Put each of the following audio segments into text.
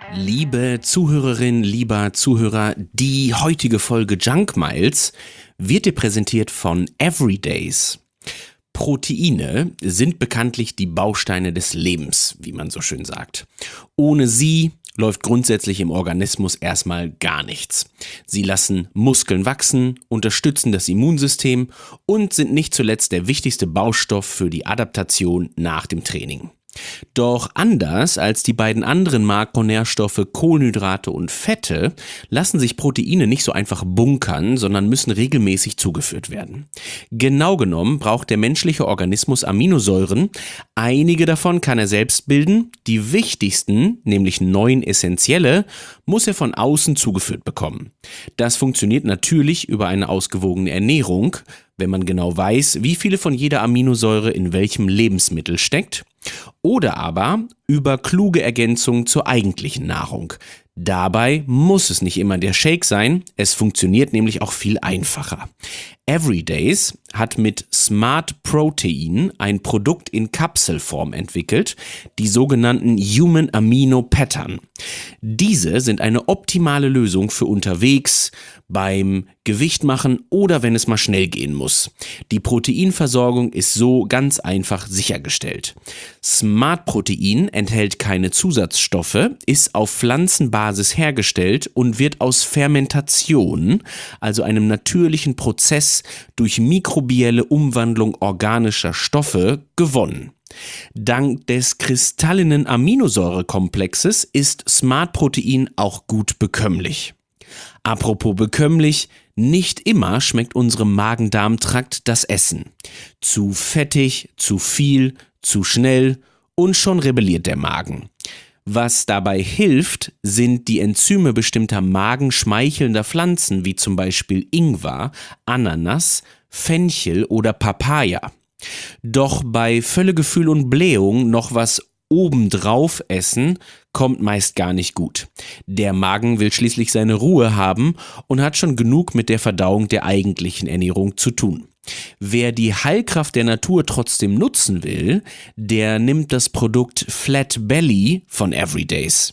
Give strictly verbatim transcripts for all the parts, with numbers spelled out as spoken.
Liebe Zuhörerin, lieber Zuhörer, die heutige Folge Junk Miles wird dir präsentiert von Everydays. Proteine sind bekanntlich die Bausteine des Lebens, wie man so schön sagt. Ohne sie läuft grundsätzlich im Organismus erstmal gar nichts. Sie lassen Muskeln wachsen, unterstützen das Immunsystem und sind nicht zuletzt der wichtigste Baustoff für die Adaptation nach dem Training. Doch anders als die beiden anderen Makronährstoffe Kohlenhydrate und Fette lassen sich Proteine nicht so einfach bunkern, sondern müssen regelmäßig zugeführt werden. Genau genommen braucht der menschliche Organismus Aminosäuren. Einige davon kann er selbst bilden. Die wichtigsten, nämlich neun essentielle, muss er von außen zugeführt bekommen. Das funktioniert natürlich über eine ausgewogene Ernährung, wenn man genau weiß, wie viele von jeder Aminosäure in welchem Lebensmittel steckt. Oder aber über kluge Ergänzungen zur eigentlichen Nahrung. Dabei muss es nicht immer der Shake sein, es funktioniert nämlich auch viel einfacher. Everydays hat mit Smart Protein ein Produkt in Kapselform entwickelt, die sogenannten Human Amino Pattern. Diese sind eine optimale Lösung für unterwegs, beim Gewicht machen oder wenn es mal schnell gehen muss. Die Proteinversorgung ist so ganz einfach sichergestellt. Smart Protein enthält keine Zusatzstoffe, ist auf Pflanzenbasis hergestellt und wird aus Fermentation, also einem natürlichen Prozess durch mikrobielle Umwandlung organischer Stoffe, gewonnen. Dank des kristallinen Aminosäurekomplexes ist Smart Protein auch gut bekömmlich. Apropos bekömmlich, nicht immer schmeckt unserem Magen-Darm-Trakt das Essen. Zu fettig, zu viel, zu schnell und schon rebelliert der Magen. Was dabei hilft, sind die Enzyme bestimmter magenschmeichelnder Pflanzen, wie zum Beispiel Ingwer, Ananas, Fenchel oder Papaya. Doch bei Völlegefühl und Blähung noch was obendrauf essen, kommt meist gar nicht gut. Der Magen will schließlich seine Ruhe haben und hat schon genug mit der Verdauung der eigentlichen Ernährung zu tun. Wer die Heilkraft der Natur trotzdem nutzen will, der nimmt das Produkt Flat Belly von Everydays.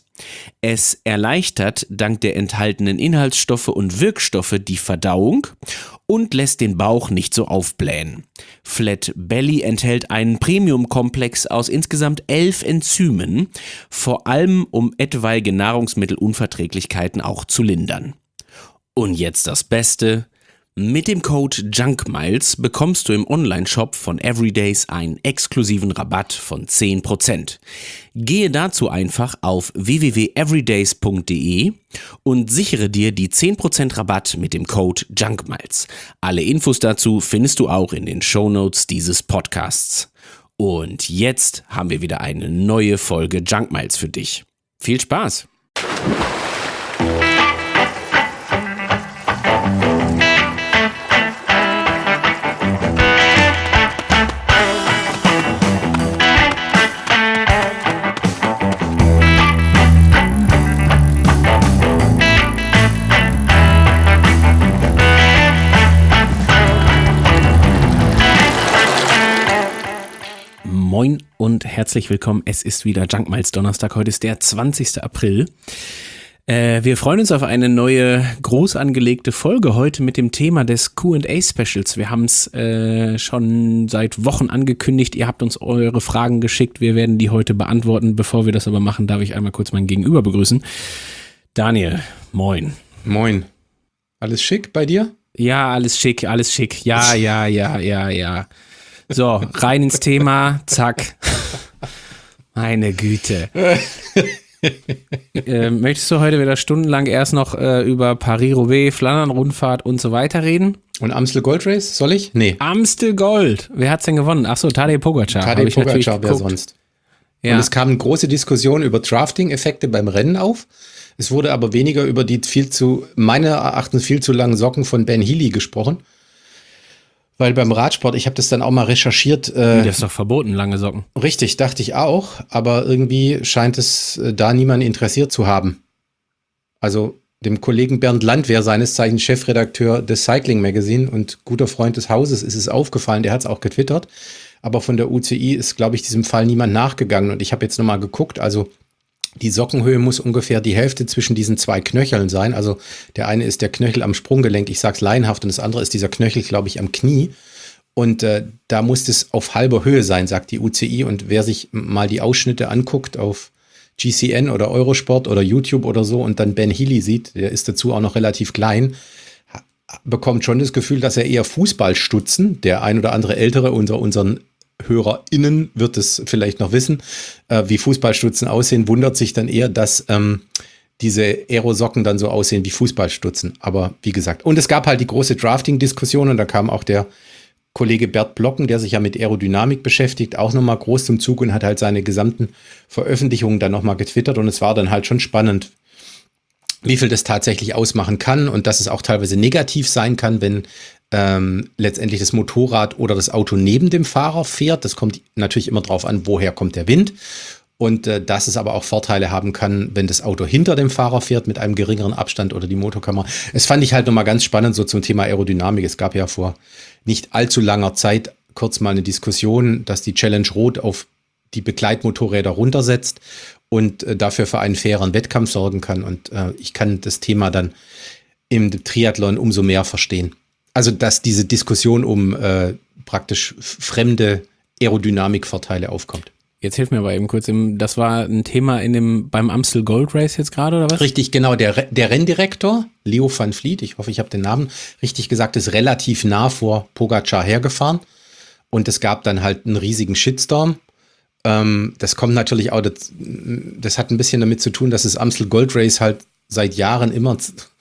Es erleichtert dank der enthaltenen Inhaltsstoffe und Wirkstoffe die Verdauung und lässt den Bauch nicht so aufblähen. Flat Belly enthält einen Premium-Komplex aus insgesamt elf Enzymen, vor allem um etwaige Nahrungsmittelunverträglichkeiten auch zu lindern. Und jetzt das Beste: Mit dem Code JUNKMILES bekommst du im Onlineshop von Everydays einen exklusiven Rabatt von zehn Prozent. Gehe dazu einfach auf w w w punkt everydays punkt d e und sichere dir die zehn Prozent Rabatt mit dem Code JUNKMILES. Alle Infos dazu findest du auch in den Shownotes dieses Podcasts. Und jetzt haben wir wieder eine neue Folge Junk Miles für dich. Viel Spaß! Moin und herzlich willkommen. Es ist wieder Junk Miles Donnerstag. Heute ist der zwanzigster April. Äh, wir freuen uns auf eine neue, groß angelegte Folge heute mit dem Thema des Q and A Specials. Wir haben es äh, schon seit Wochen angekündigt. Ihr habt uns eure Fragen geschickt. Wir werden die heute beantworten. Bevor wir das aber machen, darf ich einmal kurz meinen Gegenüber begrüßen. Daniel, moin. Moin. Alles schick bei dir? Ja, alles schick, alles schick. Ja, ja, ja, ja, ja. So, rein ins Thema, zack. Meine Güte. äh, möchtest du heute wieder stundenlang erst noch äh, über Paris-Roubaix, Flandern-Rundfahrt und so weiter reden? Und Amstel Gold Race, soll ich? Nee. Amstel Gold. Wer hat's denn gewonnen? Achso, Tadej Pogacar. Tadej Pogacar, wer sonst? Ja. Und es kam eine große Diskussion über Drafting-Effekte beim Rennen auf. Es wurde aber weniger über die viel zu, meiner Erachtens viel zu langen Socken von Ben Healy gesprochen. Weil beim Radsport, ich habe das dann auch mal recherchiert. Äh, das ist doch verboten, lange Socken. Richtig, dachte ich auch. Aber irgendwie scheint es äh, da niemand interessiert zu haben. Also dem Kollegen Bernd Landwehr, seines Zeichens Chefredakteur des Cycling Magazine und guter Freund des Hauses, ist es aufgefallen. Der hat es auch getwittert. Aber von der U C I ist, glaube ich, diesem Fall niemand nachgegangen. Und ich habe jetzt nochmal geguckt. Also Die Sockenhöhe muss ungefähr die Hälfte zwischen diesen zwei Knöcheln sein. Also der eine ist der Knöchel am Sprunggelenk, ich sag's laienhaft, und das andere ist dieser Knöchel, glaube ich, am Knie. Und äh, da muss es auf halber Höhe sein, sagt die U C I. Und wer sich mal die Ausschnitte anguckt auf G C N oder Eurosport oder YouTube oder so und dann Ben Healy sieht, der ist dazu auch noch relativ klein, bekommt schon das Gefühl, dass er eher Fußballstutzen, der ein oder andere Ältere unter unseren HörerInnen wird es vielleicht noch wissen, äh, wie Fußballstutzen aussehen, wundert sich dann eher, dass ähm, diese Aerosocken dann so aussehen wie Fußballstutzen. Aber wie gesagt, und es gab halt die große Drafting-Diskussion und da kam auch der Kollege Bert Blocken, der sich ja mit Aerodynamik beschäftigt, auch nochmal groß zum Zug und hat halt seine gesamten Veröffentlichungen dann nochmal getwittert und es war dann halt schon spannend, wie viel das tatsächlich ausmachen kann und dass es auch teilweise negativ sein kann, wenn ähm, letztendlich das Motorrad oder das Auto neben dem Fahrer fährt. Das kommt natürlich immer drauf an, woher kommt der Wind. Und äh, dass es aber auch Vorteile haben kann, wenn das Auto hinter dem Fahrer fährt mit einem geringeren Abstand oder die Motorkamera. Es fand ich halt nochmal ganz spannend so zum Thema Aerodynamik. Es gab ja vor nicht allzu langer Zeit kurz mal eine Diskussion, dass die Challenge Rot auf die Begleitmotorräder runtersetzt und äh, dafür für einen fairen Wettkampf sorgen kann. Und äh, ich kann das Thema dann im Triathlon umso mehr verstehen. Also, dass diese Diskussion um äh, praktisch fremde Aerodynamikvorteile aufkommt. Jetzt hilf mir aber eben kurz, das war ein Thema in dem beim Amstel Gold Race jetzt gerade, oder was? Richtig, genau. Der, der Renndirektor, Leo van Vliet, ich hoffe, ich habe den Namen richtig gesagt, ist relativ nah vor Pogacar hergefahren. Und es gab dann halt einen riesigen Shitstorm. Ähm, das kommt natürlich auch, das, das hat ein bisschen damit zu tun, dass das Amstel Gold Race halt seit Jahren immer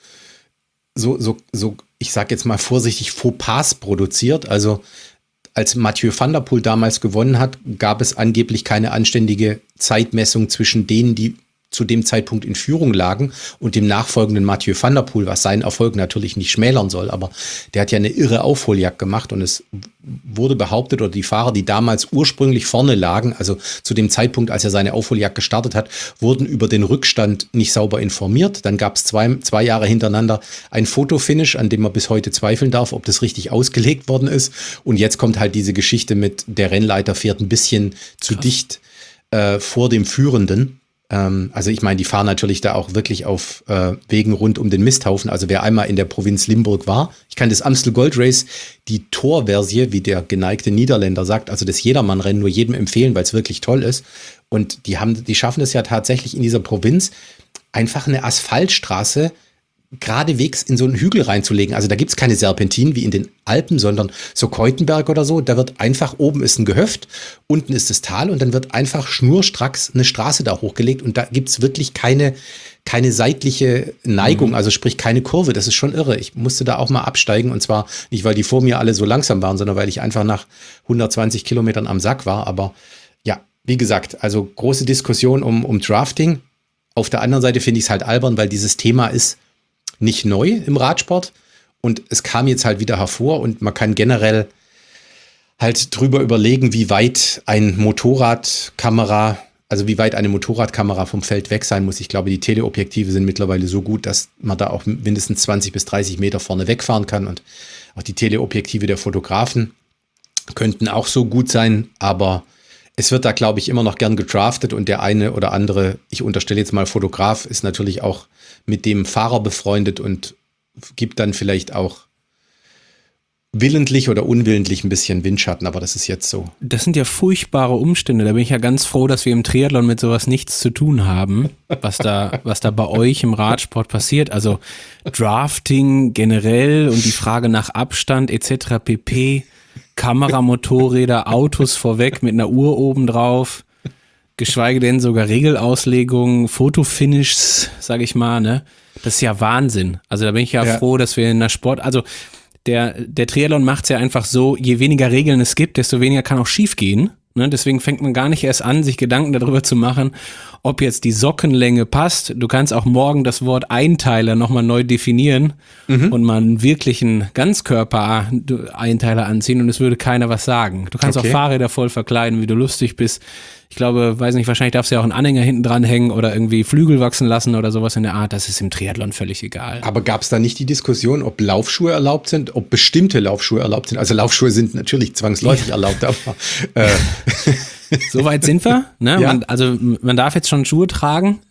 so, so, so ich sag jetzt mal vorsichtig, Fauxpas produziert. Also als Mathieu van der Poel damals gewonnen hat, gab es angeblich keine anständige Zeitmessung zwischen denen, die zu dem Zeitpunkt in Führung lagen und dem nachfolgenden Mathieu van der Poel, was seinen Erfolg natürlich nicht schmälern soll. Aber der hat ja eine irre Aufholjagd gemacht und es wurde behauptet, oder die Fahrer, die damals ursprünglich vorne lagen, also zu dem Zeitpunkt, als er seine Aufholjagd gestartet hat, wurden über den Rückstand nicht sauber informiert. Dann gab es zwei, zwei Jahre hintereinander ein Fotofinish, an dem man bis heute zweifeln darf, ob das richtig ausgelegt worden ist. Und jetzt kommt halt diese Geschichte mit, der Rennleiter fährt ein bisschen zu Krass. dicht äh, vor dem Führenden. Also ich meine, die fahren natürlich da auch wirklich auf äh, Wegen rund um den Misthaufen. Also wer einmal in der Provinz Limburg war, ich kann das Amstel Gold Race, die Torversie, wie der geneigte Niederländer sagt, also das Jedermannrennen nur jedem empfehlen, weil es wirklich toll ist. Und die haben, die schaffen es ja tatsächlich in dieser Provinz, einfach eine Asphaltstraße geradewegs in so einen Hügel reinzulegen. Also da gibt es keine Serpentinen wie in den Alpen, sondern so Keutenberg oder so. Da wird einfach, oben ist ein Gehöft, unten ist das Tal und dann wird einfach schnurstracks eine Straße da hochgelegt und da gibt es wirklich keine, keine seitliche Neigung, mhm. also sprich keine Kurve. Das ist schon irre. Ich musste da auch mal absteigen und zwar nicht, weil die vor mir alle so langsam waren, sondern weil ich einfach nach hundertzwanzig Kilometern am Sack war. Aber ja, wie gesagt, also große Diskussion um, um Drafting. Auf der anderen Seite finde ich es halt albern, weil dieses Thema ist nicht neu im Radsport und es kam jetzt halt wieder hervor und man kann generell halt drüber überlegen, wie weit ein Motorradkamera, also wie weit eine Motorradkamera vom Feld weg sein muss. Ich glaube, die Teleobjektive sind mittlerweile so gut, dass man da auch mindestens zwanzig bis dreißig Meter vorne wegfahren kann und auch die Teleobjektive der Fotografen könnten auch so gut sein, aber es wird da, glaube ich, immer noch gern gedraftet und der eine oder andere, ich unterstelle jetzt mal Fotograf, ist natürlich auch mit dem Fahrer befreundet und gibt dann vielleicht auch willentlich oder unwillentlich ein bisschen Windschatten, aber das ist jetzt so. Das sind ja furchtbare Umstände, da bin ich ja ganz froh, dass wir im Triathlon mit sowas nichts zu tun haben, was da, was da bei euch im Radsport passiert, also Drafting generell und die Frage nach Abstand et cetera pp., Kameramotorräder, Autos vorweg mit einer Uhr oben drauf, geschweige denn sogar Regelauslegungen, Fotofinishes, sage ich mal, ne? Das ist ja Wahnsinn. Also da bin ich ja, ja. froh, dass wir in der Sport, also der, der Triathlon macht es ja einfach so, je weniger Regeln es gibt, desto weniger kann auch schief gehen. Ne? Deswegen fängt man gar nicht erst an, sich Gedanken darüber zu machen, ob jetzt die Sockenlänge passt. Du kannst auch morgen das Wort Einteiler nochmal neu definieren mhm. und mal einen wirklichen Ganzkörper-Einteiler anziehen und es würde keiner was sagen. Du kannst okay. auch Fahrräder voll verkleiden, wie du lustig bist. Ich glaube, weiß nicht, wahrscheinlich darfst du ja auch einen Anhänger hinten dran hängen oder irgendwie Flügel wachsen lassen oder sowas in der Art. Das ist im Triathlon völlig egal. Aber gab es da nicht die Diskussion, ob Laufschuhe erlaubt sind, ob bestimmte Laufschuhe erlaubt sind? Also Laufschuhe sind natürlich zwangsläufig ja. erlaubt, aber äh. So weit sind wir. Ne? Ja. Man, also man darf jetzt schon Schuhe tragen,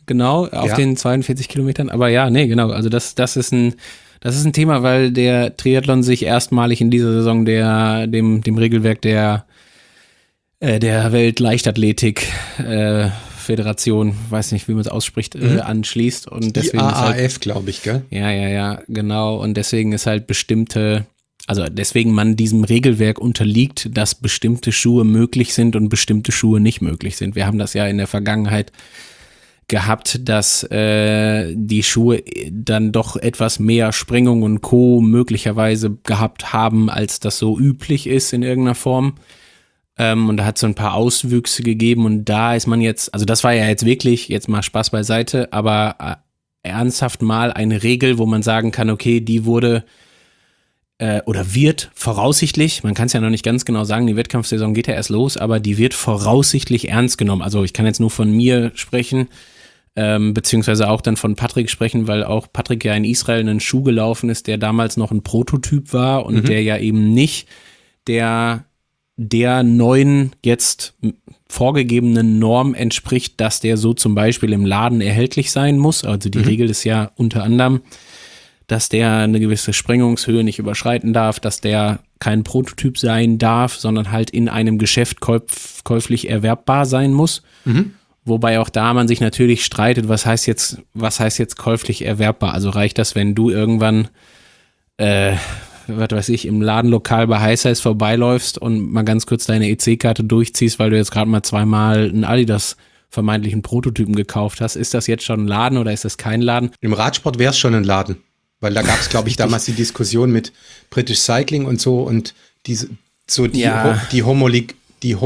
genau, auf Ja. den zweiundvierzig Kilometern. Aber ja, nee, genau. Also das, das ist ein, das ist ein Thema, weil der Triathlon sich erstmalig in dieser Saison der, dem, dem Regelwerk der, äh, der Weltleichtathletik, äh, Föderation, weiß nicht, wie man es ausspricht, Mhm. äh, anschließt. Und deswegen Die ist halt, A A F, glaube ich, gell? ja, ja, ja, genau. Und deswegen ist halt bestimmte, also deswegen man diesem Regelwerk unterliegt, dass bestimmte Schuhe möglich sind und bestimmte Schuhe nicht möglich sind. Wir haben das ja in der Vergangenheit gehabt, dass äh, die Schuhe dann doch etwas mehr Sprengung und Co. möglicherweise gehabt haben, als das so üblich ist in irgendeiner Form. Ähm, und da hat es so ein paar Auswüchse gegeben und da ist man jetzt, also das war ja jetzt wirklich, jetzt mal Spaß beiseite, aber äh, ernsthaft mal eine Regel, wo man sagen kann, okay, die wurde äh, oder wird voraussichtlich, man kann es ja noch nicht ganz genau sagen, die Wettkampfsaison geht ja erst los, aber die wird voraussichtlich ernst genommen. Also ich kann jetzt nur von mir sprechen, ähm, beziehungsweise auch dann von Patrick sprechen, weil auch Patrick ja in Israel einen Schuh gelaufen ist, der damals noch ein Prototyp war und Mhm. der ja eben nicht der der neuen jetzt vorgegebenen Norm entspricht, dass der so zum Beispiel im Laden erhältlich sein muss. Also die Mhm. Regel ist ja unter anderem, dass der eine gewisse Sprengungshöhe nicht überschreiten darf, dass der kein Prototyp sein darf, sondern halt in einem Geschäft käuf, käuflich erwerbbar sein muss. Mhm. Wobei auch da man sich natürlich streitet, was heißt jetzt, was heißt jetzt käuflich erwerbbar? Also reicht das, wenn du irgendwann äh, was weiß ich, im Ladenlokal bei High Size vorbeiläufst und mal ganz kurz deine E C-Karte durchziehst, weil du jetzt gerade mal zweimal einen Adidas vermeintlichen Prototypen gekauft hast. Ist das jetzt schon ein Laden oder ist das kein Laden? Im Radsport wäre es schon ein Laden, weil da gab es, glaube ich, damals die Diskussion mit British Cycling und so und diese, so die, Ja. Ho- die, Homolig, die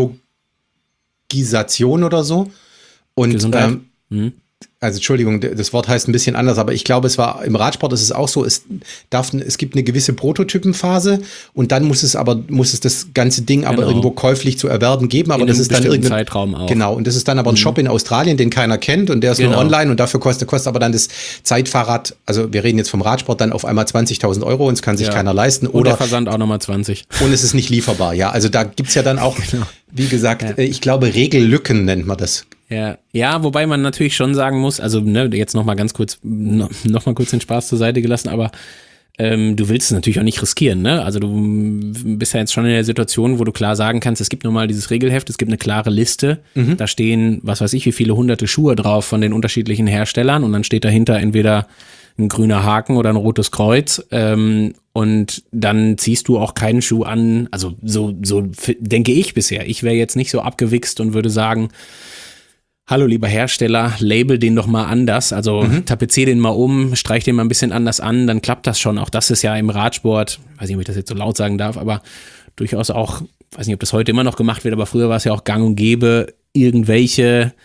Homologisation oder so. Und Gesundheit. ähm, Hm. also Entschuldigung, das Wort heißt ein bisschen anders, aber ich glaube, es war im Radsport ist es auch so, es darf, es gibt eine gewisse Prototypenphase und dann muss es aber, muss es das ganze Ding aber Genau. irgendwo käuflich zu erwerben geben, aber In das einem ist dann bestimmten irgendein Zeitraum auch. Genau, und das ist dann aber ein Shop in Australien, den keiner kennt und der ist nur Genau. online und dafür kostet, kostet aber dann das Zeitfahrrad, also wir reden jetzt vom Radsport, dann auf einmal zwanzigtausend Euro und es kann sich Ja. keiner leisten Und der oder Versand auch nochmal zwanzig. und es ist nicht lieferbar, ja, also da gibt's ja dann auch, Genau. wie gesagt, Ja. äh, ich glaube Regellücken nennt man das. Ja, ja, wobei man natürlich schon sagen muss, also ne, jetzt nochmal ganz kurz, no, noch mal kurz den Spaß zur Seite gelassen, aber ähm, du willst es natürlich auch nicht riskieren, ne? Also du bist ja jetzt schon in der Situation, wo du klar sagen kannst, es gibt nun mal dieses Regelheft, es gibt eine klare Liste, Mhm. da stehen, was weiß ich, wie viele hunderte Schuhe drauf von den unterschiedlichen Herstellern und dann steht dahinter entweder ein grüner Haken oder ein rotes Kreuz ähm, und dann ziehst du auch keinen Schuh an, also so, so f- denke ich bisher. Ich wäre jetzt nicht so abgewichst und würde sagen, hallo lieber Hersteller, label den doch mal anders, also Mhm. tapezier den mal um, streich den mal ein bisschen anders an, dann klappt das schon. Auch das ist ja im Radsport, weiß nicht, ob ich das jetzt so laut sagen darf, aber durchaus auch, weiß nicht, ob das heute immer noch gemacht wird, aber früher war es ja auch gang und gäbe, irgendwelche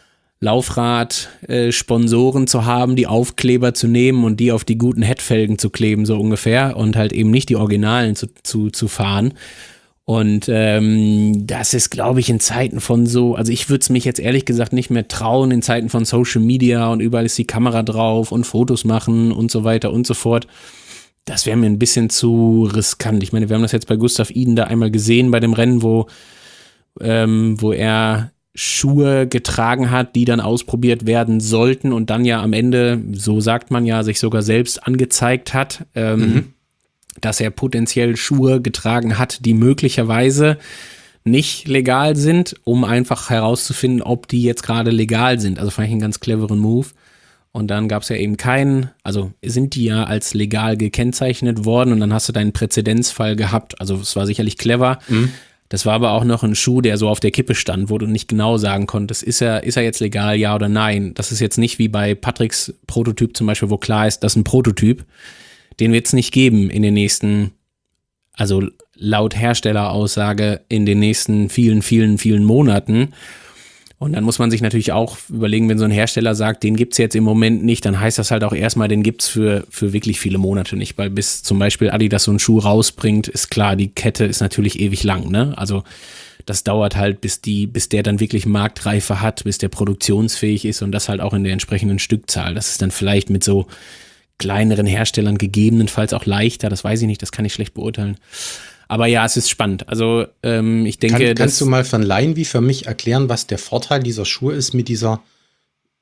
Laufrad-Sponsoren zu haben, die Aufkleber zu nehmen und die auf die guten Headfelgen zu kleben, so ungefähr, und halt eben nicht die Originalen zu, zu, zu fahren. Und ähm, das ist, glaube ich, in Zeiten von so, also ich würde es mich jetzt ehrlich gesagt nicht mehr trauen, in Zeiten von Social Media und überall ist die Kamera drauf und Fotos machen und so weiter und so fort. Das wäre mir ein bisschen zu riskant. Ich meine, wir haben das jetzt bei Gustav Iden da einmal gesehen bei dem Rennen, wo, ähm, wo er Schuhe getragen hat, die dann ausprobiert werden sollten und dann ja am Ende, so sagt man ja, sich sogar selbst angezeigt hat. Ähm, Mhm. dass er potenziell Schuhe getragen hat, die möglicherweise nicht legal sind, um einfach herauszufinden, ob die jetzt gerade legal sind. Also fand ich einen ganz cleveren Move. Und dann gab es ja eben keinen, also sind die ja als legal gekennzeichnet worden und dann hast du deinen Präzedenzfall gehabt. Also es war sicherlich clever. Mhm. Das war aber auch noch ein Schuh, der so auf der Kippe stand, wo du nicht genau sagen konntest, ist er, ist er jetzt legal, ja oder nein. Das ist jetzt nicht wie bei Patricks Prototyp zum Beispiel, wo klar ist, das ist ein Prototyp. Den wird es nicht geben in den nächsten, also laut Herstelleraussage in den nächsten vielen, vielen, vielen Monaten. Und dann muss man sich natürlich auch überlegen, wenn so ein Hersteller sagt, den gibt's jetzt im Moment nicht, dann heißt das halt auch erstmal, den gibt's für, für wirklich viele Monate nicht. Weil bis zum Beispiel Adidas so einen Schuh rausbringt, ist klar, die Kette ist natürlich ewig lang, ne? Also das dauert halt, bis die, bis der dann wirklich Marktreife hat, bis der produktionsfähig ist und das halt auch in der entsprechenden Stückzahl. Das ist dann vielleicht mit so kleineren Herstellern gegebenenfalls auch leichter, das weiß ich nicht, das kann ich schlecht beurteilen. Aber ja, es ist spannend. Also ähm, ich denke, Kann, dass, kannst du mal von Laien wie für mich erklären, was der Vorteil dieser Schuhe ist mit dieser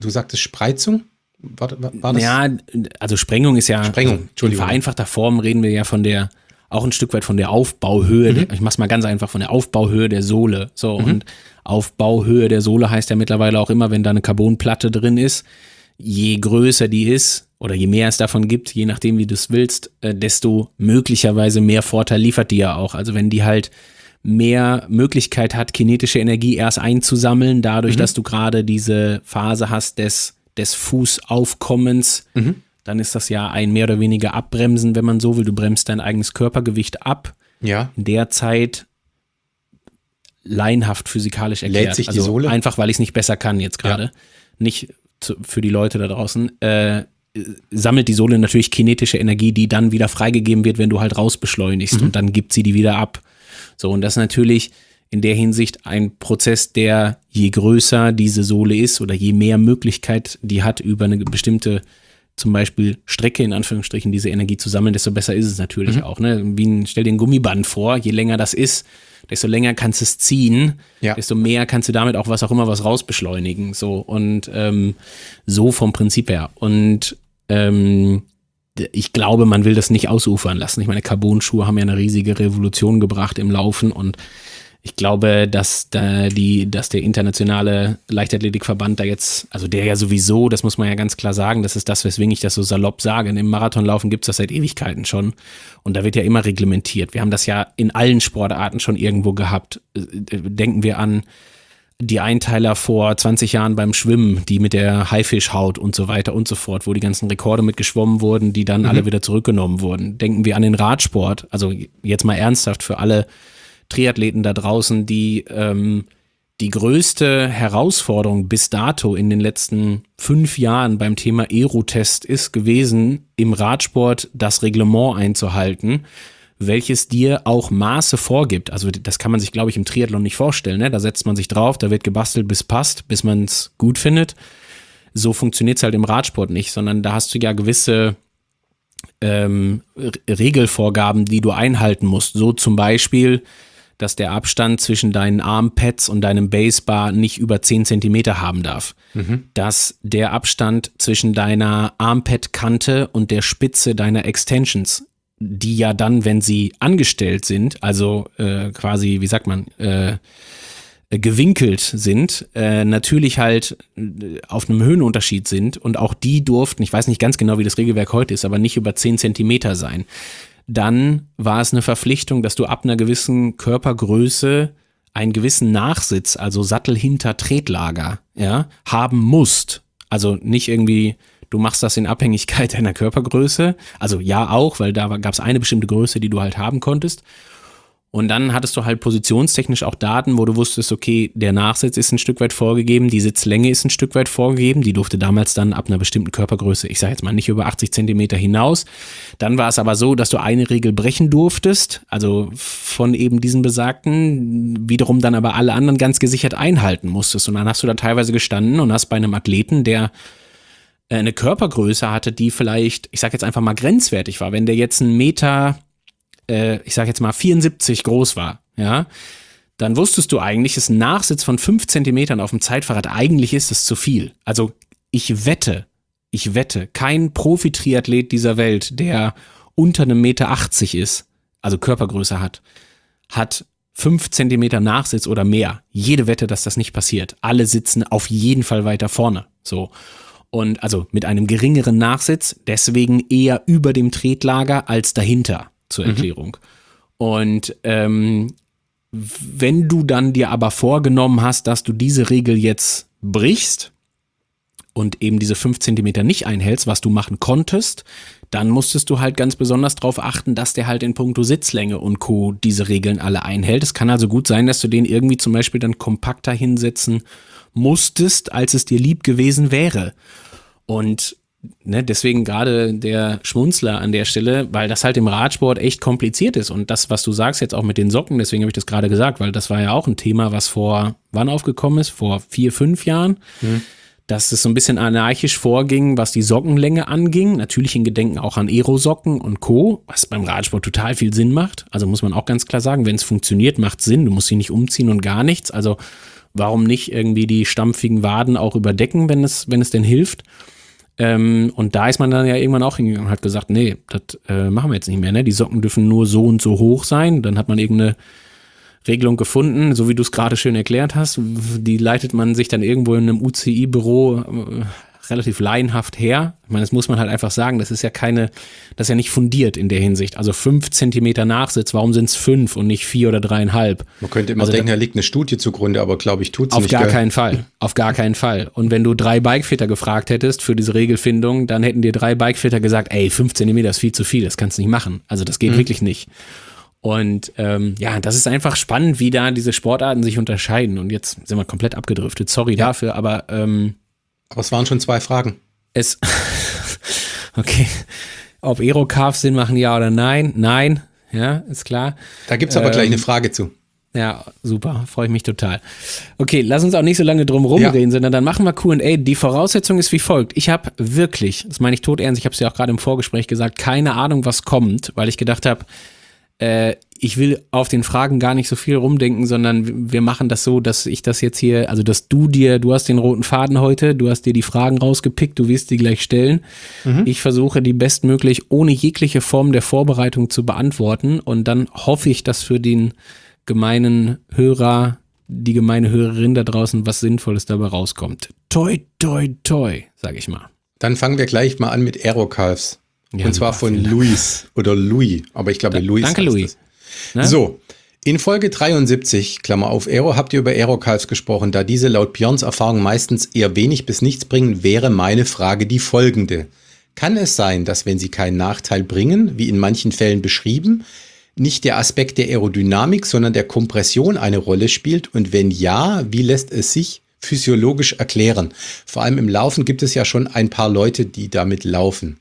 du sagtest Spreizung? War, war, war das? Ja, also Sprengung ist ja, Sprengung, also Entschuldigung. In vereinfachter Form reden wir ja von der, auch ein Stück weit von der Aufbauhöhe, mhm. ich mach's mal ganz einfach, von der Aufbauhöhe der Sohle. So, mhm. und Aufbauhöhe der Sohle heißt ja mittlerweile auch immer, wenn da eine Carbonplatte drin ist, je größer die ist oder je mehr es davon gibt, je nachdem wie du es willst, äh, desto möglicherweise mehr Vorteil liefert die ja auch. Also wenn die halt mehr Möglichkeit hat, kinetische Energie erst einzusammeln, dadurch, mhm. dass du gerade diese Phase hast des, des Fußaufkommens, mhm. dann ist das ja ein mehr oder weniger Abbremsen, wenn man so will. Du bremst dein eigenes Körpergewicht ab. Ja. In der Zeit laienhaft physikalisch erklärt. Lädt sich also die Sohle? Einfach, weil ich es nicht besser kann jetzt gerade. Ja. Nicht zu, für die Leute da draußen. Äh, sammelt die Sohle natürlich kinetische Energie, die dann wieder freigegeben wird, wenn du halt rausbeschleunigst mhm. und dann gibt sie die wieder ab. So, und das ist natürlich in der Hinsicht ein Prozess, der je größer diese Sohle ist oder je mehr Möglichkeit die hat, über eine bestimmte zum Beispiel Strecke in Anführungsstrichen diese Energie zu sammeln, desto besser ist es natürlich mhm. auch. Ne? Wie ein, stell dir ein Gummiband vor, je länger das ist, desto länger kannst du es ziehen, ja. desto mehr kannst du damit auch was auch immer was rausbeschleunigen. So und ähm, so vom Prinzip her. Und ähm, ich glaube, man will das nicht ausufern lassen. Ich meine, Carbon-Schuhe haben ja eine riesige Revolution gebracht im Laufen und ich glaube, dass da die, dass der internationale Leichtathletikverband da jetzt, also der ja sowieso, das muss man ja ganz klar sagen, das ist das, weswegen ich das so salopp sage. Im Marathonlaufen gibt es das seit Ewigkeiten schon und da wird ja immer reglementiert. Wir haben das ja in allen Sportarten schon irgendwo gehabt. Denken wir an die Einteiler vor zwanzig Jahren beim Schwimmen, die mit der Haifischhaut und so weiter und so fort, wo die ganzen Rekorde mit geschwommen wurden, die dann mhm. alle wieder zurückgenommen wurden. Denken wir an den Radsport, also jetzt mal ernsthaft für alle Triathleten da draußen, die ähm, die größte Herausforderung bis dato in den letzten fünf Jahren beim Thema Aerotest ist gewesen, im Radsport das Reglement einzuhalten, welches dir auch Maße vorgibt. Also das kann man sich, glaube ich, im Triathlon nicht vorstellen. Ne? Da setzt man sich drauf, da wird gebastelt, bis passt, bis man es gut findet. So funktioniert es halt im Radsport nicht, sondern da hast du ja gewisse ähm, Regelvorgaben, die du einhalten musst. So zum Beispiel, dass der Abstand zwischen deinen Armpads und deinem Basebar nicht über zehn Zentimeter haben darf. Mhm. Dass der Abstand zwischen deiner Armpad-Kante und der Spitze deiner Extensions, die ja dann, wenn sie angestellt sind, also äh, quasi, wie sagt man, äh, gewinkelt sind, äh, natürlich halt auf einem Höhenunterschied sind und auch die durften, ich weiß nicht ganz genau, wie das Regelwerk heute ist, aber nicht über zehn Zentimeter sein. Dann war es eine Verpflichtung, dass du ab einer gewissen Körpergröße einen gewissen Nachsitz, also Sattel hinter Tretlager, ja, haben musst. Also nicht irgendwie, du machst das in Abhängigkeit deiner Körpergröße. Also ja auch, weil da gab es eine bestimmte Größe, die du halt haben konntest. Und dann hattest du halt positionstechnisch auch Daten, wo du wusstest, okay, der Nachsitz ist ein Stück weit vorgegeben, die Sitzlänge ist ein Stück weit vorgegeben, die durfte damals dann ab einer bestimmten Körpergröße, ich sage jetzt mal nicht über achtzig Zentimeter hinaus. Dann war es aber so, dass du eine Regel brechen durftest, also von eben diesen besagten, wiederum dann aber alle anderen ganz gesichert einhalten musstest. Und dann hast du da teilweise gestanden und hast bei einem Athleten, der eine Körpergröße hatte, die vielleicht, ich sage jetzt einfach mal grenzwertig war, wenn der jetzt einen Meter ich sage jetzt mal vierundsiebzig groß war, ja, dann wusstest du eigentlich, ist ein Nachsitz von fünf Zentimetern auf dem Zeitfahrrad, eigentlich ist es zu viel. Also ich wette, ich wette, kein Profi-Triathlet dieser Welt, der unter einem Meter achtzig ist, also Körpergröße hat, hat fünf Zentimeter Nachsitz oder mehr. Jede Wette, dass das nicht passiert. Alle sitzen auf jeden Fall weiter vorne, so. Und also mit einem geringeren Nachsitz, deswegen eher über dem Tretlager als dahinter. Zur Erklärung. Mhm. Und ähm, wenn du dann dir aber vorgenommen hast, dass du diese Regel jetzt brichst und eben diese fünf Zentimeter nicht einhältst, was du machen konntest, dann musstest du halt ganz besonders darauf achten, dass der halt in puncto Sitzlänge und Co. diese Regeln alle einhält. Es kann also gut sein, dass du den irgendwie zum Beispiel dann kompakter hinsetzen musstest, als es dir lieb gewesen wäre. Und Ne, deswegen gerade der Schmunzler an der Stelle, weil das halt im Radsport echt kompliziert ist und das, was du sagst jetzt auch mit den Socken, deswegen habe ich das gerade gesagt, weil das war ja auch ein Thema, was vor, wann aufgekommen ist? Vor vier, fünf Jahren, mhm. dass es so ein bisschen anarchisch vorging, was die Sockenlänge anging. Natürlich in Gedenken auch an Aerosocken und Co., was beim Radsport total viel Sinn macht. Also muss man auch ganz klar sagen, wenn es funktioniert, macht es Sinn. Du musst sie nicht umziehen und gar nichts. Also warum nicht irgendwie die stampfigen Waden auch überdecken, wenn es, wenn es denn hilft? Ähm, und da ist man dann ja irgendwann auch hingegangen und hat gesagt, nee, das äh, machen wir jetzt nicht mehr. Ne? Die Socken dürfen nur so und so hoch sein. Dann hat man irgendeine Regelung gefunden, so wie du es gerade schön erklärt hast. Die leitet man sich dann irgendwo in einem U C I-Büro äh, relativ laienhaft her. Ich meine, das muss man halt einfach sagen, das ist ja keine, das ist ja nicht fundiert in der Hinsicht. Also fünf Zentimeter Nachsitz, warum sind es fünf und nicht vier oder dreieinhalb? Man könnte immer also denken, da liegt eine Studie zugrunde, aber glaube ich, tut es nicht. Auf gar keinen Fall, auf gar keinen Fall. Und wenn du drei Bikefitter gefragt hättest für diese Regelfindung, dann hätten dir drei Bikefitter gesagt, ey, fünf Zentimeter ist viel zu viel, das kannst du nicht machen. Also das geht mhm. wirklich nicht. Und ähm, ja, das ist einfach spannend, wie da diese Sportarten sich unterscheiden. Und jetzt sind wir komplett abgedriftet. Sorry ja. dafür, aber ähm, aber es waren schon zwei Fragen. Es okay. Ob Aero-Carves Sinn machen, ja oder nein? Nein, ja, ist klar. Da gibt es aber ähm, gleich eine Frage zu. Ja, super, freue ich mich total. Okay, lass uns auch nicht so lange drum rumreden, ja. sondern dann machen wir Q und A. Die Voraussetzung ist wie folgt. Ich habe wirklich, das meine ich todernst, ich habe es ja auch gerade im Vorgespräch gesagt, keine Ahnung, was kommt, weil ich gedacht habe, Äh, ich will auf den Fragen gar nicht so viel rumdenken, sondern wir machen das so, dass ich das jetzt hier, also dass du dir, du hast den roten Faden heute, du hast dir die Fragen rausgepickt, du wirst die gleich stellen. Mhm. Ich versuche die bestmöglich ohne jegliche Form der Vorbereitung zu beantworten und dann hoffe ich, dass für den gemeinen Hörer, die gemeine Hörerin da draußen was Sinnvolles dabei rauskommt. Toi, toi, toi, sag ich mal. Dann fangen wir gleich mal an mit Aero-Calves. Ja, und zwar von Luis oder Louis, aber ich glaube, da, Luis. Danke, Louis. Ne? So, in Folge dreiundsiebzig, Klammer auf Aero, habt ihr über Aero-Calves gesprochen. Da diese laut Björns Erfahrung meistens eher wenig bis nichts bringen, wäre meine Frage die folgende. Kann es sein, dass wenn sie keinen Nachteil bringen, wie in manchen Fällen beschrieben, nicht der Aspekt der Aerodynamik, sondern der Kompression eine Rolle spielt? Und wenn ja, wie lässt es sich physiologisch erklären? Vor allem im Laufen gibt es ja schon ein paar Leute, die damit laufen.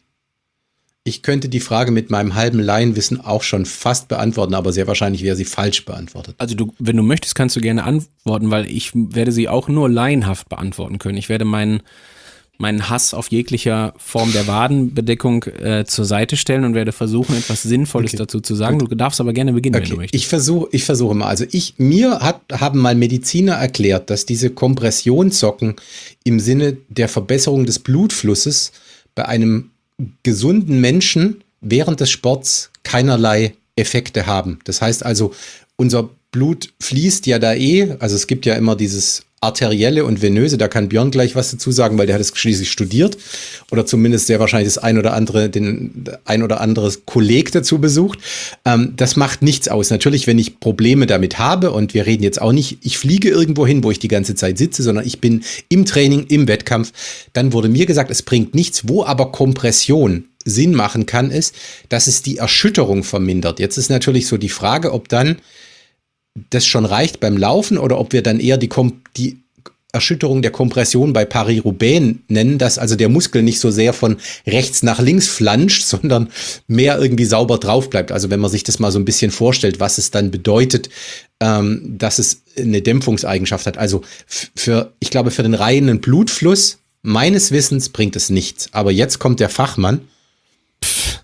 Ich könnte die Frage mit meinem halben Laienwissen auch schon fast beantworten, aber sehr wahrscheinlich wäre sie falsch beantwortet. Also du, wenn du möchtest, kannst du gerne antworten, weil ich werde sie auch nur laienhaft beantworten können. Ich werde meinen, meinen Hass auf jeglicher Form der Wadenbedeckung äh, zur Seite stellen und werde versuchen, etwas Sinnvolles okay. dazu zu sagen. Gut. Du darfst aber gerne beginnen, okay. wenn du möchtest. Ich versuche ich versuche mal. Also ich, mir hat, haben mal Mediziner erklärt, dass diese Kompressionssocken im Sinne der Verbesserung des Blutflusses bei einem gesunden Menschen während des Sports keinerlei Effekte haben. Das heißt also, unser Blut fließt ja da eh, also es gibt ja immer dieses arterielle und venöse, da kann Björn gleich was dazu sagen, weil der hat es schließlich studiert oder zumindest sehr wahrscheinlich das ein oder andere, den ein oder anderes Kolleg dazu besucht. Ähm, das macht nichts aus. Natürlich, wenn ich Probleme damit habe und wir reden jetzt auch nicht, ich fliege irgendwo hin, wo ich die ganze Zeit sitze, sondern ich bin im Training, im Wettkampf, dann wurde mir gesagt, es bringt nichts, wo aber Kompression Sinn machen kann, ist, dass es die Erschütterung vermindert. Jetzt ist natürlich so die Frage, ob dann das schon reicht beim Laufen oder ob wir dann eher die, Kom- die Erschütterung der Kompression bei Paris-Roubaix nennen, dass also der Muskel nicht so sehr von rechts nach links flanscht, sondern mehr irgendwie sauber drauf bleibt. Also wenn man sich das mal so ein bisschen vorstellt, was es dann bedeutet, ähm, dass es eine Dämpfungseigenschaft hat. Also f- für, ich glaube, für den reinen Blutfluss meines Wissens bringt es nichts. Aber jetzt kommt der Fachmann. Pff.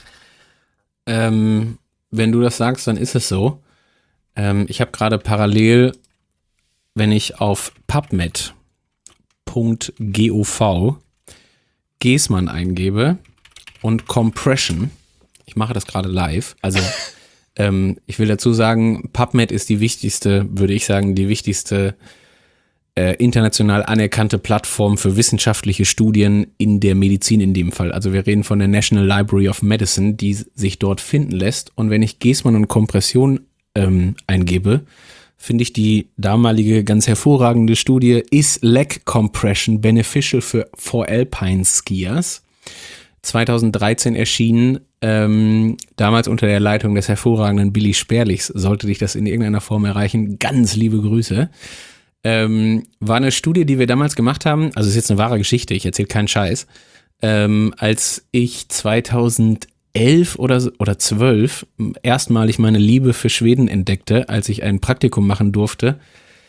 Ähm, wenn du das sagst, dann ist es so. Ich habe gerade parallel, wenn ich auf pubmed punkt gov Geßmann eingebe und Compression, ich mache das gerade live, also ähm, ich will dazu sagen, PubMed ist die wichtigste, würde ich sagen, die wichtigste äh, international anerkannte Plattform für wissenschaftliche Studien in der Medizin in dem Fall. Also wir reden von der National Library of Medicine, die sich dort finden lässt. Und wenn ich Geßmann und Kompression ähm, eingebe, finde ich die damalige ganz hervorragende Studie Is Leg Compression Beneficial for, for Alpine Skiers? zweitausenddreizehn erschienen, ähm, damals unter der Leitung des hervorragenden Billy Sperlichs, sollte dich das in irgendeiner Form erreichen, ganz liebe Grüße. Ähm, war eine Studie, die wir damals gemacht haben, also ist jetzt eine wahre Geschichte, ich erzähle keinen Scheiß, ähm, als ich zweitausendelf oder, oder zwölf erstmalig meine Liebe für Schweden entdeckte, als ich ein Praktikum machen durfte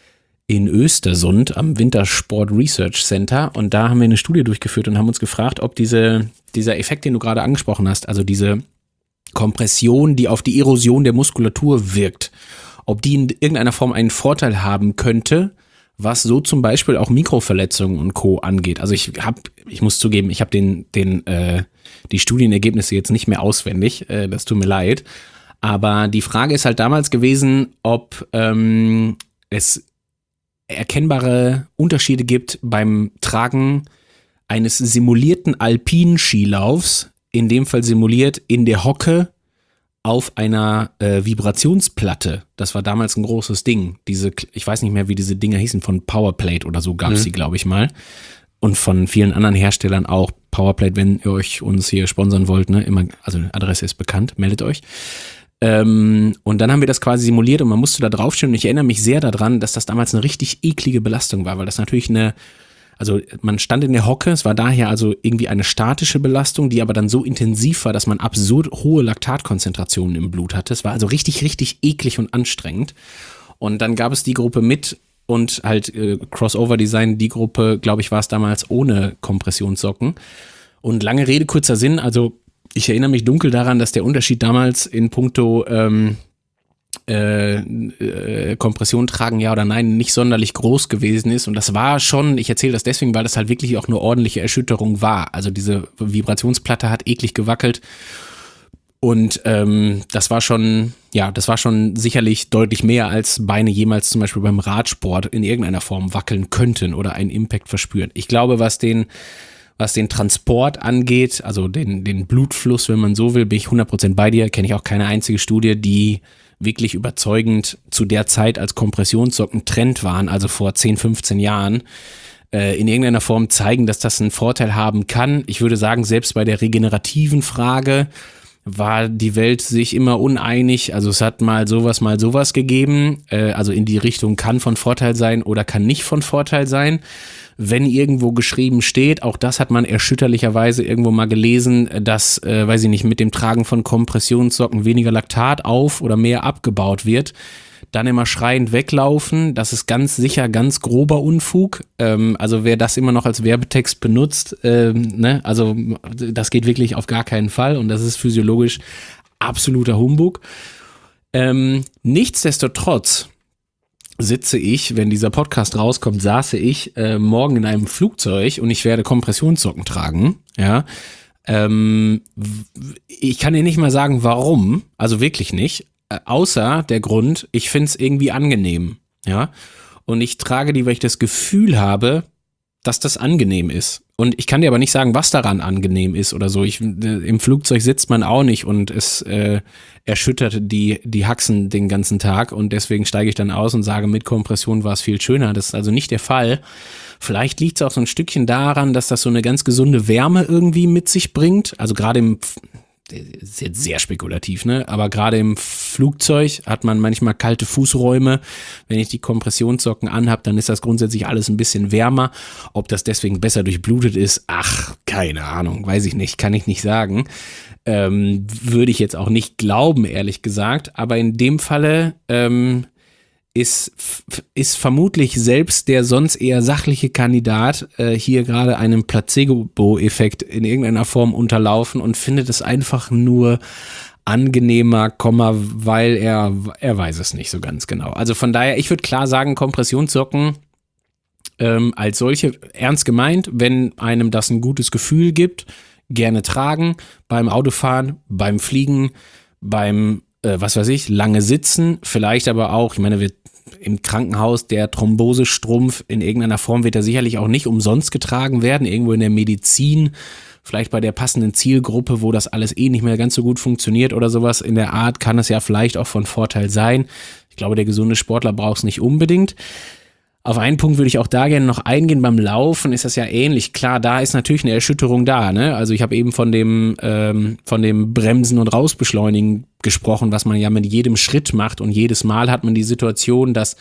in Östersund am Wintersport Research Center und da haben wir eine Studie durchgeführt und haben uns gefragt, ob diese, dieser Effekt, den du gerade angesprochen hast, also diese Kompression, die auf die Erosion der Muskulatur wirkt, ob die in irgendeiner Form einen Vorteil haben könnte, was so zum Beispiel auch Mikroverletzungen und Co. angeht. Also ich habe, ich muss zugeben, ich habe den, den, äh, die Studienergebnisse jetzt nicht mehr auswendig, äh, das tut mir leid, aber die Frage ist halt damals gewesen, ob ähm, es erkennbare Unterschiede gibt beim Tragen eines simulierten alpinen Skilaufs, in dem Fall simuliert in der Hocke auf einer äh, Vibrationsplatte. Das war damals ein großes Ding. Diese, ich weiß nicht mehr, wie diese Dinger hießen, von Powerplate oder so gab es mhm. die, glaube ich mal. Und von vielen anderen Herstellern auch. Powerplate, wenn ihr euch uns hier sponsern wollt, ne, immer, also Adresse ist bekannt, meldet euch. Ähm, und dann haben wir das quasi simuliert und man musste da draufstehen und ich erinnere mich sehr daran, dass das damals eine richtig eklige Belastung war, weil das natürlich eine, also man stand in der Hocke, es war daher also irgendwie eine statische Belastung, die aber dann so intensiv war, dass man absurd hohe Laktatkonzentrationen im Blut hatte. Es war also richtig, richtig eklig und anstrengend. Und dann gab es die Gruppe mit und halt äh, Crossover-Design, die Gruppe, glaube ich, war es damals ohne Kompressionssocken. Und lange Rede, kurzer Sinn, also ich erinnere mich dunkel daran, dass der Unterschied damals in puncto ähm, äh, äh, Kompression tragen, ja oder nein, nicht sonderlich groß gewesen ist. Und das war schon, ich erzähle das deswegen, weil das halt wirklich auch eine ordentliche Erschütterung war. Also diese Vibrationsplatte hat eklig gewackelt. Und ähm, das war schon, ja, das war schon sicherlich deutlich mehr, als Beine jemals zum Beispiel beim Radsport in irgendeiner Form wackeln könnten oder einen Impact verspüren. Ich glaube, was den Was den Transport angeht, also den, den Blutfluss, wenn man so will, bin ich hundert Prozent bei dir. Kenne ich auch keine einzige Studie, die wirklich überzeugend zu der Zeit als Kompressionssocken Trend waren, also vor zehn, fünfzehn Jahren, äh, in irgendeiner Form zeigen, dass das einen Vorteil haben kann. Ich würde sagen, selbst bei der regenerativen Frage war die Welt sich immer uneinig. Also es hat mal sowas, mal sowas gegeben. Äh, also in die Richtung kann von Vorteil sein oder kann nicht von Vorteil sein. Wenn irgendwo geschrieben steht, auch das hat man erschütterlicherweise irgendwo mal gelesen, dass, äh, weiß ich nicht, mit dem Tragen von Kompressionssocken weniger Laktat auf oder mehr abgebaut wird, dann immer schreiend weglaufen. Das ist ganz sicher ganz grober Unfug. Ähm, also wer das immer noch als Werbetext benutzt, ähm, ne, also das geht wirklich auf gar keinen Fall und das ist physiologisch absoluter Humbug. Ähm, nichtsdestotrotz sitze ich, wenn dieser Podcast rauskommt, saße ich äh, morgen in einem Flugzeug und ich werde Kompressionssocken tragen, ja. Ähm, ich kann dir nicht mal sagen, warum, also wirklich nicht, äh, außer der Grund, ich finde es irgendwie angenehm, ja. Und ich trage die, weil ich das Gefühl habe, dass das angenehm ist. Und ich kann dir aber nicht sagen, was daran angenehm ist oder so. Ich, im Flugzeug sitzt man auch nicht und es äh, erschüttert die, die Haxen den ganzen Tag und deswegen steige ich dann aus und sage, mit Kompression war es viel schöner. Das ist also nicht der Fall. Vielleicht liegt es auch so ein Stückchen daran, dass das so eine ganz gesunde Wärme irgendwie mit sich bringt. Also gerade im, das ist jetzt sehr spekulativ, ne? Aber gerade im Flugzeug hat man manchmal kalte Fußräume. Wenn ich die Kompressionssocken anhab, dann ist das grundsätzlich alles ein bisschen wärmer. Ob das deswegen besser durchblutet ist, ach, keine Ahnung, weiß ich nicht, kann ich nicht sagen. Ähm, würde ich jetzt auch nicht glauben, ehrlich gesagt. Aber in dem Falle ähm, ist, ist vermutlich selbst der sonst eher sachliche Kandidat äh, hier gerade einem Placebo-Effekt in irgendeiner Form unterlaufen und findet es einfach nur angenehmer, weil er, er weiß es nicht so ganz genau. Also von daher, ich würde klar sagen, Kompressionssocken ähm, als solche ernst gemeint, wenn einem das ein gutes Gefühl gibt, gerne tragen, beim Autofahren, beim Fliegen, beim äh, was weiß ich, lange sitzen, vielleicht aber auch, ich meine, wir im Krankenhaus, der Thrombosestrumpf in irgendeiner Form wird er sicherlich auch nicht umsonst getragen werden, irgendwo in der Medizin, vielleicht bei der passenden Zielgruppe, wo das alles eh nicht mehr ganz so gut funktioniert oder sowas in der Art, kann es ja vielleicht auch von Vorteil sein. Ich glaube, der gesunde Sportler braucht es nicht unbedingt. Auf einen Punkt würde ich auch da gerne noch eingehen. Beim Laufen ist das ja ähnlich. Klar, da ist natürlich eine Erschütterung da, ne? Also ich habe eben von dem ähm, von dem Bremsen und Rausbeschleunigen gesprochen, was man ja mit jedem Schritt macht. Und jedes Mal hat man die Situation, dass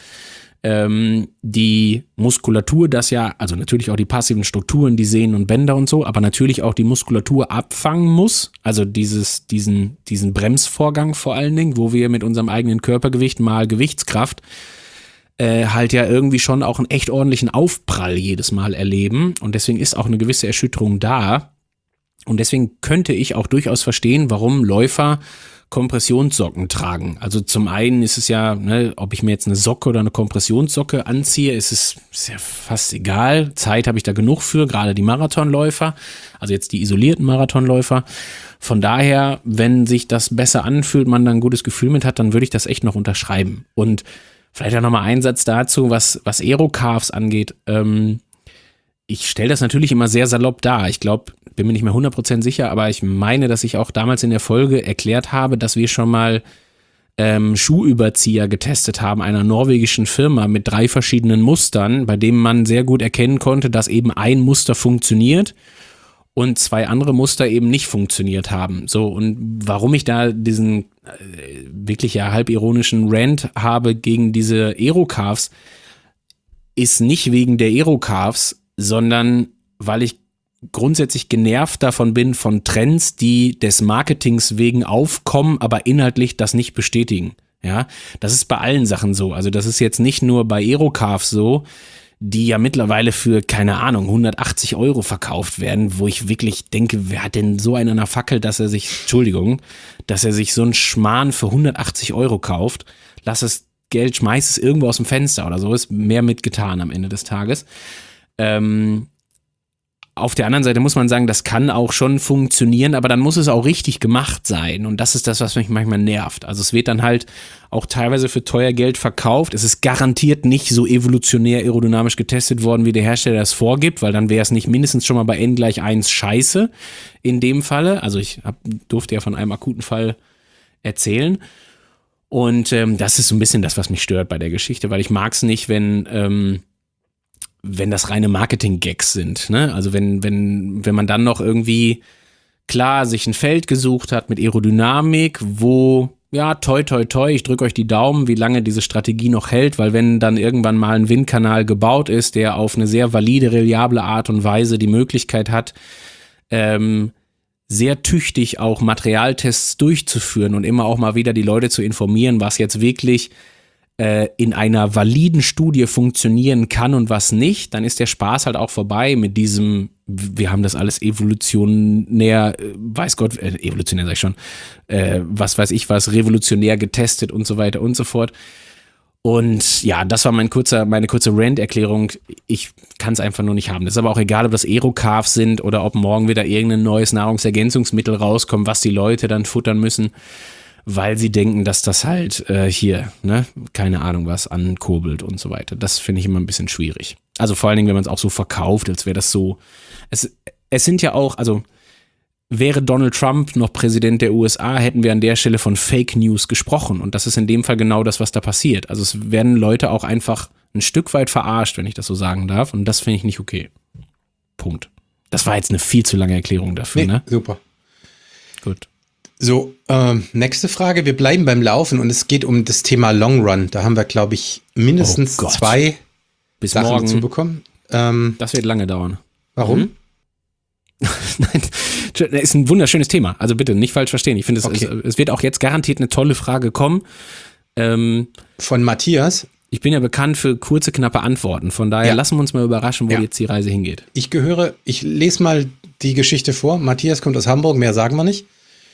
ähm, die Muskulatur, das ja, also natürlich auch die passiven Strukturen, die Sehnen und Bänder und so, aber natürlich auch die Muskulatur abfangen muss. Also dieses diesen diesen Bremsvorgang vor allen Dingen, wo wir mit unserem eigenen Körpergewicht mal Gewichtskraft äh, halt ja irgendwie schon auch einen echt ordentlichen Aufprall jedes Mal erleben. Und deswegen ist auch eine gewisse Erschütterung da. Und deswegen könnte ich auch durchaus verstehen, warum Läufer Kompressionssocken tragen. Also zum einen ist es ja, ne, ob ich mir jetzt eine Socke oder eine Kompressionssocke anziehe, ist es ist ja fast egal. Zeit habe ich da genug für, gerade die Marathonläufer, also jetzt die isolierten Marathonläufer. Von daher, wenn sich das besser anfühlt, man da ein gutes Gefühl mit hat, dann würde ich das echt noch unterschreiben. Und vielleicht auch nochmal ein Satz dazu, was, was Aero-Calves angeht. Ähm, ich stelle das natürlich immer sehr salopp dar. Ich glaube, bin mir nicht mehr hundert Prozent sicher, aber ich meine, dass ich auch damals in der Folge erklärt habe, dass wir schon mal ähm, Schuhüberzieher getestet haben, einer norwegischen Firma mit drei verschiedenen Mustern, bei dem man sehr gut erkennen konnte, dass eben ein Muster funktioniert und zwei andere Muster eben nicht funktioniert haben. So, und warum ich da diesen äh, wirklich ja halb ironischen Rant habe gegen diese Aero-Calves, ist nicht wegen der Aero-Calves, sondern weil ich grundsätzlich genervt davon bin, von Trends, die des Marketings wegen aufkommen, aber inhaltlich das nicht bestätigen. Ja, das ist bei allen Sachen so. Also das ist jetzt nicht nur bei Aero-Calves so, die ja mittlerweile für, keine Ahnung, hundertachtzig Euro verkauft werden, wo ich wirklich denke, wer hat denn so einen an der Fackel, dass er sich, Entschuldigung, dass er sich so einen Schmarrn für hundertachtzig Euro kauft, lass das Geld, schmeiß es irgendwo aus dem Fenster oder so, ist mehr mitgetan am Ende des Tages. Ähm, Auf der anderen Seite muss man sagen, das kann auch schon funktionieren, aber dann muss es auch richtig gemacht sein. Und das ist das, was mich manchmal nervt. Also es wird dann halt auch teilweise für teuer Geld verkauft. Es ist garantiert nicht so evolutionär aerodynamisch getestet worden, wie der Hersteller das vorgibt, weil dann wäre es nicht mindestens schon mal bei N gleich eins scheiße in dem Falle. Also ich hab, durfte ja von einem akuten Fall erzählen. Und ähm, das ist so ein bisschen das, was mich stört bei der Geschichte, weil ich mag es nicht, wenn... Ähm, wenn das reine Marketing-Gags sind, ne? Also wenn, wenn, wenn man dann noch irgendwie klar sich ein Feld gesucht hat mit Aerodynamik, wo, ja, toi, toi, toi, ich drücke euch die Daumen, wie lange diese Strategie noch hält, weil wenn dann irgendwann mal ein Windkanal gebaut ist, der auf eine sehr valide, reliable Art und Weise die Möglichkeit hat, ähm, sehr tüchtig auch Materialtests durchzuführen und immer auch mal wieder die Leute zu informieren, was jetzt wirklich in einer validen Studie funktionieren kann und was nicht, dann ist der Spaß halt auch vorbei mit diesem, wir haben das alles evolutionär, weiß Gott, äh, evolutionär sag ich schon, äh, was weiß ich was, revolutionär getestet und so weiter und so fort. Und ja, das war mein kurzer, meine kurze Rant-Erklärung. Ich kann es einfach nur nicht haben. Das ist aber auch egal, ob das Aero-Calves sind oder ob morgen wieder irgendein neues Nahrungsergänzungsmittel rauskommt, was die Leute dann futtern müssen, weil sie denken, dass das halt äh, hier, ne, keine Ahnung was, ankurbelt und so weiter. Das finde ich immer ein bisschen schwierig. Also vor allen Dingen, wenn man es auch so verkauft, als wäre das so. Es, es sind ja auch, also wäre Donald Trump noch Präsident der U S A, hätten wir an der Stelle von Fake News gesprochen. Und das ist in dem Fall genau das, was da passiert. Also es werden Leute auch einfach ein Stück weit verarscht, wenn ich das so sagen darf. Und das finde ich nicht okay. Punkt. Das war jetzt eine viel zu lange Erklärung dafür, nee, ne? Super. Gut. So, ähm, nächste Frage. Wir bleiben beim Laufen und es geht um das Thema Long Run. Da haben wir, glaube ich, mindestens oh zwei Bis Sachen morgen. zu bekommen. Ähm, das wird lange dauern. Warum? Mhm. Nein, das ist ein wunderschönes Thema. Also bitte nicht falsch verstehen. Ich finde, es, okay. es, es wird auch jetzt garantiert eine tolle Frage kommen. Ähm, Von Matthias. Ich bin ja bekannt für kurze, knappe Antworten. Von daher ja. lassen wir uns mal überraschen, wo ja. jetzt die Reise hingeht. Ich gehöre, ich lese mal die Geschichte vor. Matthias kommt aus Hamburg, mehr sagen wir nicht.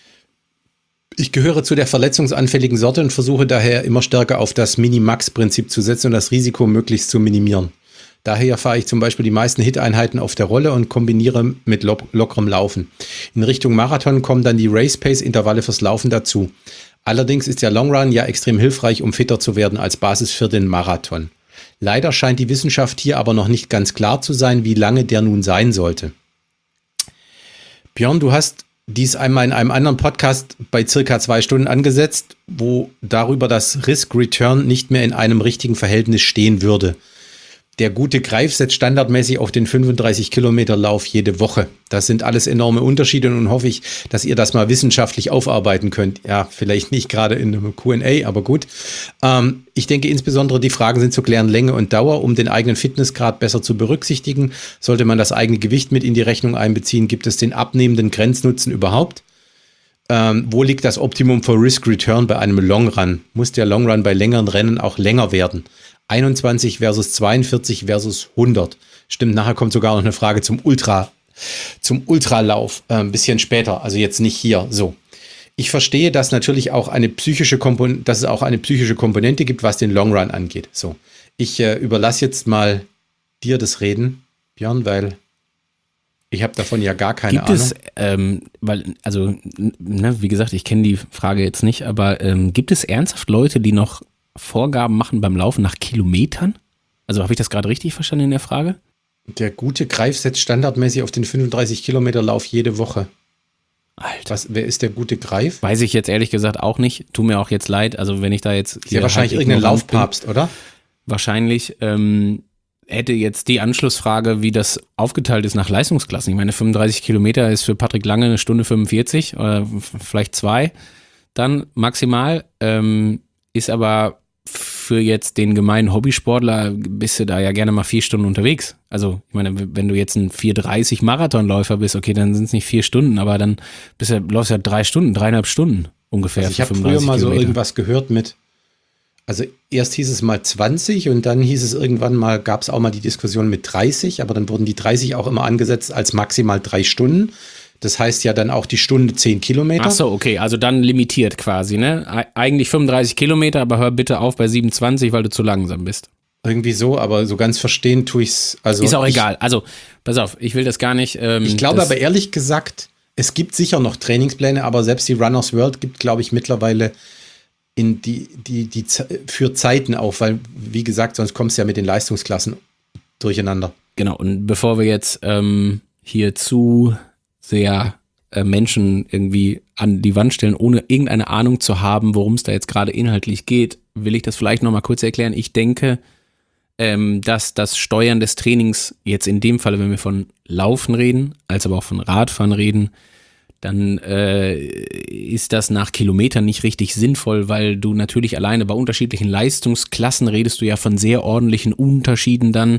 Ich gehöre zu der verletzungsanfälligen Sorte und versuche daher immer stärker auf das Minimax-Prinzip zu setzen und das Risiko möglichst zu minimieren. Daher fahre ich zum Beispiel die meisten Hit-Einheiten auf der Rolle und kombiniere mit lock- lockerem Laufen. In Richtung Marathon kommen dann die Race-Pace-Intervalle fürs Laufen dazu. Allerdings ist der Long Run ja extrem hilfreich, um fitter zu werden als Basis für den Marathon. Leider scheint die Wissenschaft hier aber noch nicht ganz klar zu sein, wie lange der nun sein sollte. Björn, du hast dies einmal in einem anderen Podcast bei circa zwei Stunden angesetzt, wo darüber das Risk-Return nicht mehr in einem richtigen Verhältnis stehen würde. Der gute Greif setzt standardmäßig auf den fünfunddreißig Kilometer Lauf jede Woche. Das sind alles enorme Unterschiede und hoffe ich, dass ihr das mal wissenschaftlich aufarbeiten könnt. Ja, vielleicht nicht gerade in einem Q und A, aber gut. Ähm, ich denke insbesondere die Fragen sind zu klären Länge und Dauer, um den eigenen Fitnessgrad besser zu berücksichtigen. Sollte man das eigene Gewicht mit in die Rechnung einbeziehen, gibt es den abnehmenden Grenznutzen überhaupt? Ähm, wo liegt das Optimum für Risk-Return bei einem Long Run? Muss der Long Run bei längeren Rennen auch länger werden? einundzwanzig versus zweiundvierzig versus hundert. Stimmt, nachher kommt sogar noch eine Frage zum Ultra, zum Ultralauf, äh, ein bisschen später, also jetzt nicht hier, so. Ich verstehe, dass natürlich auch eine psychische Komponente, dass es auch eine psychische Komponente gibt, was den Long Run angeht. So, ich äh, überlasse jetzt mal dir das Reden, Björn, weil ich habe davon ja gar keine gibt Ahnung. Es, ähm, weil, also, ne, wie gesagt, ich kenne die Frage jetzt nicht, aber ähm, gibt es ernsthaft Leute, die noch Vorgaben machen beim Laufen nach Kilometern? Also habe ich das gerade richtig verstanden in der Frage? Der gute Greif setzt standardmäßig auf den fünfunddreißig Kilometer Lauf jede Woche. Alter. Was, wer ist der gute Greif? Weiß ich jetzt ehrlich gesagt auch nicht. Tut mir auch jetzt leid. Also wenn ich da jetzt... Ist ja wahrscheinlich halt irgendein Laufpapst, oder? Wahrscheinlich ähm, hätte jetzt die Anschlussfrage, wie das aufgeteilt ist nach Leistungsklassen. Ich meine, fünfunddreißig Kilometer ist für Patrick Lange eine Stunde fünfundvierzig oder vielleicht zwei dann maximal. Ähm, ist aber für jetzt den gemeinen Hobbysportler bist du da ja gerne mal vier Stunden unterwegs. Also ich meine, wenn du jetzt ein vier dreißig Marathonläufer bist, okay, dann sind es nicht vier Stunden, aber dann bist du, läufst du ja drei Stunden, dreieinhalb Stunden ungefähr. Also ich habe früher mal so irgendwas gehört mit, also erst hieß es mal zwanzig und dann hieß es irgendwann mal, gab es auch mal die Diskussion mit dreißig, aber dann wurden die dreißig auch immer angesetzt als maximal drei Stunden. Das heißt ja dann auch die Stunde zehn Kilometer. Ach so, okay, also dann limitiert quasi, ne? Eigentlich fünfunddreißig Kilometer, aber hör bitte auf bei siebenundzwanzig, weil du zu langsam bist. Irgendwie so, aber so ganz verstehen tue ich's. Also ist auch ich, egal. Also, pass auf, ich will das gar nicht. Ähm, ich glaube aber ehrlich gesagt, es gibt sicher noch Trainingspläne, aber selbst die Runners World gibt, glaube ich, mittlerweile in die, die, die für Zeiten auf, weil, wie gesagt, sonst kommst du ja mit den Leistungsklassen durcheinander. Genau, und bevor wir jetzt ähm, hier zu sehr äh, Menschen irgendwie an die Wand stellen, ohne irgendeine Ahnung zu haben, worum es da jetzt gerade inhaltlich geht, will ich das vielleicht nochmal kurz erklären. Ich denke, ähm, dass das Steuern des Trainings jetzt in dem Falle, wenn wir von Laufen reden, als aber auch von Radfahren reden, dann äh, ist das nach Kilometern nicht richtig sinnvoll, weil du natürlich alleine bei unterschiedlichen Leistungsklassen redest du ja von sehr ordentlichen Unterschieden dann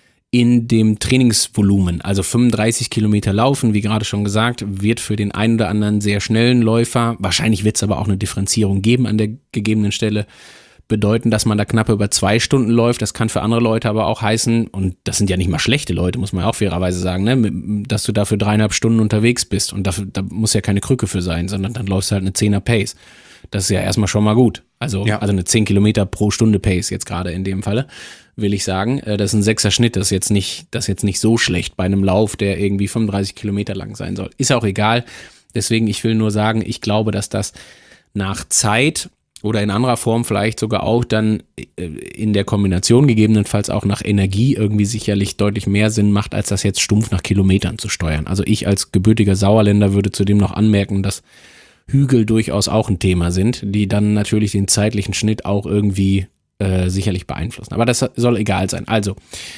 in dem Trainingsvolumen. Also fünfunddreißig Kilometer laufen, wie gerade schon gesagt, wird für den einen oder anderen sehr schnellen Läufer, wahrscheinlich wird es aber auch eine Differenzierung geben an der gegebenen Stelle, bedeuten, dass man da knapp über zwei Stunden läuft. Das kann für andere Leute aber auch heißen, und das sind ja nicht mal schlechte Leute, muss man ja auch fairerweise sagen, ne, dass du dafür dreieinhalb Stunden unterwegs bist und dafür, da muss ja keine Krücke für sein, sondern dann läufst du halt eine zehner Pace. Das ist ja erstmal schon mal gut. Also, ja. also eine zehn Kilometer pro Stunde Pace jetzt gerade in dem Falle, will ich sagen. Das ist ein sechser Schnitt, das ist jetzt nicht, das ist jetzt nicht so schlecht bei einem Lauf, der irgendwie fünfunddreißig Kilometer lang sein soll. Ist auch egal. Deswegen, ich will nur sagen, ich glaube, dass das nach Zeit oder in anderer Form vielleicht sogar auch dann in der Kombination gegebenenfalls auch nach Energie irgendwie sicherlich deutlich mehr Sinn macht, als das jetzt stumpf nach Kilometern zu steuern. Also ich als gebürtiger Sauerländer würde zudem noch anmerken, dass Hügel durchaus auch ein Thema sind, die dann natürlich den zeitlichen Schnitt auch irgendwie äh, sicherlich beeinflussen. Aber das soll egal sein. Also,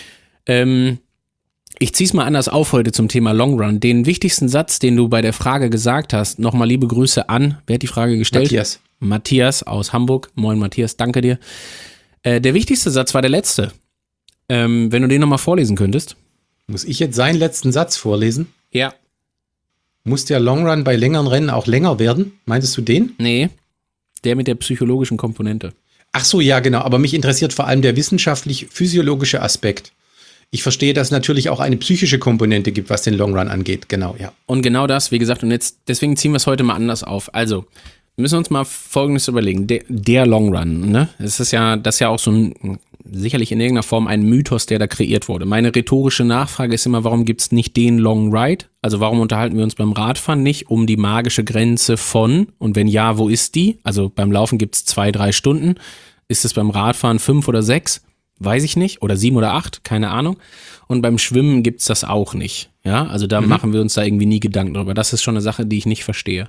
ähm, ich zieh's mal anders auf heute zum Thema Long Run. Den wichtigsten Satz, den du bei der Frage gesagt hast, nochmal liebe Grüße an, wer hat die Frage gestellt? Matthias. Matthias aus Hamburg. Moin Matthias, danke dir. Äh, der wichtigste Satz war der letzte. Ähm, wenn du den nochmal vorlesen könntest. Muss ich jetzt seinen letzten Satz vorlesen? Ja. Muss der Long Run bei längeren Rennen auch länger werden? Meintest du den? Nee, der mit der psychologischen Komponente. Ach so, ja, genau. Aber mich interessiert vor allem der wissenschaftlich-physiologische Aspekt. Ich verstehe, dass es natürlich auch eine psychische Komponente gibt, was den Long Run angeht. Genau, ja. Und genau das, wie gesagt, und jetzt deswegen ziehen wir es heute mal anders auf. Also, wir müssen uns mal Folgendes überlegen. Der, der Long Run, ne? Es ist ja, das ist ja auch so ein, sicherlich in irgendeiner Form ein Mythos, der da kreiert wurde. Meine rhetorische Nachfrage ist immer, warum gibt es nicht den Long Ride? Also warum unterhalten wir uns beim Radfahren nicht um die magische Grenze von, und wenn ja, wo ist die? Also beim Laufen gibt es zwei, drei Stunden. Ist es beim Radfahren fünf oder sechs? Weiß ich nicht. Oder sieben oder acht? Keine Ahnung. Und beim Schwimmen gibt es das auch nicht. Ja, also da mhm. machen wir uns da irgendwie nie Gedanken drüber. Das ist schon eine Sache, die ich nicht verstehe.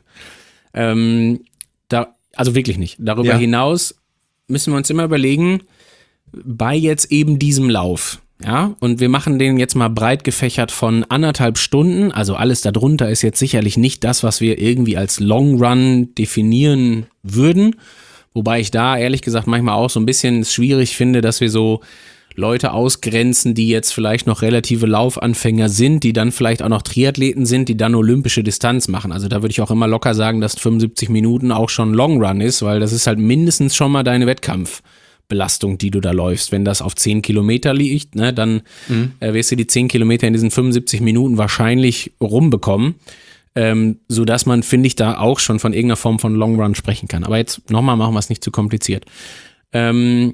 Ähm, da, also wirklich nicht. Darüber ja. hinaus müssen wir uns immer überlegen, bei jetzt eben diesem Lauf, ja, und wir machen den jetzt mal breit gefächert von anderthalb Stunden, also alles darunter ist jetzt sicherlich nicht das, was wir irgendwie als Long Run definieren würden, wobei ich da ehrlich gesagt manchmal auch so ein bisschen schwierig finde, dass wir so Leute ausgrenzen, die jetzt vielleicht noch relative Laufanfänger sind, die dann vielleicht auch noch Triathleten sind, die dann olympische Distanz machen. Also da würde ich auch immer locker sagen, dass fünfundsiebzig Minuten auch schon Long Run ist, weil das ist halt mindestens schon mal deine Wettkampf Belastung, die du da läufst. Wenn das auf zehn Kilometer liegt, ne, dann mhm. äh, wirst du die zehn Kilometer in diesen fünfundsiebzig Minuten wahrscheinlich rumbekommen, ähm, sodass man, finde ich, da auch schon von irgendeiner Form von Long Run sprechen kann. Aber jetzt nochmal, machen wir es nicht zu kompliziert. Ähm,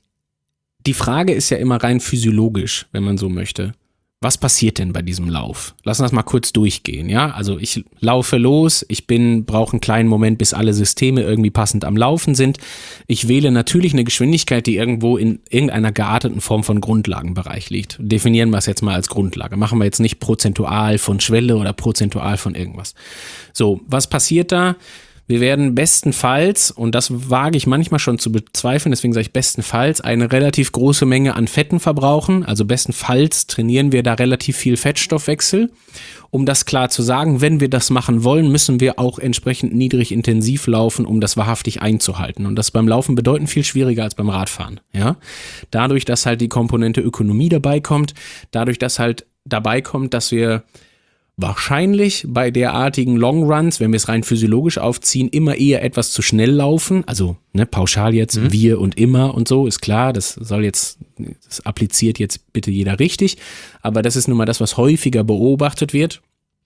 die Frage ist ja immer rein physiologisch, wenn man so möchte. Was passiert denn bei diesem Lauf? Lass uns das mal kurz durchgehen, ja? Also ich laufe los, ich bin, brauche einen kleinen Moment, bis alle Systeme irgendwie passend am Laufen sind. Ich wähle natürlich eine Geschwindigkeit, die irgendwo in irgendeiner gearteten Form von Grundlagenbereich liegt. Definieren wir es jetzt mal als Grundlage. Machen wir jetzt nicht prozentual von Schwelle oder prozentual von irgendwas. So, was passiert da? Wir werden bestenfalls, und das wage ich manchmal schon zu bezweifeln, deswegen sage ich bestenfalls, eine relativ große Menge an Fetten verbrauchen. Also bestenfalls trainieren wir da relativ viel Fettstoffwechsel. Um das klar zu sagen, wenn wir das machen wollen, müssen wir auch entsprechend niedrig intensiv laufen, um das wahrhaftig einzuhalten. Und das beim Laufen bedeutend viel schwieriger als beim Radfahren. Ja? Dadurch, dass halt die Komponente Ökonomie dabei kommt, dadurch, dass halt dabei kommt, dass wir wahrscheinlich bei derartigen Long Runs, wenn wir es rein physiologisch aufziehen, immer eher etwas zu schnell laufen. Also ne, pauschal jetzt mhm. wir und immer und so, ist klar, das soll jetzt, das appliziert jetzt bitte jeder richtig. Aber das ist nun mal das, was häufiger beobachtet wird,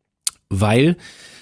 weil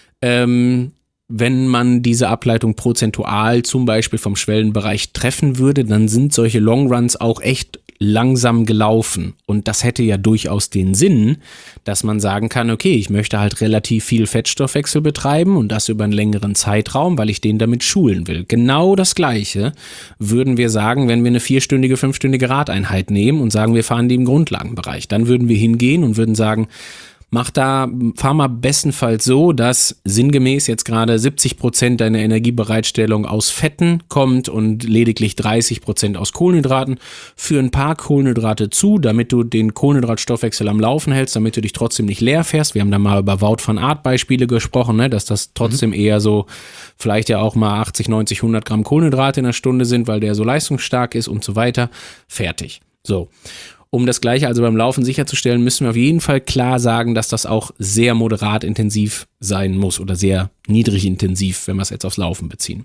ähm, wenn man diese Ableitung prozentual zum Beispiel vom Schwellenbereich treffen würde, dann sind solche Long Runs auch echt langsam gelaufen. Und das hätte ja durchaus den Sinn, dass man sagen kann, okay, ich möchte halt relativ viel Fettstoffwechsel betreiben und das über einen längeren Zeitraum, weil ich den damit schulen will. Genau das Gleiche würden wir sagen, wenn wir eine vierstündige, fünfstündige Radeinheit nehmen und sagen, wir fahren die im Grundlagenbereich. Dann würden wir hingehen und würden sagen, mach da, fahr mal bestenfalls so, dass sinngemäß jetzt gerade siebzig Prozent deiner Energiebereitstellung aus Fetten kommt und lediglich dreißig Prozent aus Kohlenhydraten. Für ein paar Kohlenhydrate zu, damit du den Kohlenhydratstoffwechsel am Laufen hältst, damit du dich trotzdem nicht leer fährst. Wir haben da mal über Wout van Aert Beispiele gesprochen, ne, dass das trotzdem mhm. eher so vielleicht ja auch mal achtzig, neunzig, hundert Gramm Kohlenhydrate in der Stunde sind, weil der so leistungsstark ist und so weiter. Fertig. So. Um das Gleiche also beim Laufen sicherzustellen, müssen wir auf jeden Fall klar sagen, dass das auch sehr moderat intensiv sein muss oder sehr niedrig intensiv, wenn wir es jetzt aufs Laufen beziehen.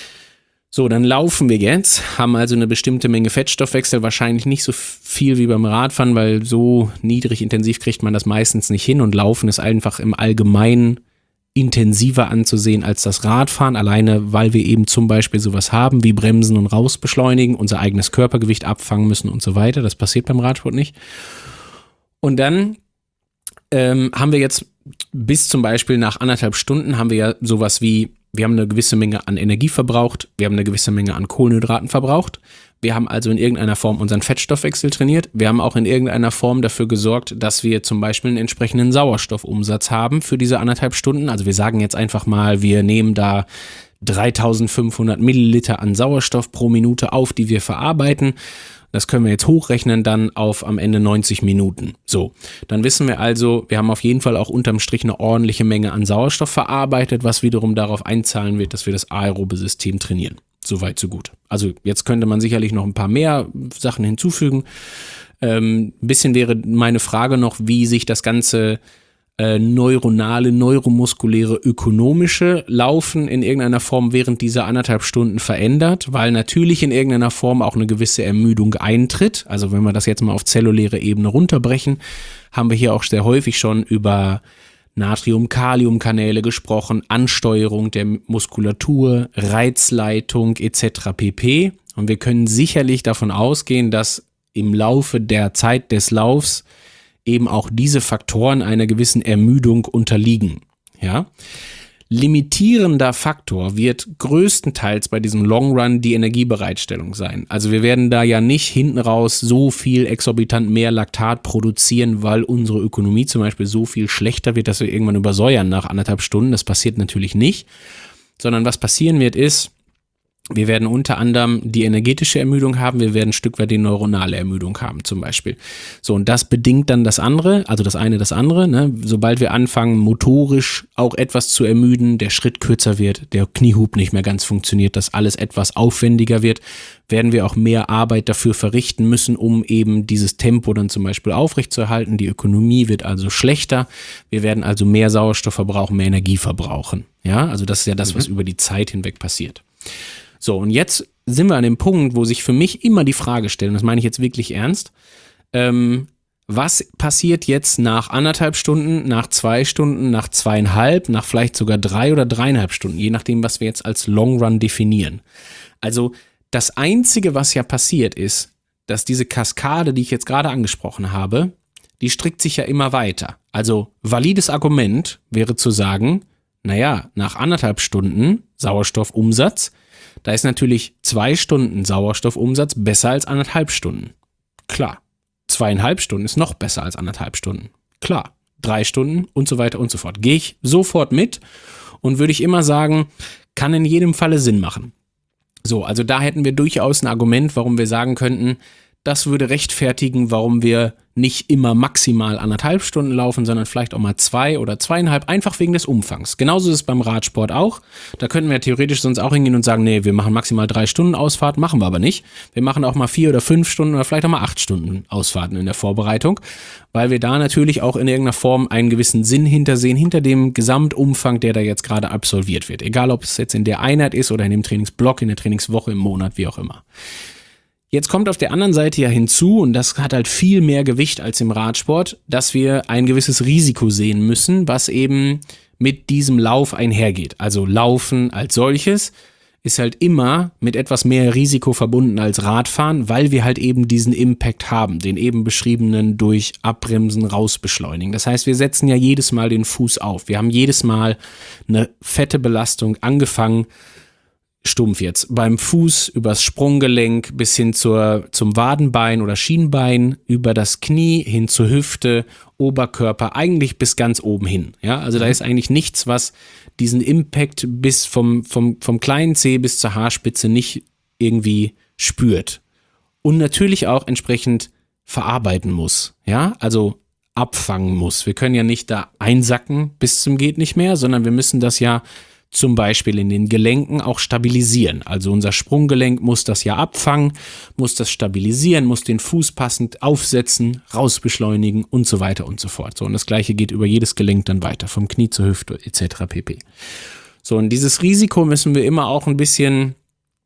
So, dann laufen wir jetzt, haben also eine bestimmte Menge Fettstoffwechsel, wahrscheinlich nicht so viel wie beim Radfahren, weil so niedrig intensiv kriegt man das meistens nicht hin und Laufen ist einfach im Allgemeinen intensiver anzusehen als das Radfahren, alleine weil wir eben zum Beispiel sowas haben wie Bremsen und Rausbeschleunigen, unser eigenes Körpergewicht abfangen müssen und so weiter. Das passiert beim Radsport nicht. Und dann ähm, haben wir jetzt bis zum Beispiel nach anderthalb Stunden haben wir ja sowas wie, wir haben eine gewisse Menge an Energie verbraucht, wir haben eine gewisse Menge an Kohlenhydraten verbraucht. Wir haben also in irgendeiner Form unseren Fettstoffwechsel trainiert. Wir haben auch in irgendeiner Form dafür gesorgt, dass wir zum Beispiel einen entsprechenden Sauerstoffumsatz haben für diese anderthalb Stunden. Also wir sagen jetzt einfach mal, wir nehmen da dreitausendfünfhundert Milliliter an Sauerstoff pro Minute auf, die wir verarbeiten. Das können wir jetzt hochrechnen dann auf am Ende neunzig Minuten. So, dann wissen wir also, wir haben auf jeden Fall auch unterm Strich eine ordentliche Menge an Sauerstoff verarbeitet, was wiederum darauf einzahlen wird, dass wir das aerobe System trainieren. So weit, so gut. Also jetzt könnte man sicherlich noch ein paar mehr Sachen hinzufügen. Ähm, ein bisschen wäre meine Frage noch, wie sich das ganze äh, neuronale, neuromuskuläre, ökonomische Laufen in irgendeiner Form während dieser anderthalb Stunden verändert, weil natürlich in irgendeiner Form auch eine gewisse Ermüdung eintritt. Also wenn wir das jetzt mal auf zelluläre Ebene runterbrechen, haben wir hier auch sehr häufig schon über Natrium-Kalium-Kanäle gesprochen, Ansteuerung der Muskulatur, Reizleitung et cetera pp. Und wir können sicherlich davon ausgehen, dass im Laufe der Zeit des Laufs eben auch diese Faktoren einer gewissen Ermüdung unterliegen. Ja? Limitierender Faktor wird größtenteils bei diesem Long Run die Energiebereitstellung sein. Also wir werden da ja nicht hinten raus so viel exorbitant mehr Laktat produzieren, weil unsere Ökonomie zum Beispiel so viel schlechter wird, dass wir irgendwann übersäuern nach anderthalb Stunden. Das passiert natürlich nicht, sondern was passieren wird ist, wir werden unter anderem die energetische Ermüdung haben, wir werden ein Stück weit die neuronale Ermüdung haben zum Beispiel. So, und das bedingt dann das andere, also das eine das andere, ne? Sobald wir anfangen, motorisch auch etwas zu ermüden, der Schritt kürzer wird, der Kniehub nicht mehr ganz funktioniert, dass alles etwas aufwendiger wird, werden wir auch mehr Arbeit dafür verrichten müssen, um eben dieses Tempo dann zum Beispiel aufrechtzuerhalten. Die Ökonomie wird also schlechter, wir werden also mehr Sauerstoff verbrauchen, mehr Energie verbrauchen. Ja, also das ist ja das, was mhm. über die Zeit hinweg passiert. So, und jetzt sind wir an dem Punkt, wo sich für mich immer die Frage stellt, und das meine ich jetzt wirklich ernst, ähm, was passiert jetzt nach anderthalb Stunden, nach zwei Stunden, nach zweieinhalb, nach vielleicht sogar drei oder dreieinhalb Stunden, je nachdem, was wir jetzt als Long Run definieren. Also das Einzige, was ja passiert ist, dass diese Kaskade, die ich jetzt gerade angesprochen habe, die strickt sich ja immer weiter. Also valides Argument wäre zu sagen, naja, nach anderthalb Stunden Sauerstoffumsatz, da ist natürlich zwei Stunden Sauerstoffumsatz besser als anderthalb Stunden. Klar. Zweieinhalb Stunden ist noch besser als anderthalb Stunden. Klar. Drei Stunden und so weiter und so fort. Gehe ich sofort mit und würde ich immer sagen, kann in jedem Falle Sinn machen. So, also da hätten wir durchaus ein Argument, warum wir sagen könnten, das würde rechtfertigen, warum wir nicht immer maximal anderthalb Stunden laufen, sondern vielleicht auch mal zwei oder zweieinhalb, einfach wegen des Umfangs. Genauso ist es beim Radsport auch. Da könnten wir theoretisch sonst auch hingehen und sagen, nee, wir machen maximal drei Stunden Ausfahrt, machen wir aber nicht. Wir machen auch mal vier oder fünf Stunden oder vielleicht auch mal acht Stunden Ausfahrten in der Vorbereitung, weil wir da natürlich auch in irgendeiner Form einen gewissen Sinn hintersehen, hinter dem Gesamtumfang, der da jetzt gerade absolviert wird. Egal, ob es jetzt in der Einheit ist oder in dem Trainingsblock, in der Trainingswoche, im Monat, wie auch immer. Jetzt kommt auf der anderen Seite ja hinzu, und das hat halt viel mehr Gewicht als im Radsport, dass wir ein gewisses Risiko sehen müssen, was eben mit diesem Lauf einhergeht. Also Laufen als solches ist halt immer mit etwas mehr Risiko verbunden als Radfahren, weil wir halt eben diesen Impact haben, den eben beschriebenen durch Abbremsen, rausbeschleunigen. Das heißt, wir setzen ja jedes Mal den Fuß auf. Wir haben jedes Mal eine fette Belastung, angefangen stumpf jetzt, beim Fuß übers Sprunggelenk bis hin zur, zum Wadenbein oder Schienbein, über das Knie hin zur Hüfte, Oberkörper, eigentlich bis ganz oben hin. Ja, also da ist eigentlich nichts, was diesen Impact bis vom, vom, vom kleinen Zeh bis zur Haarspitze nicht irgendwie spürt. Und natürlich auch entsprechend verarbeiten muss. Ja, also abfangen muss. Wir können ja nicht da einsacken bis zum geht nicht mehr, sondern wir müssen das ja zum Beispiel in den Gelenken auch stabilisieren. Also unser Sprunggelenk muss das ja abfangen, muss das stabilisieren, muss den Fuß passend aufsetzen, rausbeschleunigen und so weiter und so fort. So, und das Gleiche geht über jedes Gelenk dann weiter, vom Knie zur Hüfte et cetera pp. So, und dieses Risiko müssen wir immer auch ein bisschen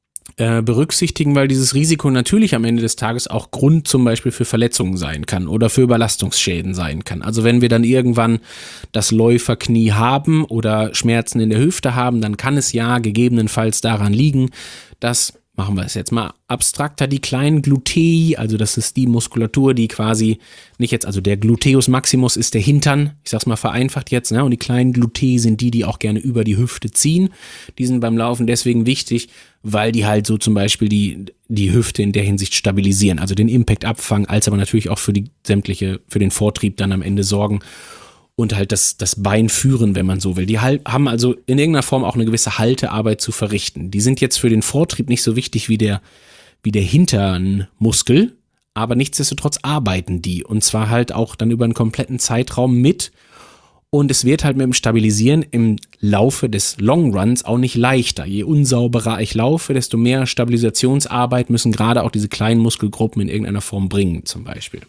äh, berücksichtigen, weil dieses Risiko natürlich am Ende des Tages auch Grund zum Beispiel für Verletzungen sein kann oder für Überlastungsschäden sein kann. Also wenn wir dann irgendwann das Läuferknie haben oder Schmerzen in der Hüfte haben, dann kann es ja gegebenenfalls daran liegen, dass, machen wir es jetzt mal abstrakter, die kleinen Glutei, also das ist die Muskulatur, die quasi nicht jetzt, also der Gluteus maximus ist der Hintern, ich sag's mal vereinfacht jetzt, ne? Und die kleinen Glutei sind die, die auch gerne über die Hüfte ziehen. Die sind beim Laufen deswegen wichtig, weil die halt so zum Beispiel die, die Hüfte in der Hinsicht stabilisieren, also den Impact abfangen, als aber natürlich auch für die sämtliche, für den Vortrieb dann am Ende sorgen und halt das, das Bein führen, wenn man so will. Die halt, haben also in irgendeiner Form auch eine gewisse Haltearbeit zu verrichten. Die sind jetzt für den Vortrieb nicht so wichtig wie der, wie der Hinternmuskel, aber nichtsdestotrotz arbeiten die und zwar halt auch dann über einen kompletten Zeitraum mit. Und es wird halt mit dem Stabilisieren im Laufe des Long Runs auch nicht leichter. Je unsauberer ich laufe, desto mehr Stabilisationsarbeit müssen gerade auch diese kleinen Muskelgruppen in irgendeiner Form bringen, zum Beispiel.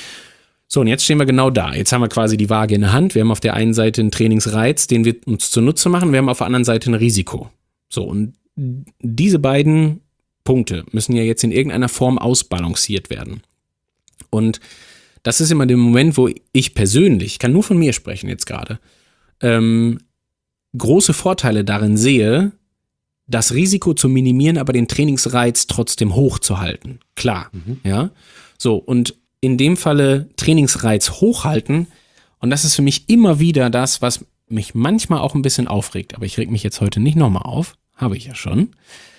So, und jetzt stehen wir genau da. Jetzt haben wir quasi die Waage in der Hand. Wir haben auf der einen Seite einen Trainingsreiz, den wir uns zunutze machen. Wir haben auf der anderen Seite ein Risiko. So, und diese beiden Punkte müssen ja jetzt in irgendeiner Form ausbalanciert werden. Und das ist immer der Moment, wo ich persönlich, ich kann nur von mir sprechen jetzt gerade, ähm, große Vorteile darin sehe, das Risiko zu minimieren, aber den Trainingsreiz trotzdem hochzuhalten. Klar, mhm. ja. So, und in dem Falle Trainingsreiz hochhalten, und das ist für mich immer wieder das, was mich manchmal auch ein bisschen aufregt, aber ich reg mich jetzt heute nicht nochmal auf, habe ich ja schon,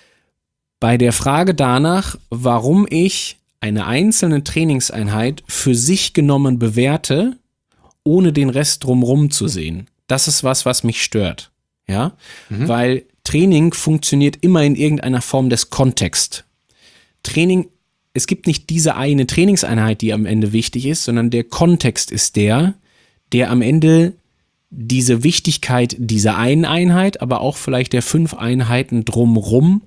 bei der Frage danach, warum ich eine einzelne Trainingseinheit für sich genommen bewerte, ohne den Rest drumherum zu sehen. Das ist was, was mich stört. Ja, mhm. Weil Training funktioniert immer in irgendeiner Form des Kontexts. Training, es gibt nicht diese eine Trainingseinheit, die am Ende wichtig ist, sondern der Kontext ist der, der am Ende diese Wichtigkeit dieser einen Einheit, aber auch vielleicht der fünf Einheiten drumherum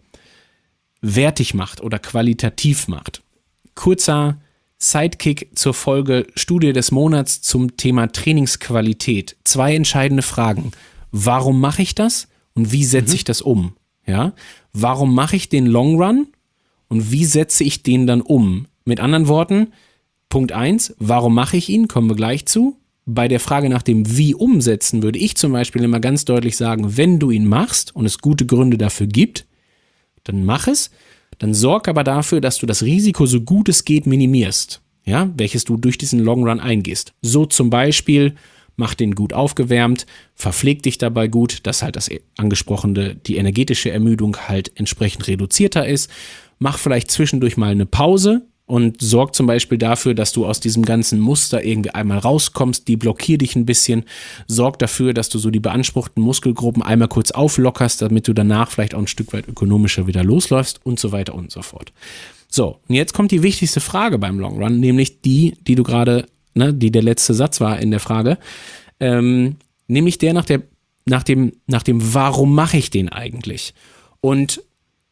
wertig macht oder qualitativ macht. Kurzer Sidekick zur Folge Studie des Monats zum Thema Trainingsqualität. Zwei entscheidende Fragen. Warum mache ich das und wie setze mhm. ich das um? Ja, warum mache ich den Long Run und wie setze ich den dann um? Mit anderen Worten, Punkt eins, warum mache ich ihn? Kommen wir gleich zu. Bei der Frage nach dem Wie umsetzen würde ich zum Beispiel immer ganz deutlich sagen, wenn du ihn machst und es gute Gründe dafür gibt, dann mach es. Dann sorg aber dafür, dass du das Risiko so gut es geht minimierst, ja, welches du durch diesen Long Run eingehst. So zum Beispiel, mach den gut aufgewärmt, verpfleg dich dabei gut, dass halt das angesprochene, die energetische Ermüdung halt entsprechend reduzierter ist. Mach vielleicht zwischendurch mal eine Pause und sorg zum Beispiel dafür, dass du aus diesem ganzen Muster irgendwie einmal rauskommst, die blockier dich ein bisschen, sorg dafür, dass du so die beanspruchten Muskelgruppen einmal kurz auflockerst, damit du danach vielleicht auch ein Stück weit ökonomischer wieder losläufst und so weiter und so fort. So, und jetzt kommt die wichtigste Frage beim Long Run, nämlich die, die du gerade, ne, die der letzte Satz war in der Frage, ähm, nämlich der nach der, nach dem, nach dem, warum mache ich den eigentlich? Und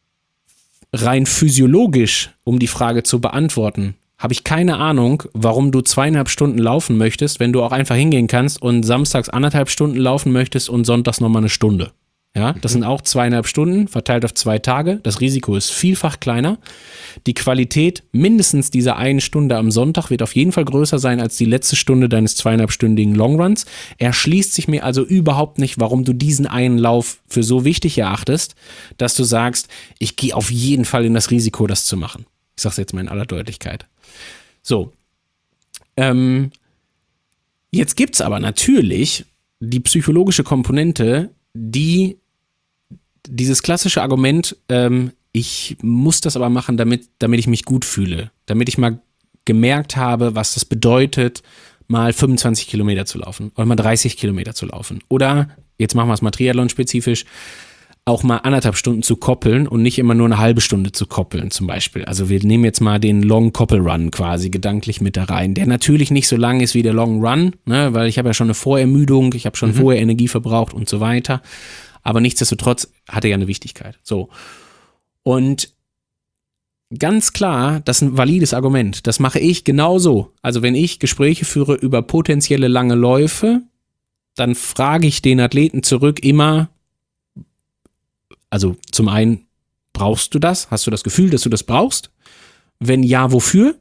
rein physiologisch, um die Frage zu beantworten, habe ich keine Ahnung, warum du zweieinhalb Stunden laufen möchtest, wenn du auch einfach hingehen kannst und samstags anderthalb Stunden laufen möchtest und sonntags nochmal eine Stunde. Ja, das sind auch zweieinhalb Stunden, verteilt auf zwei Tage. Das Risiko ist vielfach kleiner. Die Qualität mindestens dieser einen Stunde am Sonntag wird auf jeden Fall größer sein als die letzte Stunde deines zweieinhalbstündigen Longruns. Erschließt sich mir also überhaupt nicht, warum du diesen einen Lauf für so wichtig erachtest, dass du sagst, ich gehe auf jeden Fall in das Risiko, das zu machen. Ich sage es jetzt mal in aller Deutlichkeit. So. Ähm, jetzt gibt es aber natürlich die psychologische Komponente, die dieses klassische Argument, ähm, ich muss das aber machen, damit, damit ich mich gut fühle, damit ich mal gemerkt habe, was das bedeutet, mal fünfundzwanzig Kilometer zu laufen oder mal dreißig Kilometer zu laufen. Oder, jetzt machen wir es mal Triathlon-spezifisch, auch mal anderthalb Stunden zu koppeln und nicht immer nur eine halbe Stunde zu koppeln zum Beispiel. Also wir nehmen jetzt mal den Long Koppel Run quasi gedanklich mit da rein, der natürlich nicht so lang ist wie der Long Run, ne, weil ich habe ja schon eine Vorermüdung, ich habe schon mhm. vorher Energie verbraucht und so weiter. Aber nichtsdestotrotz hat er ja eine Wichtigkeit. So. Und ganz klar, das ist ein valides Argument. Das mache ich genauso. Also wenn ich Gespräche führe über potenzielle lange Läufe, dann frage ich den Athleten zurück immer, also zum einen, brauchst du das? Hast du das Gefühl, dass du das brauchst? Wenn ja, wofür?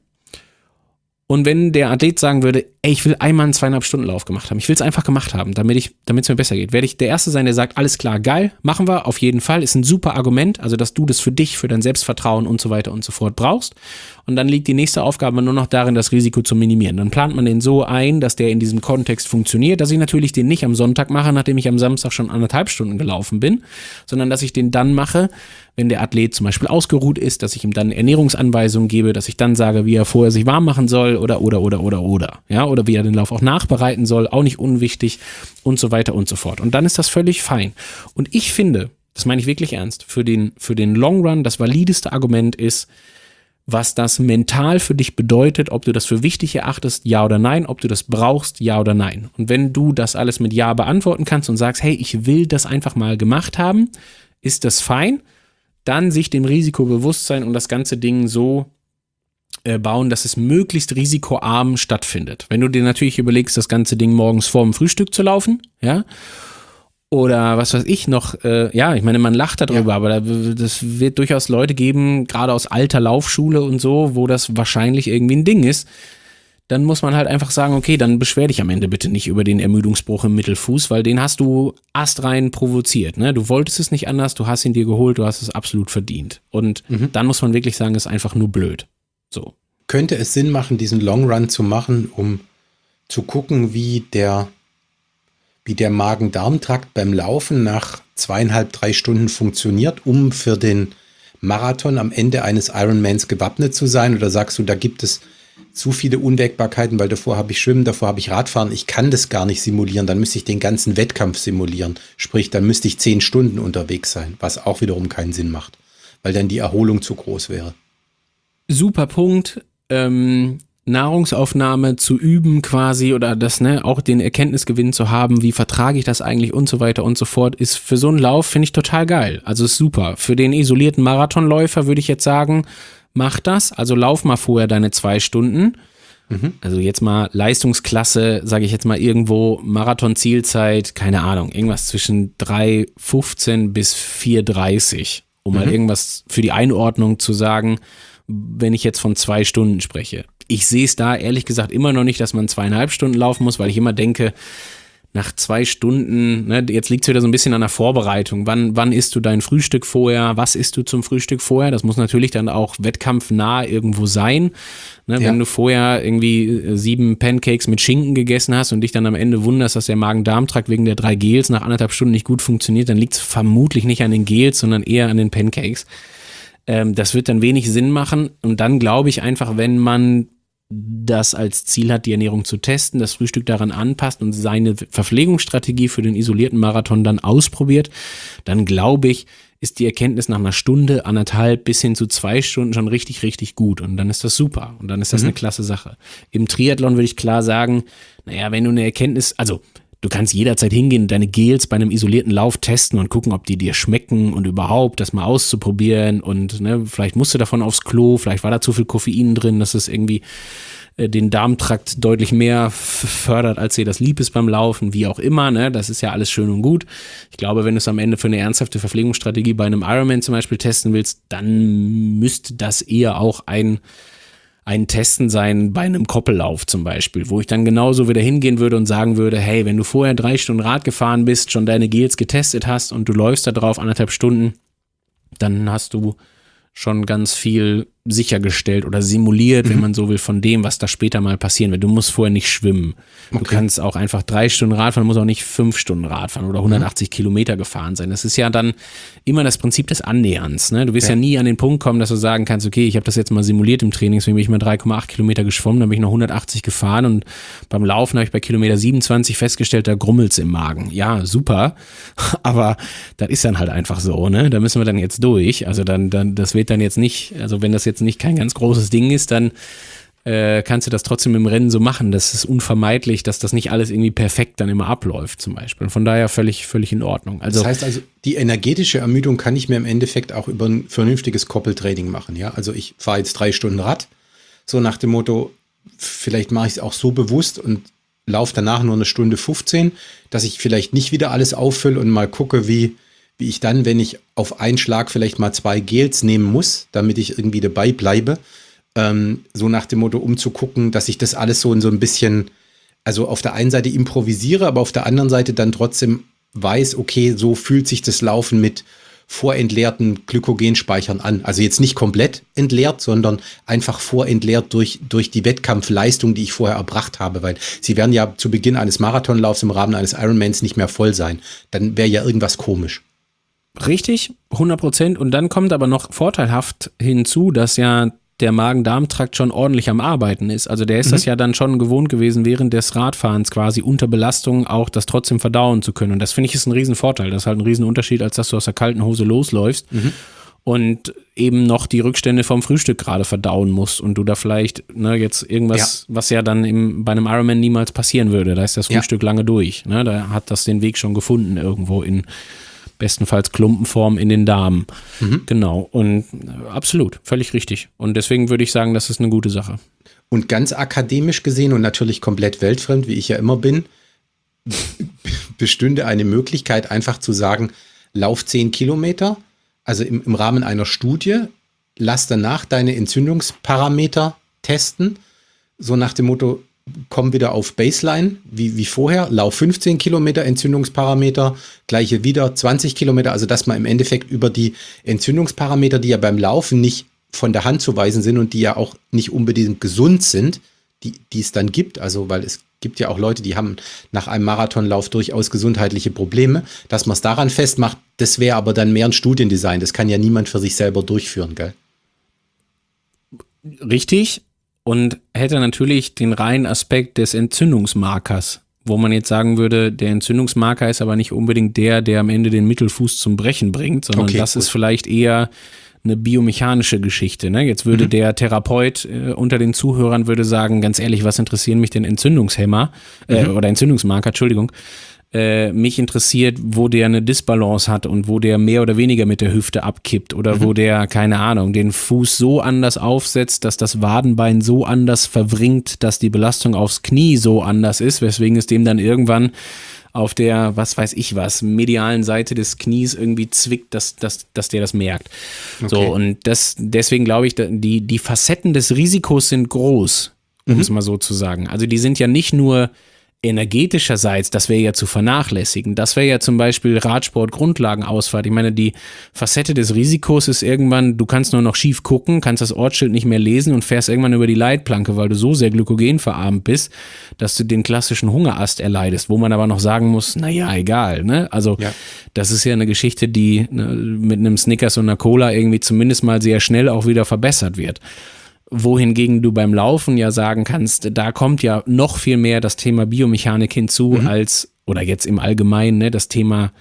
Und wenn der Athlet sagen würde, ey, ich will einmal einen zweieinhalb Stunden Lauf gemacht haben, ich will es einfach gemacht haben, damit ich, damit es mir besser geht, werde ich der Erste sein, der sagt, alles klar, geil, machen wir, auf jeden Fall, ist ein super Argument, also dass du das für dich, für dein Selbstvertrauen und so weiter und so fort brauchst. Und dann liegt die nächste Aufgabe nur noch darin, das Risiko zu minimieren. Dann plant man den so ein, dass der in diesem Kontext funktioniert, dass ich natürlich den nicht am Sonntag mache, nachdem ich am Samstag schon anderthalb Stunden gelaufen bin, sondern dass ich den dann mache, wenn der Athlet zum Beispiel ausgeruht ist, dass ich ihm dann Ernährungsanweisungen gebe, dass ich dann sage, wie er vorher sich warm machen soll oder, oder, oder, oder, oder, ja, oder wie er den Lauf auch nachbereiten soll, auch nicht unwichtig und so weiter und so fort. Und dann ist das völlig fein. Und ich finde, das meine ich wirklich ernst, für den, für den Long Run das valideste Argument ist, was das mental für dich bedeutet, ob du das für wichtig erachtest, ja oder nein, ob du das brauchst, ja oder nein. Und wenn du das alles mit Ja beantworten kannst und sagst, hey, ich will das einfach mal gemacht haben, ist das fein. Dann sich dem Risiko bewusst sein und das ganze Ding so äh, bauen, dass es möglichst risikoarm stattfindet. Wenn du dir natürlich überlegst, das ganze Ding morgens vor dem Frühstück zu laufen, ja, oder was weiß ich noch, äh, ja, ich meine, man lacht darüber, ja. aber das wird durchaus Leute geben, gerade aus alter Laufschule und so, wo das wahrscheinlich irgendwie ein Ding ist. Dann muss man halt einfach sagen, okay, dann beschwer dich am Ende bitte nicht über den Ermüdungsbruch im Mittelfuß, weil den hast du astrein provoziert, ne? Du wolltest es nicht anders, du hast ihn dir geholt, du hast es absolut verdient. Und mhm. dann muss man wirklich sagen, es ist einfach nur blöd. So. Könnte es Sinn machen, diesen Long Run zu machen, um zu gucken, wie der, wie der Magen-Darm-Trakt beim Laufen nach zweieinhalb, drei Stunden funktioniert, um für den Marathon am Ende eines Ironmans gewappnet zu sein? Oder sagst du, da gibt es zu viele Unwägbarkeiten, weil davor habe ich Schwimmen, davor habe ich Radfahren, ich kann das gar nicht simulieren, dann müsste ich den ganzen Wettkampf simulieren, sprich, dann müsste ich zehn Stunden unterwegs sein, was auch wiederum keinen Sinn macht, weil dann die Erholung zu groß wäre. Super Punkt, ähm, Nahrungsaufnahme zu üben quasi oder das, ne, auch den Erkenntnisgewinn zu haben, wie vertrage ich das eigentlich und so weiter und so fort, ist für so einen Lauf, finde ich total geil, also ist super. Für den isolierten Marathonläufer würde ich jetzt sagen, mach das, also lauf mal vorher deine zwei Stunden Mhm. Also jetzt mal Leistungsklasse, sage ich jetzt mal irgendwo, Marathon-Zielzeit, keine Ahnung, irgendwas zwischen drei fünfzehn bis vier dreißig, um mhm. mal irgendwas für die Einordnung zu sagen, wenn ich jetzt von zwei Stunden spreche. Ich sehe es da ehrlich gesagt immer noch nicht, dass man zweieinhalb Stunden laufen muss, weil ich immer denke, nach zwei Stunden, ne, jetzt liegt es wieder so ein bisschen an der Vorbereitung. Wann, wann isst du dein Frühstück vorher? Was isst du zum Frühstück vorher? Das muss natürlich dann auch wettkampfnah irgendwo sein. Ne, ja. Wenn du vorher irgendwie sieben Pancakes mit Schinken gegessen hast und dich dann am Ende wunderst, dass der Magen-Darm-Trakt wegen der drei Gels nach anderthalb Stunden nicht gut funktioniert, dann liegt es vermutlich nicht an den Gels, sondern eher an den Pancakes. Ähm, das wird dann wenig Sinn machen. Und dann glaube ich einfach, wenn man das als Ziel hat, die Ernährung zu testen, das Frühstück daran anpasst und seine Verpflegungsstrategie für den isolierten Marathon dann ausprobiert, dann glaube ich, ist die Erkenntnis nach einer Stunde, anderthalb bis hin zu zwei Stunden schon richtig, richtig gut. Und dann ist das super. Und dann ist das mhm. eine klasse Sache. Im Triathlon würde ich klar sagen, naja, wenn du eine Erkenntnis, also du kannst jederzeit hingehen und deine Gels bei einem isolierten Lauf testen und gucken, ob die dir schmecken und überhaupt das mal auszuprobieren und ne, vielleicht musst du davon aufs Klo, vielleicht war da zu viel Koffein drin, dass es irgendwie äh, den Darmtrakt deutlich mehr f- fördert, als dir das lieb ist beim Laufen, wie auch immer, ne, das ist ja alles schön und gut. Ich glaube, wenn du es am Ende für eine ernsthafte Verpflegungsstrategie bei einem Ironman zum Beispiel testen willst, dann müsste das eher auch ein ein Testen sein bei einem Koppellauf zum Beispiel, wo ich dann genauso wieder hingehen würde und sagen würde, hey, wenn du vorher drei Stunden Rad gefahren bist, schon deine Gels getestet hast und du läufst da drauf anderthalb Stunden, dann hast du schon ganz viel sichergestellt oder simuliert, mhm. wenn man so will, von dem, was da später mal passieren wird. Du musst vorher nicht schwimmen. Okay. Du kannst auch einfach drei Stunden Rad fahren, du musst auch nicht fünf Stunden Rad fahren oder hundertachtzig mhm. Kilometer gefahren sein. Das ist ja dann immer das Prinzip des Annäherns. Ne? Du wirst ja. ja nie an den Punkt kommen, dass du sagen kannst, okay, ich habe das jetzt mal simuliert im Training, deswegen bin ich mal drei Komma acht Kilometer geschwommen, dann bin ich noch hundertachtzig gefahren und beim Laufen habe ich bei Kilometer siebenundzwanzig festgestellt, da grummelt's im Magen. Ja, super, aber das ist dann halt einfach so, ne? Da müssen wir dann jetzt durch. Also dann, dann, das wird dann jetzt nicht, also wenn das jetzt nicht kein ganz großes Ding ist, dann äh, kannst du das trotzdem im Rennen so machen. Das ist unvermeidlich, dass das nicht alles irgendwie perfekt dann immer abläuft zum Beispiel. Und von daher völlig, völlig in Ordnung. Also, das heißt also, die energetische Ermüdung kann ich mir im Endeffekt auch über ein vernünftiges Koppeltraining machen. Ja? Also ich fahre jetzt drei Stunden Rad, so nach dem Motto, vielleicht mache ich es auch so bewusst und laufe danach nur eine Stunde fünfzehn, dass ich vielleicht nicht wieder alles auffülle und mal gucke, wie wie ich dann, wenn ich auf einen Schlag vielleicht mal zwei Gels nehmen muss, damit ich irgendwie dabei bleibe, ähm, so nach dem Motto, um zu gucken, dass ich das alles so in so ein bisschen, also auf der einen Seite improvisiere, aber auf der anderen Seite dann trotzdem weiß, okay, so fühlt sich das Laufen mit vorentleerten Glykogenspeichern an. Also jetzt nicht komplett entleert, sondern einfach vorentleert durch, durch die Wettkampfleistung, die ich vorher erbracht habe, weil sie werden ja zu Beginn eines Marathonlaufs im Rahmen eines Ironmans nicht mehr voll sein. Dann wäre ja irgendwas komisch. Richtig, hundert Prozent. Und dann kommt aber noch vorteilhaft hinzu, dass ja der Magen-Darm-Trakt schon ordentlich am Arbeiten ist. Also der ist mhm. das ja dann schon gewohnt gewesen, während des Radfahrens quasi unter Belastung auch das trotzdem verdauen zu können. Und das finde ich ist ein Riesenvorteil. Das ist halt ein Riesenunterschied, als dass du aus der kalten Hose losläufst mhm. und eben noch die Rückstände vom Frühstück gerade verdauen musst und du da vielleicht ne, jetzt irgendwas, ja. was ja dann im, bei einem Ironman niemals passieren würde. Da ist das Frühstück ja. lange durch. Ne? Da hat das den Weg schon gefunden irgendwo in bestenfalls Klumpenform in den Darm. Mhm. Genau. Und absolut, völlig richtig. Und deswegen würde ich sagen, das ist eine gute Sache. Und ganz akademisch gesehen und natürlich komplett weltfremd, wie ich ja immer bin, bestünde eine Möglichkeit, einfach zu sagen, lauf zehn Kilometer, also im, im Rahmen einer Studie, lass danach deine Entzündungsparameter testen, so nach dem Motto, komm wieder auf Baseline, wie, wie vorher, lauf fünfzehn Kilometer Entzündungsparameter, gleiche wieder zwanzig Kilometer, also dass man im Endeffekt über die Entzündungsparameter, die ja beim Laufen nicht von der Hand zu weisen sind und die ja auch nicht unbedingt gesund sind, die, die es dann gibt, also weil es gibt ja auch Leute, die haben nach einem Marathonlauf durchaus gesundheitliche Probleme, dass man es daran festmacht, das wäre aber dann mehr ein Studiendesign, das kann ja niemand für sich selber durchführen, gell? Richtig. Und hätte natürlich den reinen Aspekt des Entzündungsmarkers, wo man jetzt sagen würde, der Entzündungsmarker ist aber nicht unbedingt der, der am Ende den Mittelfuß zum Brechen bringt, sondern okay, das gut. ist vielleicht eher eine biomechanische Geschichte. Ne? Jetzt würde mhm. der Therapeut äh, unter den Zuhörern würde sagen, ganz ehrlich, was interessieren mich denn Entzündungshemmer äh, mhm. oder Entzündungsmarker, Entschuldigung. äh, mich interessiert, wo der eine Disbalance hat und wo der mehr oder weniger mit der Hüfte abkippt oder mhm. wo der, keine Ahnung, den Fuß so anders aufsetzt, dass das Wadenbein so anders verwringt, dass die Belastung aufs Knie so anders ist, weswegen es dem dann irgendwann auf der, was weiß ich was, medialen Seite des Knies irgendwie zwickt, dass, dass, dass der das merkt. Okay. So, und das, deswegen glaube ich, die, die Facetten des Risikos sind groß, um mhm. es mal so zu sagen. Also die sind ja nicht nur energetischerseits, das wäre ja zu vernachlässigen. Das wäre ja zum Beispiel Radsport-Grundlagenausfahrt. Ich meine, die Facette des Risikos ist irgendwann, du kannst nur noch schief gucken, kannst das Ortsschild nicht mehr lesen und fährst irgendwann über die Leitplanke, weil du so sehr glykogenverarmt bist, dass du den klassischen Hungerast erleidest, wo man aber noch sagen muss, naja, egal, ne? Also ja. das ist ja eine Geschichte, die ne, mit einem Snickers und einer Cola irgendwie zumindest mal sehr schnell auch wieder verbessert wird. Wohingegen du beim Laufen ja sagen kannst, da kommt ja noch viel mehr das Thema Biomechanik hinzu mhm. als, oder jetzt im Allgemeinen, ne, das Thema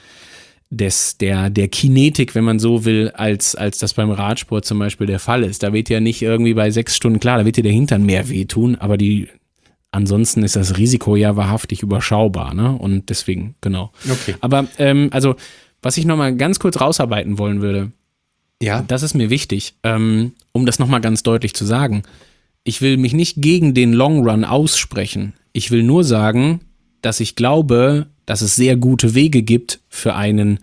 des, der, der Kinetik, wenn man so will, als, als das beim Radsport zum Beispiel der Fall ist. Da wird ja nicht irgendwie bei sechs Stunden, klar, da wird dir der Hintern mehr wehtun, aber die, ansonsten ist das Risiko ja wahrhaftig überschaubar, ne, und deswegen, genau. Okay. Aber, ähm, also, was ich nochmal ganz kurz rausarbeiten wollen würde, ja, das ist mir wichtig, ähm, um das nochmal ganz deutlich zu sagen. Ich will mich nicht gegen den Long Run aussprechen. Ich will nur sagen, dass ich glaube, dass es sehr gute Wege gibt für einen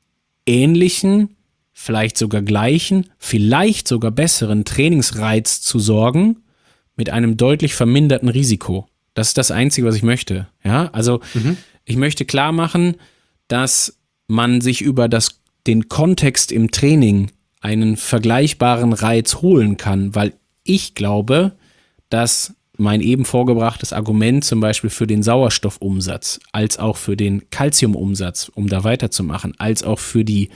ähnlichen, vielleicht sogar gleichen, vielleicht sogar besseren Trainingsreiz zu sorgen, mit einem deutlich verminderten Risiko. Das ist das Einzige, was ich möchte. Ja, also mhm. ich möchte klar machen, dass man sich über das, den Kontext im Training einen vergleichbaren Reiz holen kann, weil ich glaube, dass mein eben vorgebrachtes Argument zum Beispiel für den Sauerstoffumsatz, als auch für den Calciumumsatz, um da weiterzumachen, als auch für die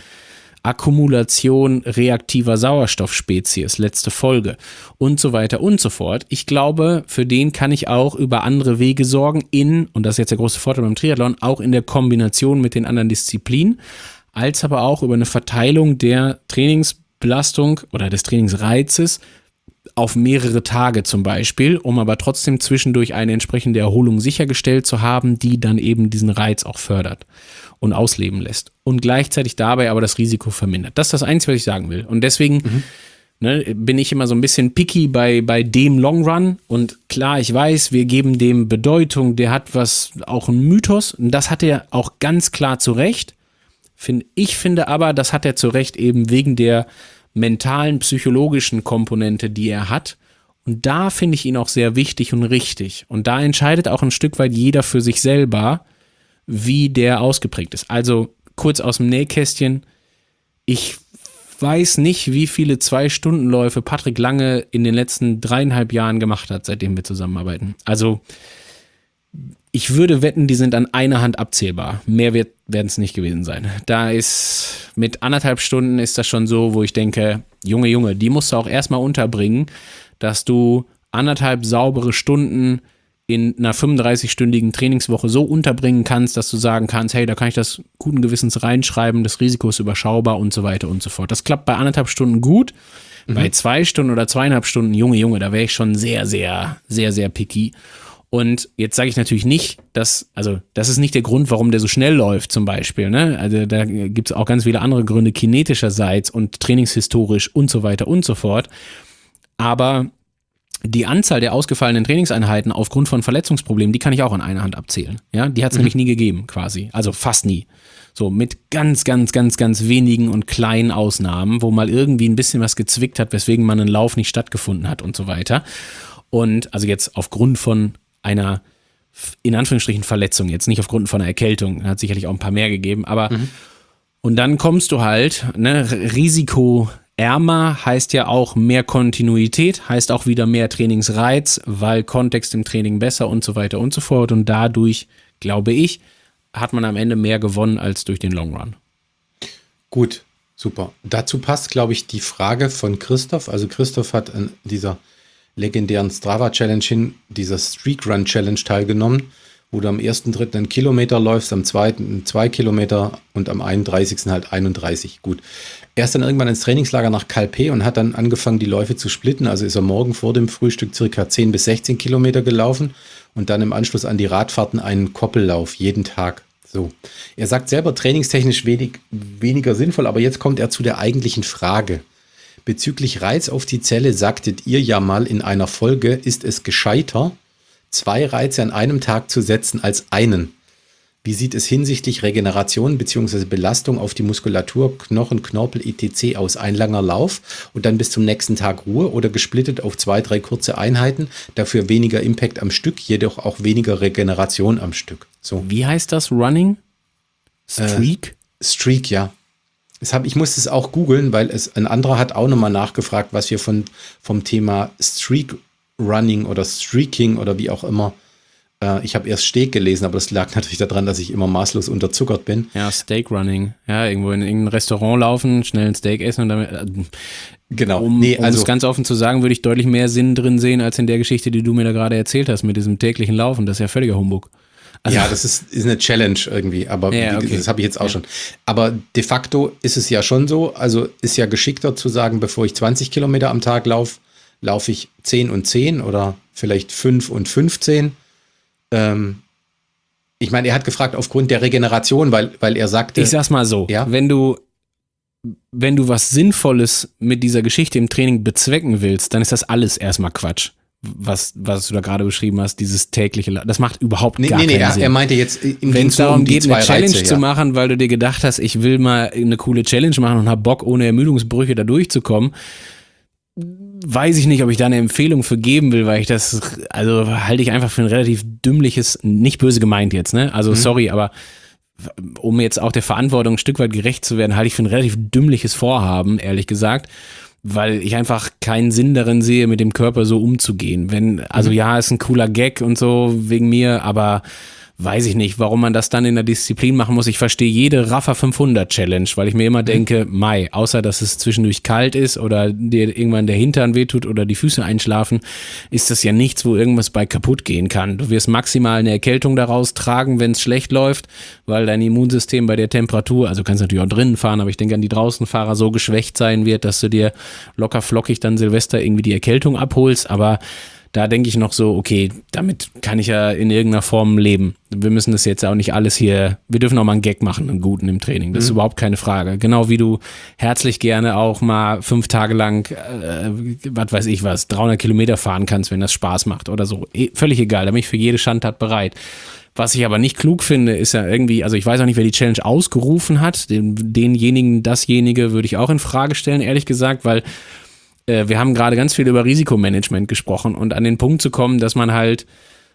Akkumulation reaktiver Sauerstoffspezies, letzte Folge und so weiter und so fort. Ich glaube, für den kann ich auch über andere Wege sorgen in, und das ist jetzt der große Vorteil beim Triathlon, auch in der Kombination mit den anderen Disziplinen, als aber auch über eine Verteilung der Trainingsbelastung oder des Trainingsreizes auf mehrere Tage zum Beispiel, um aber trotzdem zwischendurch eine entsprechende Erholung sichergestellt zu haben, die dann eben diesen Reiz auch fördert und ausleben lässt und gleichzeitig dabei aber das Risiko vermindert. Das ist das Einzige, was ich sagen will. Und deswegen mhm. ne, bin ich immer so ein bisschen picky bei, bei dem Long Run und klar, ich weiß, wir geben dem Bedeutung, der hat was, auch einen Mythos und das hat er auch ganz klar zu Recht. Ich finde aber, das hat er zu Recht eben wegen der mentalen, psychologischen Komponente, die er hat. Und da finde ich ihn auch sehr wichtig und richtig. Und da entscheidet auch ein Stück weit jeder für sich selber, wie der ausgeprägt ist. Also kurz aus dem Nähkästchen, ich weiß nicht, wie viele Zwei-Stunden-Läufe Patrick Lange in den letzten dreieinhalb Jahren gemacht hat, seitdem wir zusammenarbeiten. Also ich würde wetten, die sind an einer Hand abzählbar. Mehr wird werden es nicht gewesen sein. Da ist mit anderthalb Stunden ist das schon so, wo ich denke, Junge, Junge, die musst du auch erstmal unterbringen, dass du anderthalb saubere Stunden in einer fünfunddreißig-stündigen Trainingswoche so unterbringen kannst, dass du sagen kannst, hey, da kann ich das guten Gewissens reinschreiben, das Risiko ist überschaubar und so weiter und so fort. Das klappt bei anderthalb Stunden gut. Mhm. Bei zwei Stunden oder zweieinhalb Stunden, Junge, Junge, da wäre ich schon sehr, sehr, sehr, sehr picky. Und jetzt sage ich natürlich nicht, dass, also das ist nicht der Grund, warum der so schnell läuft zum Beispiel, ne? Also da gibt es auch ganz viele andere Gründe kinetischerseits und trainingshistorisch und so weiter und so fort. Aber die Anzahl der ausgefallenen Trainingseinheiten aufgrund von Verletzungsproblemen, die kann ich auch an einer Hand abzählen. Ja, die hat es mhm. nämlich nie gegeben quasi, also fast nie. So mit ganz, ganz, ganz, ganz wenigen und kleinen Ausnahmen, wo mal irgendwie ein bisschen was gezwickt hat, weswegen man ein Lauf nicht stattgefunden hat und so weiter. Und also jetzt aufgrund von einer, in Anführungsstrichen, Verletzung, jetzt nicht aufgrund von einer Erkältung, hat sicherlich auch ein paar mehr gegeben, aber mhm. und dann kommst du halt, ne, risikoärmer heißt ja auch mehr Kontinuität, heißt auch wieder mehr Trainingsreiz, weil Kontext im Training besser und so weiter und so fort und dadurch, glaube ich, hat man am Ende mehr gewonnen als durch den Long Run. Gut, super. Dazu passt, glaube ich, die Frage von Christoph, also Christoph hat an dieser legendären Strava-Challenge hin, dieser Streak-Run-Challenge teilgenommen, wo du am ersten dritten einen Kilometer läufst, am zweiten zwei Kilometer und am einunddreißigsten halt einunddreißig. Gut. Er ist dann irgendwann ins Trainingslager nach Calpe und hat dann angefangen, die Läufe zu splitten. Also ist er morgen vor dem Frühstück circa zehn bis sechzehn Kilometer gelaufen und dann im Anschluss an die Radfahrten einen Koppellauf jeden Tag. So, er sagt selber trainingstechnisch wenig, weniger sinnvoll, aber jetzt kommt er zu der eigentlichen Frage. Bezüglich Reiz auf die Zelle sagtet ihr ja mal in einer Folge, ist es gescheiter, zwei Reize an einem Tag zu setzen als einen. Wie sieht es hinsichtlich Regeneration bzw. Belastung auf die Muskulatur, Knochen, Knorpel et cetera aus? Ein langer Lauf und dann bis zum nächsten Tag Ruhe oder gesplittet auf zwei, drei kurze Einheiten, dafür weniger Impact am Stück, jedoch auch weniger Regeneration am Stück. So. Wie heißt das? Running? Streak? Äh, Streak, ja. Das hab, ich musste es auch googeln, weil es ein anderer hat auch nochmal nachgefragt, was wir von, vom Thema Streak Running oder Streaking oder wie auch immer. Äh, ich habe erst Steak gelesen, aber das lag natürlich daran, dass ich immer maßlos unterzuckert bin. Ja, Steak Running. Ja, irgendwo in irgendein Restaurant laufen, schnell ein Steak essen und damit. Äh, genau. Um, nee, um also, es ganz offen zu sagen, würde ich deutlich mehr Sinn drin sehen, als in der Geschichte, die du mir da gerade erzählt hast, mit diesem täglichen Laufen. Das ist ja völliger Humbug. Also, ja, das ist, ist eine Challenge irgendwie, aber ja, okay. das habe ich jetzt auch ja. schon. Aber de facto ist es ja schon so, also ist ja geschickter zu sagen, bevor ich zwanzig Kilometer am Tag laufe, laufe ich zehn und zehn oder vielleicht fünf und fünfzehn. Ähm, ich meine, er hat gefragt aufgrund der Regeneration, weil, weil er sagte... Ich sag's mal so, ja? wenn du wenn du was Sinnvolles mit dieser Geschichte im Training bezwecken willst, dann ist das alles erstmal Quatsch. Was, was du da gerade beschrieben hast, dieses tägliche, das macht überhaupt nee, gar nee, nee, keinen er, Sinn. Er meinte jetzt, wenn es darum um geht, eine Challenge Reize, zu ja. machen, weil du dir gedacht hast, ich will mal eine coole Challenge machen und hab Bock, ohne Ermüdungsbrüche da durchzukommen, weiß ich nicht, ob ich da eine Empfehlung für geben will, weil ich das, also halte ich einfach für ein relativ dümmliches, nicht böse gemeint jetzt, ne? Also mhm. sorry, aber um jetzt auch der Verantwortung ein Stück weit gerecht zu werden, halte ich für ein relativ dümmliches Vorhaben, ehrlich gesagt. Weil ich einfach keinen Sinn darin sehe, mit dem Körper so umzugehen. Wenn, also mhm. ja, ist ein cooler Gag und so wegen mir, aber weiß ich nicht, warum man das dann in der Disziplin machen muss. Ich verstehe jede Raffa fünfhundert Challenge, weil ich mir immer denke, Mai, außer dass es zwischendurch kalt ist oder dir irgendwann der Hintern wehtut oder die Füße einschlafen, ist das ja nichts, wo irgendwas bei kaputt gehen kann. Du wirst maximal eine Erkältung daraus tragen, wenn es schlecht läuft, weil dein Immunsystem bei der Temperatur, also du kannst natürlich auch drinnen fahren, aber ich denke an die Draußenfahrer, so geschwächt sein wird, dass du dir locker flockig dann Silvester irgendwie die Erkältung abholst, aber da denke ich noch so, okay, damit kann ich ja in irgendeiner Form leben. Wir müssen das jetzt auch nicht alles hier, wir dürfen auch mal einen Gag machen, einen guten im Training. Das mhm. ist überhaupt keine Frage. Genau wie du herzlich gerne auch mal fünf Tage lang, äh, was weiß ich was, dreihundert Kilometer fahren kannst, wenn das Spaß macht oder so. E- völlig egal, da bin ich für jede Schandtat bereit. Was ich aber nicht klug finde, ist ja irgendwie, also ich weiß auch nicht, wer die Challenge ausgerufen hat. Den, denjenigen, dasjenige würde ich auch in Frage stellen, ehrlich gesagt, weil wir haben gerade ganz viel über Risikomanagement gesprochen und an den Punkt zu kommen, dass man halt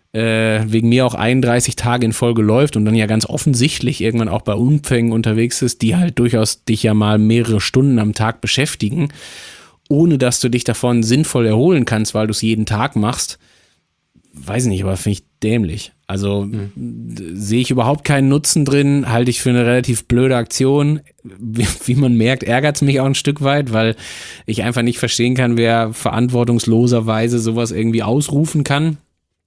äh, wegen mir auch einunddreißig Tage in Folge läuft und dann ja ganz offensichtlich irgendwann auch bei Umfängen unterwegs ist, die halt durchaus dich ja mal mehrere Stunden am Tag beschäftigen, ohne dass du dich davon sinnvoll erholen kannst, weil du es jeden Tag machst. Weiß nicht, aber finde ich dämlich. Also mhm. sehe ich überhaupt keinen Nutzen drin, halte ich für eine relativ blöde Aktion. Wie, wie man merkt, ärgert es mich auch ein Stück weit, weil ich einfach nicht verstehen kann, wer verantwortungsloserweise sowas irgendwie ausrufen kann.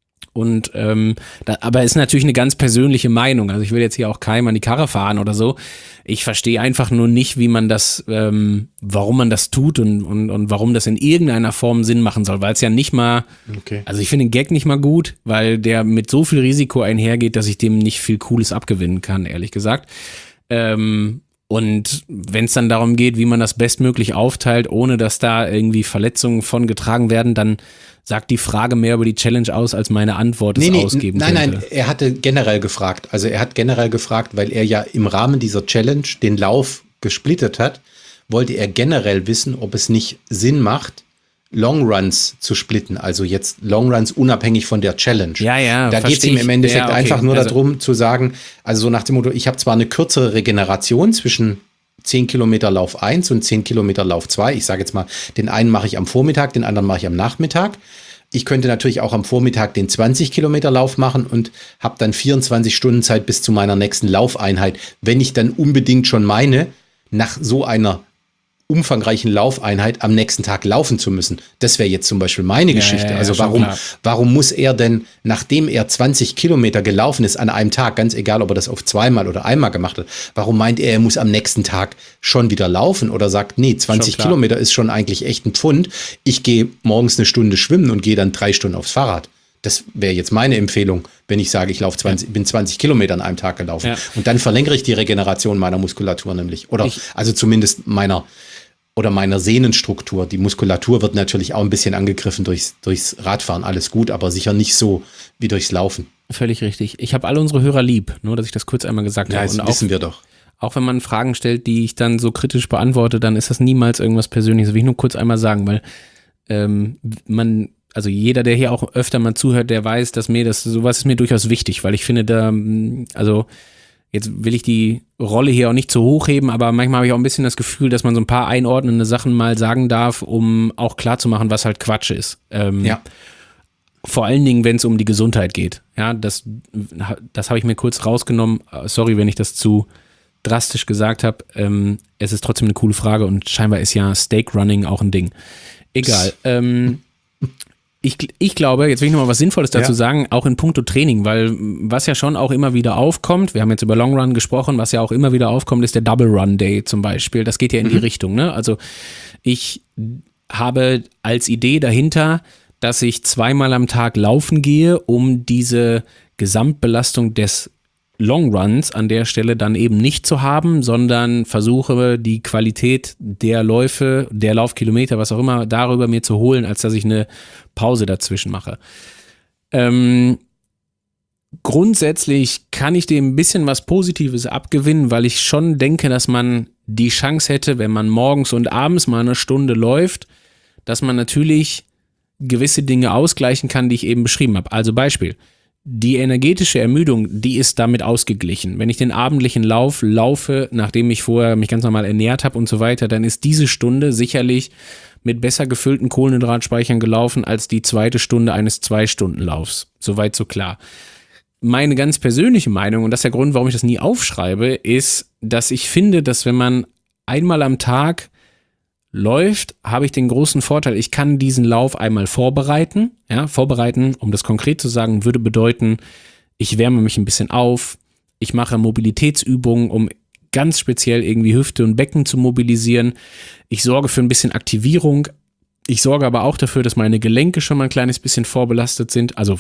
Und ähm, da, aber ist natürlich eine ganz persönliche Meinung. Also ich will jetzt hier auch keinem an die Karre fahren oder so. Ich verstehe einfach nur nicht, wie man das, ähm, warum man das tut und, und, und warum das in irgendeiner Form Sinn machen soll. Weil es ja nicht mal, okay. also ich finde den Gag nicht mal gut, weil der mit so viel Risiko einhergeht, dass ich dem nicht viel Cooles abgewinnen kann, ehrlich gesagt. Ähm, Und wenn es dann darum geht, wie man das bestmöglich aufteilt, ohne dass da irgendwie Verletzungen von getragen werden, dann sagt die Frage mehr über die Challenge aus, als meine Antwort es nee, nee, ausgeben nein, könnte. Nein, nein, er hatte generell gefragt. Also er hat generell gefragt, weil er ja im Rahmen dieser Challenge den Lauf gesplittet hat, wollte er generell wissen, ob es nicht Sinn macht, Longruns zu splitten, also jetzt Longruns unabhängig von der Challenge. Ja, ja, da geht es ihm im Endeffekt ja, okay. einfach nur also, darum zu sagen, also so nach dem Motto, ich habe zwar eine kürzere Regeneration zwischen zehn Kilometer Lauf eins und zehn Kilometer Lauf zwei. Ich sage jetzt mal, den einen mache ich am Vormittag, den anderen mache ich am Nachmittag. Ich könnte natürlich auch am Vormittag den zwanzig Kilometer Lauf machen und habe dann vierundzwanzig Stunden Zeit bis zu meiner nächsten Laufeinheit, wenn ich dann unbedingt schon meine, nach so einer umfangreichen Laufeinheit am nächsten Tag laufen zu müssen. Das wäre jetzt zum Beispiel meine ja, Geschichte. Ja, ja, also ja, warum, klar. warum muss er denn, nachdem er zwanzig Kilometer gelaufen ist an einem Tag, ganz egal, ob er das auf zweimal oder einmal gemacht hat, warum meint er, er muss am nächsten Tag schon wieder laufen oder sagt, nee, zwanzig Kilometer ist schon eigentlich echt ein Pfund. Ich gehe morgens eine Stunde schwimmen und gehe dann drei Stunden aufs Fahrrad. Das wäre jetzt meine Empfehlung, wenn ich sage, ich laufe zwanzig, ja. bin zwanzig Kilometer an einem Tag gelaufen. Ja. Und dann verlängere ich die Regeneration meiner Muskulatur nämlich. Oder ich, also zumindest meiner oder meiner Sehnenstruktur. Die Muskulatur wird natürlich auch ein bisschen angegriffen durchs, durchs Radfahren, alles gut, aber sicher nicht so wie durchs Laufen. Völlig richtig. Ich habe alle unsere Hörer lieb, nur dass ich das kurz einmal gesagt ja, habe. Das wissen wir doch. Auch wenn man Fragen stellt, die ich dann so kritisch beantworte, dann ist das niemals irgendwas Persönliches. Das will ich nur kurz einmal sagen, weil ähm, man... Also jeder, der hier auch öfter mal zuhört, der weiß, dass mir das, sowas ist mir durchaus wichtig, weil ich finde da, also jetzt will ich die Rolle hier auch nicht zu hoch heben, aber manchmal habe ich auch ein bisschen das Gefühl, dass man so ein paar einordnende Sachen mal sagen darf, um auch klarzumachen, was halt Quatsch ist. Ähm, ja. Vor allen Dingen, wenn es um die Gesundheit geht. Ja, das, das habe ich mir kurz rausgenommen. Sorry, wenn ich das zu drastisch gesagt habe. Ähm, es ist trotzdem eine coole Frage und scheinbar ist ja Stake Running auch ein Ding. Egal. Ähm, Ich, ich glaube, jetzt will ich noch mal was Sinnvolles dazu ja. sagen, auch in puncto Training, weil was ja schon auch immer wieder aufkommt, wir haben jetzt über Long Run gesprochen, was ja auch immer wieder aufkommt, ist der Double Run Day zum Beispiel. Das geht ja in mhm. die Richtung, ne? Also ich habe als Idee dahinter, dass ich zweimal am Tag laufen gehe, um diese Gesamtbelastung des Long Runs an der Stelle dann eben nicht zu haben, sondern versuche die Qualität der Läufe, der Laufkilometer, was auch immer, darüber mir zu holen, als dass ich eine Pause dazwischen mache. Ähm, grundsätzlich kann ich dem ein bisschen was Positives abgewinnen, weil ich schon denke, dass man die Chance hätte, wenn man morgens und abends mal eine Stunde läuft, dass man natürlich gewisse Dinge ausgleichen kann, die ich eben beschrieben habe. Also Beispiel. Die energetische Ermüdung, die ist damit ausgeglichen. Wenn ich den abendlichen Lauf laufe, nachdem ich vorher mich ganz normal ernährt habe und so weiter, dann ist diese Stunde sicherlich mit besser gefüllten Kohlenhydratspeichern gelaufen als die zweite Stunde eines Zwei-Stunden-Laufs. Soweit so klar. Meine ganz persönliche Meinung, und das ist der Grund, warum ich das nie aufschreibe, ist, dass ich finde, dass wenn man einmal am Tag läuft, habe ich den großen Vorteil, ich kann diesen Lauf einmal vorbereiten. Ja, vorbereiten, um das konkret zu sagen, würde bedeuten, ich wärme mich ein bisschen auf, ich mache Mobilitätsübungen, um ganz speziell irgendwie Hüfte und Becken zu mobilisieren. Ich sorge für ein bisschen Aktivierung. Ich sorge aber auch dafür, dass meine Gelenke schon mal ein kleines bisschen vorbelastet sind, also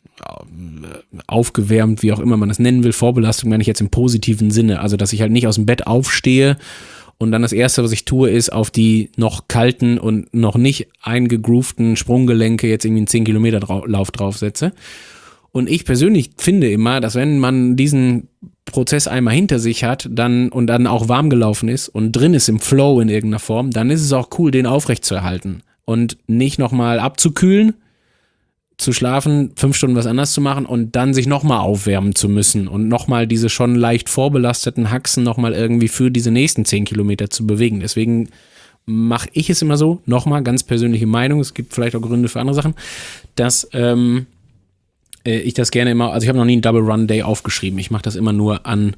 aufgewärmt, wie auch immer man das nennen will. Vorbelastung meine ich jetzt im positiven Sinne, also dass ich halt nicht aus dem Bett aufstehe und dann das Erste, was ich tue, ist auf die noch kalten und noch nicht eingegroovten Sprunggelenke jetzt irgendwie einen zehn Kilometer Lauf draufsetze. Und ich persönlich finde immer, dass wenn man diesen Prozess einmal hinter sich hat dann und dann auch warm gelaufen ist und drin ist im Flow in irgendeiner Form, dann ist es auch cool, den aufrechtzuerhalten und nicht nochmal abzukühlen, zu schlafen, fünf Stunden was anderes zu machen und dann sich nochmal aufwärmen zu müssen und nochmal diese schon leicht vorbelasteten Haxen nochmal irgendwie für diese nächsten zehn Kilometer zu bewegen. Deswegen mache ich es immer so, nochmal ganz persönliche Meinung, es gibt vielleicht auch Gründe für andere Sachen, dass ähm, ich das gerne immer, also ich habe noch nie einen Double Run Day aufgeschrieben, ich mache das immer nur an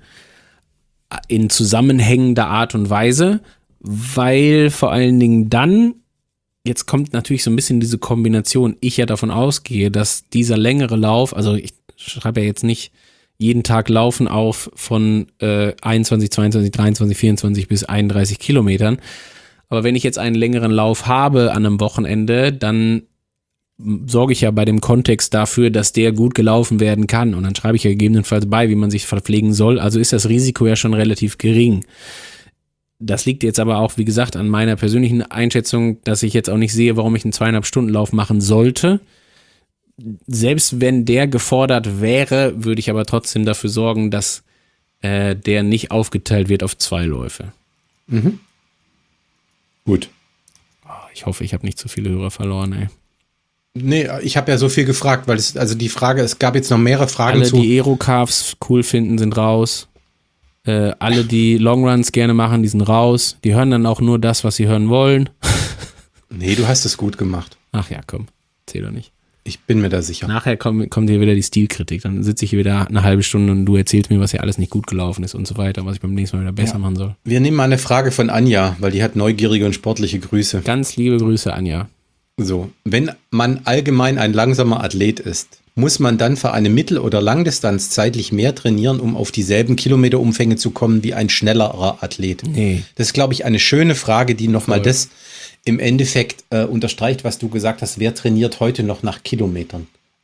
in zusammenhängender Art und Weise, weil vor allen Dingen dann jetzt kommt natürlich so ein bisschen diese Kombination, ich ja davon ausgehe, dass dieser längere Lauf, also ich schreibe ja jetzt nicht jeden Tag Laufen auf von äh, einundzwanzig, zweiundzwanzig, dreiundzwanzig, vierundzwanzig bis einunddreißig Kilometern, aber wenn ich jetzt einen längeren Lauf habe an einem Wochenende, dann sorge ich ja bei dem Kontext dafür, dass der gut gelaufen werden kann und dann schreibe ich ja gegebenenfalls bei, wie man sich verpflegen soll, also ist das Risiko ja schon relativ gering. Das liegt jetzt aber auch, wie gesagt, an meiner persönlichen Einschätzung, dass ich jetzt auch nicht sehe, warum ich einen zweieinhalb Stunden Lauf machen sollte. Selbst wenn der gefordert wäre, würde ich aber trotzdem dafür sorgen, dass äh, der nicht aufgeteilt wird auf zwei Läufe. Mhm. Gut. Oh, ich hoffe, ich habe nicht zu viele Hörer verloren, ey. Nee, ich habe ja so viel gefragt, weil es, also die Frage, es gab jetzt noch mehrere Fragen Alle, zu. die Aero-Carves cool finden, sind raus. Äh, alle, die Longruns gerne machen, die sind raus. Die hören dann auch nur das, was sie hören wollen. Nee, du hast es gut gemacht. Ach ja, komm, erzähl doch nicht. Ich bin mir da sicher. Nachher kommt, kommt hier wieder die Stilkritik. Dann sitze ich hier wieder eine halbe Stunde und du erzählst mir, was hier alles nicht gut gelaufen ist und so weiter, was ich beim nächsten Mal wieder besser ja. machen soll. Wir nehmen mal eine Frage von Anja, weil die hat neugierige und sportliche Grüße. Ganz liebe Grüße, Anja. So, wenn man allgemein ein langsamer Athlet ist, muss man dann für eine Mittel- oder Langdistanz zeitlich mehr trainieren, um auf dieselben Kilometerumfänge zu kommen wie ein schnellerer Athlet? Nee. Das ist, glaube ich, eine schöne Frage, die nochmal das im Endeffekt äh, unterstreicht, was du gesagt hast. Wer trainiert heute noch nach Kilometern?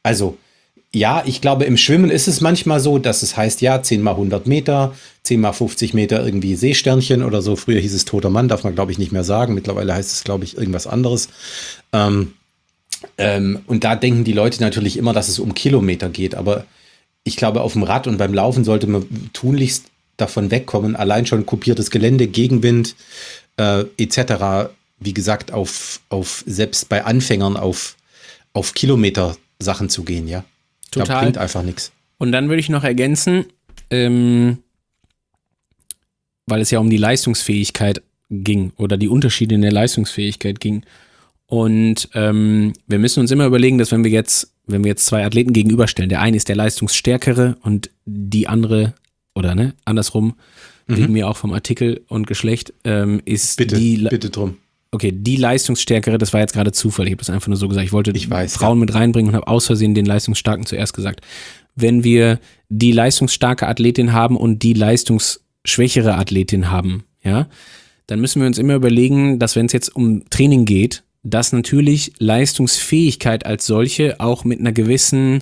Also, ja, ich glaube, im Schwimmen ist es manchmal so, dass es heißt, ja, zehn mal hundert Meter, zehn mal fünfzig Meter irgendwie Seesternchen oder so. Früher hieß es toter Mann, darf man, glaube ich, nicht mehr sagen. Mittlerweile heißt es, glaube ich, irgendwas anderes. Ähm, ähm, und da denken die Leute natürlich immer, dass es um Kilometer geht. Aber ich glaube, auf dem Rad und beim Laufen sollte man tunlichst davon wegkommen. Allein schon kopiertes Gelände, Gegenwind äh, et cetera. Wie gesagt, auf, auf selbst bei Anfängern auf, auf Kilometer Sachen zu gehen, ja. Total. Das bringt einfach nichts. Und dann würde ich noch ergänzen, ähm, weil es ja um die Leistungsfähigkeit ging oder die Unterschiede in der Leistungsfähigkeit ging. Und ähm, wir müssen uns immer überlegen, dass wenn wir jetzt, wenn wir jetzt zwei Athleten gegenüberstellen, der eine ist der Leistungsstärkere und die andere, oder ne, andersrum, mhm. wegen mir auch vom Artikel und Geschlecht, ähm, ist bitte, die... Bitte drum. Okay, die Leistungsstärkere, das war jetzt gerade Zufall, ich habe das einfach nur so gesagt, ich wollte ich weiß, Frauen ja. mit reinbringen und habe aus Versehen den Leistungsstarken zuerst gesagt. Wenn wir die leistungsstarke Athletin haben und die leistungsschwächere Athletin haben, ja, dann müssen wir uns immer überlegen, dass wenn es jetzt um Training geht, dass natürlich Leistungsfähigkeit als solche auch mit einer gewissen...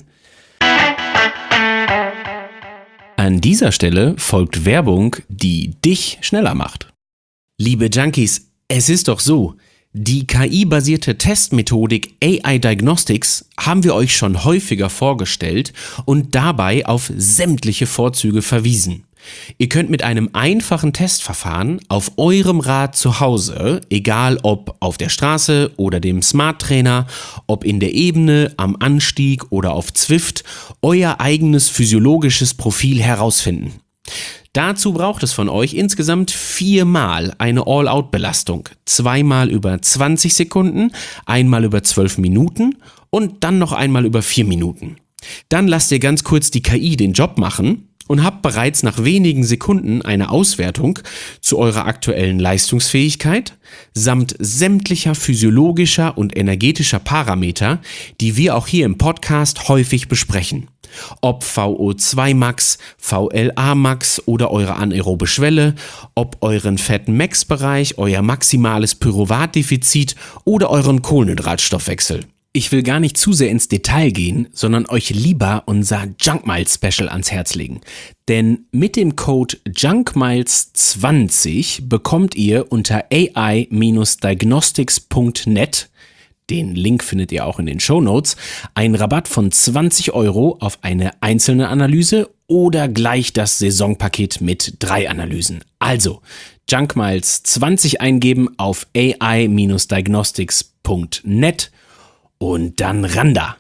An dieser Stelle folgt Werbung, die dich schneller macht. Liebe Junkies, es ist doch so, die K I-basierte Testmethodik A I Diagnostics haben wir euch schon häufiger vorgestellt und dabei auf sämtliche Vorzüge verwiesen. Ihr könnt mit einem einfachen Testverfahren auf eurem Rad zu Hause, egal ob auf der Straße oder dem Smart Trainer, ob in der Ebene, am Anstieg oder auf Zwift, euer eigenes physiologisches Profil herausfinden. Dazu braucht es von euch insgesamt viermal eine All-Out-Belastung. Zweimal über zwanzig Sekunden, einmal über zwölf Minuten und dann noch einmal über vier Minuten. Dann lasst ihr ganz kurz die K I den Job machen und habt bereits nach wenigen Sekunden eine Auswertung zu eurer aktuellen Leistungsfähigkeit samt sämtlicher physiologischer und energetischer Parameter, die wir auch hier im Podcast häufig besprechen. Ob V O zwei Max, V L A Max oder eure anaerobe Schwelle, ob euren Fett-Max-Bereich, euer maximales Pyruvatdefizit oder euren Kohlenhydratstoffwechsel. Ich will gar nicht zu sehr ins Detail gehen, sondern euch lieber unser Junkmiles Special ans Herz legen. Denn mit dem Code Junkmiles zwanzig bekommt ihr unter A I Diagnostics Punkt net, den Link findet ihr auch in den Shownotes, einen Rabatt von zwanzig Euro auf eine einzelne Analyse oder gleich das Saisonpaket mit drei Analysen. Also Junkmiles zwanzig eingeben auf A I Diagnostics Punkt net und dann ran da.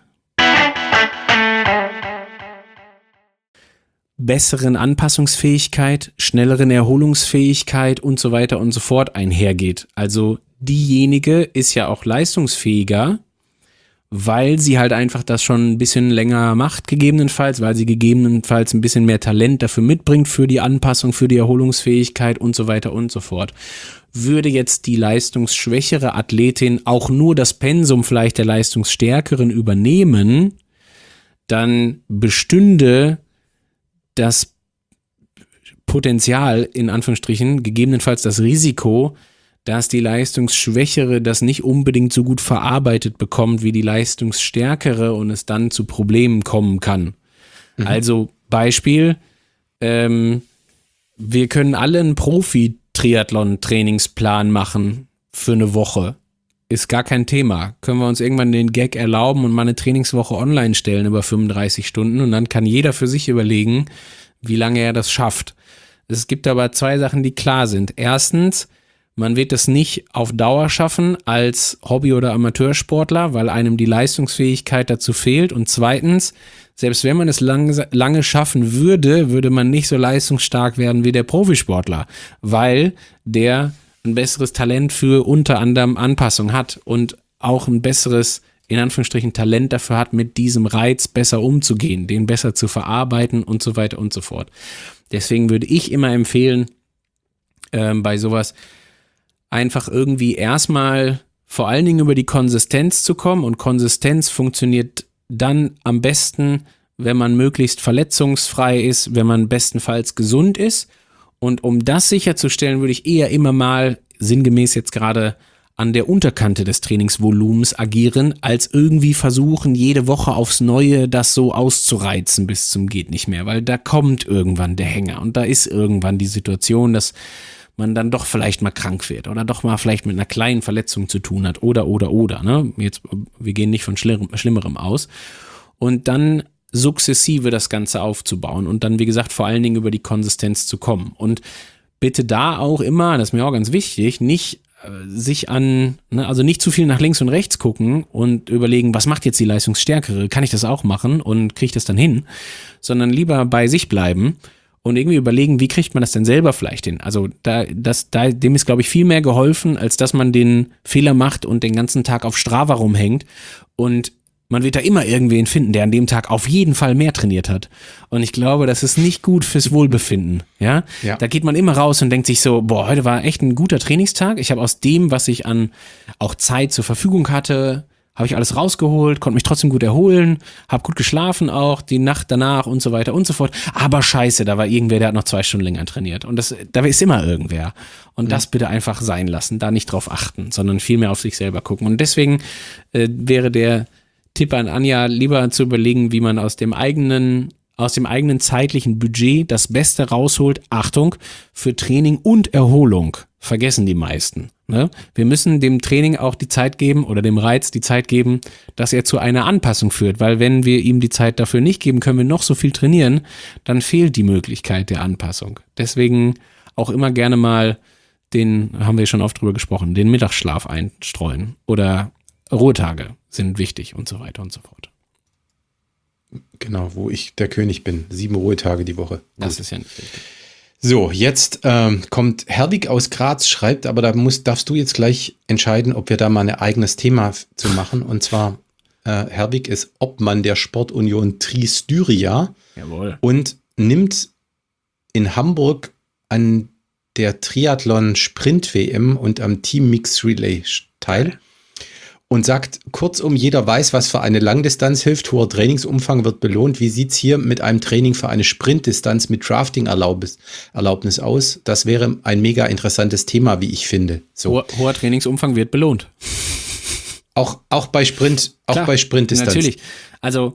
Besseren Anpassungsfähigkeit, schnelleren Erholungsfähigkeit und so weiter und so fort einhergeht. Also diejenige ist ja auch leistungsfähiger, weil sie halt einfach das schon ein bisschen länger macht, gegebenenfalls, weil sie gegebenenfalls ein bisschen mehr Talent dafür mitbringt für die Anpassung, für die Erholungsfähigkeit und so weiter und so fort. Würde jetzt die leistungsschwächere Athletin auch nur das Pensum vielleicht der leistungsstärkeren übernehmen, dann bestünde das Potenzial, in Anführungsstrichen, gegebenenfalls das Risiko, dass die Leistungsschwächere das nicht unbedingt so gut verarbeitet bekommt wie die Leistungsstärkere und es dann zu Problemen kommen kann. Mhm. Also Beispiel, ähm, wir können alle einen Profi-Triathlon-Trainingsplan machen für eine Woche. Ist gar kein Thema. Können wir uns irgendwann den Gag erlauben und mal eine Trainingswoche online stellen über fünfunddreißig Stunden und dann kann jeder für sich überlegen, wie lange er das schafft. Es gibt aber zwei Sachen, die klar sind. Erstens, man wird es nicht auf Dauer schaffen als Hobby- oder Amateursportler, weil einem die Leistungsfähigkeit dazu fehlt. Und zweitens, selbst wenn man es lang, lange schaffen würde, würde man nicht so leistungsstark werden wie der Profisportler, weil der ein besseres Talent für unter anderem Anpassung hat und auch ein besseres, in Anführungsstrichen, Talent dafür hat, mit diesem Reiz besser umzugehen, den besser zu verarbeiten und so weiter und so fort. Deswegen würde ich immer empfehlen, ähm, bei sowas einfach irgendwie erstmal vor allen Dingen über die Konsistenz zu kommen, und Konsistenz funktioniert dann am besten, wenn man möglichst verletzungsfrei ist, wenn man bestenfalls gesund ist. Und um das sicherzustellen, würde ich eher immer mal sinngemäß jetzt gerade an der Unterkante des Trainingsvolumens agieren, als irgendwie versuchen, jede Woche aufs Neue das so auszureizen bis zum geht nicht mehr, weil da kommt irgendwann der Hänger und da ist irgendwann die Situation, dass man dann doch vielleicht mal krank wird oder doch mal vielleicht mit einer kleinen Verletzung zu tun hat oder, oder, oder, ne? Jetzt, wir gehen nicht von Schlimm, Schlimmerem aus. Und dann sukzessive das Ganze aufzubauen und dann, wie gesagt, vor allen Dingen über die Konsistenz zu kommen. Und bitte da auch immer, das ist mir auch ganz wichtig, nicht sich an, ne, also nicht zu viel nach links und rechts gucken und überlegen, was macht jetzt die Leistungsstärkere, kann ich das auch machen und kriege ich das dann hin, sondern lieber bei sich bleiben und irgendwie überlegen, wie kriegt man das denn selber vielleicht hin. Also da, das, da, dem ist, glaube ich, viel mehr geholfen, als dass man den Fehler macht und den ganzen Tag auf Strava rumhängt und man wird da immer irgendwen finden, der an dem Tag auf jeden Fall mehr trainiert hat. Und ich glaube, das ist nicht gut fürs Wohlbefinden. Ja? Ja. Da geht man immer raus und denkt sich so, boah, heute war echt ein guter Trainingstag. Ich habe aus dem, was ich an auch Zeit zur Verfügung hatte, habe ich alles rausgeholt, konnte mich trotzdem gut erholen, habe gut geschlafen auch, die Nacht danach und so weiter und so fort. Aber scheiße, da war irgendwer, der hat noch zwei Stunden länger trainiert. Und das, da ist immer irgendwer. Und mhm. das bitte einfach sein lassen, da nicht drauf achten, sondern viel mehr auf sich selber gucken. Und deswegen äh, wäre der Tipp an Anja, lieber zu überlegen, wie man aus dem eigenen, aus dem eigenen zeitlichen Budget das Beste rausholt. Achtung, für Training und Erholung vergessen die meisten. Ne? Wir müssen dem Training auch die Zeit geben oder dem Reiz die Zeit geben, dass er zu einer Anpassung führt. Weil wenn wir ihm die Zeit dafür nicht geben, können wir noch so viel trainieren, dann fehlt die Möglichkeit der Anpassung. Deswegen auch immer gerne mal den, haben wir schon oft drüber gesprochen, den Mittagsschlaf einstreuen oder Ruhetage sind wichtig und so weiter und so fort. Genau, wo ich der König bin. Sieben Ruhetage die Woche. Das Gut. ist ja nicht richtig. So, jetzt ähm, kommt Herwig aus Graz, schreibt, aber da musst, darfst du jetzt gleich entscheiden, ob wir da mal ein eigenes Thema zu machen. Und zwar, äh, Herwig ist Obmann der Sportunion Tri-Styria. Jawohl. Und nimmt in Hamburg an der Triathlon-Sprint-W M und am Team Mix Relay teil. Und sagt, kurzum, jeder weiß, was für eine Langdistanz hilft. Hoher Trainingsumfang wird belohnt. Wie sieht's hier mit einem Training für eine Sprintdistanz mit Drafting-Erlaubnis Erlaubnis aus? Das wäre ein mega interessantes Thema, wie ich finde. So. Hoher, hoher Trainingsumfang wird belohnt. Auch, auch bei Sprint, auch Klar, bei Sprintdistanz. Natürlich. Also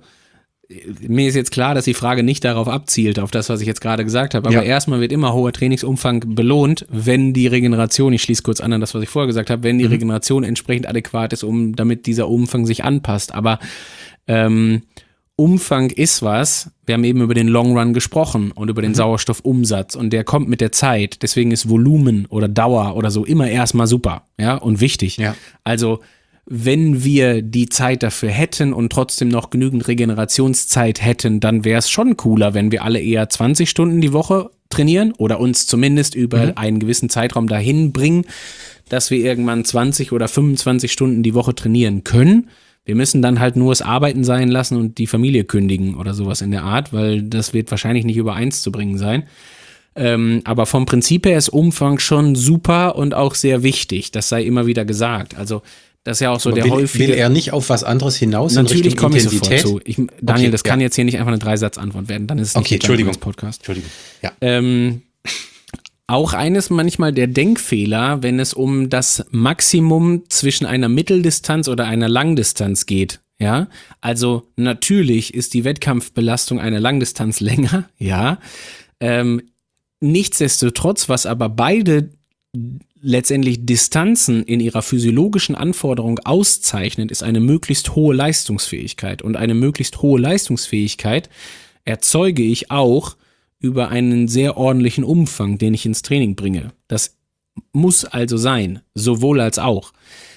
mir ist jetzt klar, dass die Frage nicht darauf abzielt, auf das, was ich jetzt gerade gesagt habe. Aber ja. erstmal wird immer hoher Trainingsumfang belohnt, wenn die Regeneration, ich schließe kurz an an das, was ich vorher gesagt habe, wenn die mhm. Regeneration entsprechend adäquat ist, um damit dieser Umfang sich anpasst. Aber ähm, Umfang ist was, wir haben eben über den Long Run gesprochen und über den mhm. Sauerstoffumsatz und der kommt mit der Zeit. Deswegen ist Volumen oder Dauer oder so immer erstmal super, ja, und wichtig. Ja. Also wenn wir die Zeit dafür hätten und trotzdem noch genügend Regenerationszeit hätten, dann wäre es schon cooler, wenn wir alle eher zwanzig Stunden die Woche trainieren oder uns zumindest über mhm. einen gewissen Zeitraum dahin bringen, dass wir irgendwann zwanzig oder fünfundzwanzig Stunden die Woche trainieren können. Wir müssen dann halt nur das Arbeiten sein lassen und die Familie kündigen oder sowas in der Art, weil das wird wahrscheinlich nicht über eins zu bringen sein. Ähm, aber vom Prinzip her ist Umfang schon super und auch sehr wichtig. Das sei immer wieder gesagt. Also das ist ja auch so aber der will, häufige... Will er nicht auf was anderes hinaus? Natürlich komme ich sofort zu. Ich, Daniel, okay, das kann ja. jetzt hier nicht einfach eine Dreisatz-Antwort werden. Dann ist es nicht okay, Entschuldigung. Podcast. Entschuldigung. Ja. Ähm, auch eines manchmal der Denkfehler, wenn es um das Maximum zwischen einer Mitteldistanz oder einer Langdistanz geht. Ja, also natürlich ist die Wettkampfbelastung einer Langdistanz länger. Ja, ähm, nichtsdestotrotz, was aber beide letztendlich Distanzen in ihrer physiologischen Anforderung auszeichnet, ist eine möglichst hohe Leistungsfähigkeit. Und eine möglichst hohe Leistungsfähigkeit erzeuge ich auch über einen sehr ordentlichen Umfang, den ich ins Training bringe. Das muss also sein, sowohl als auch.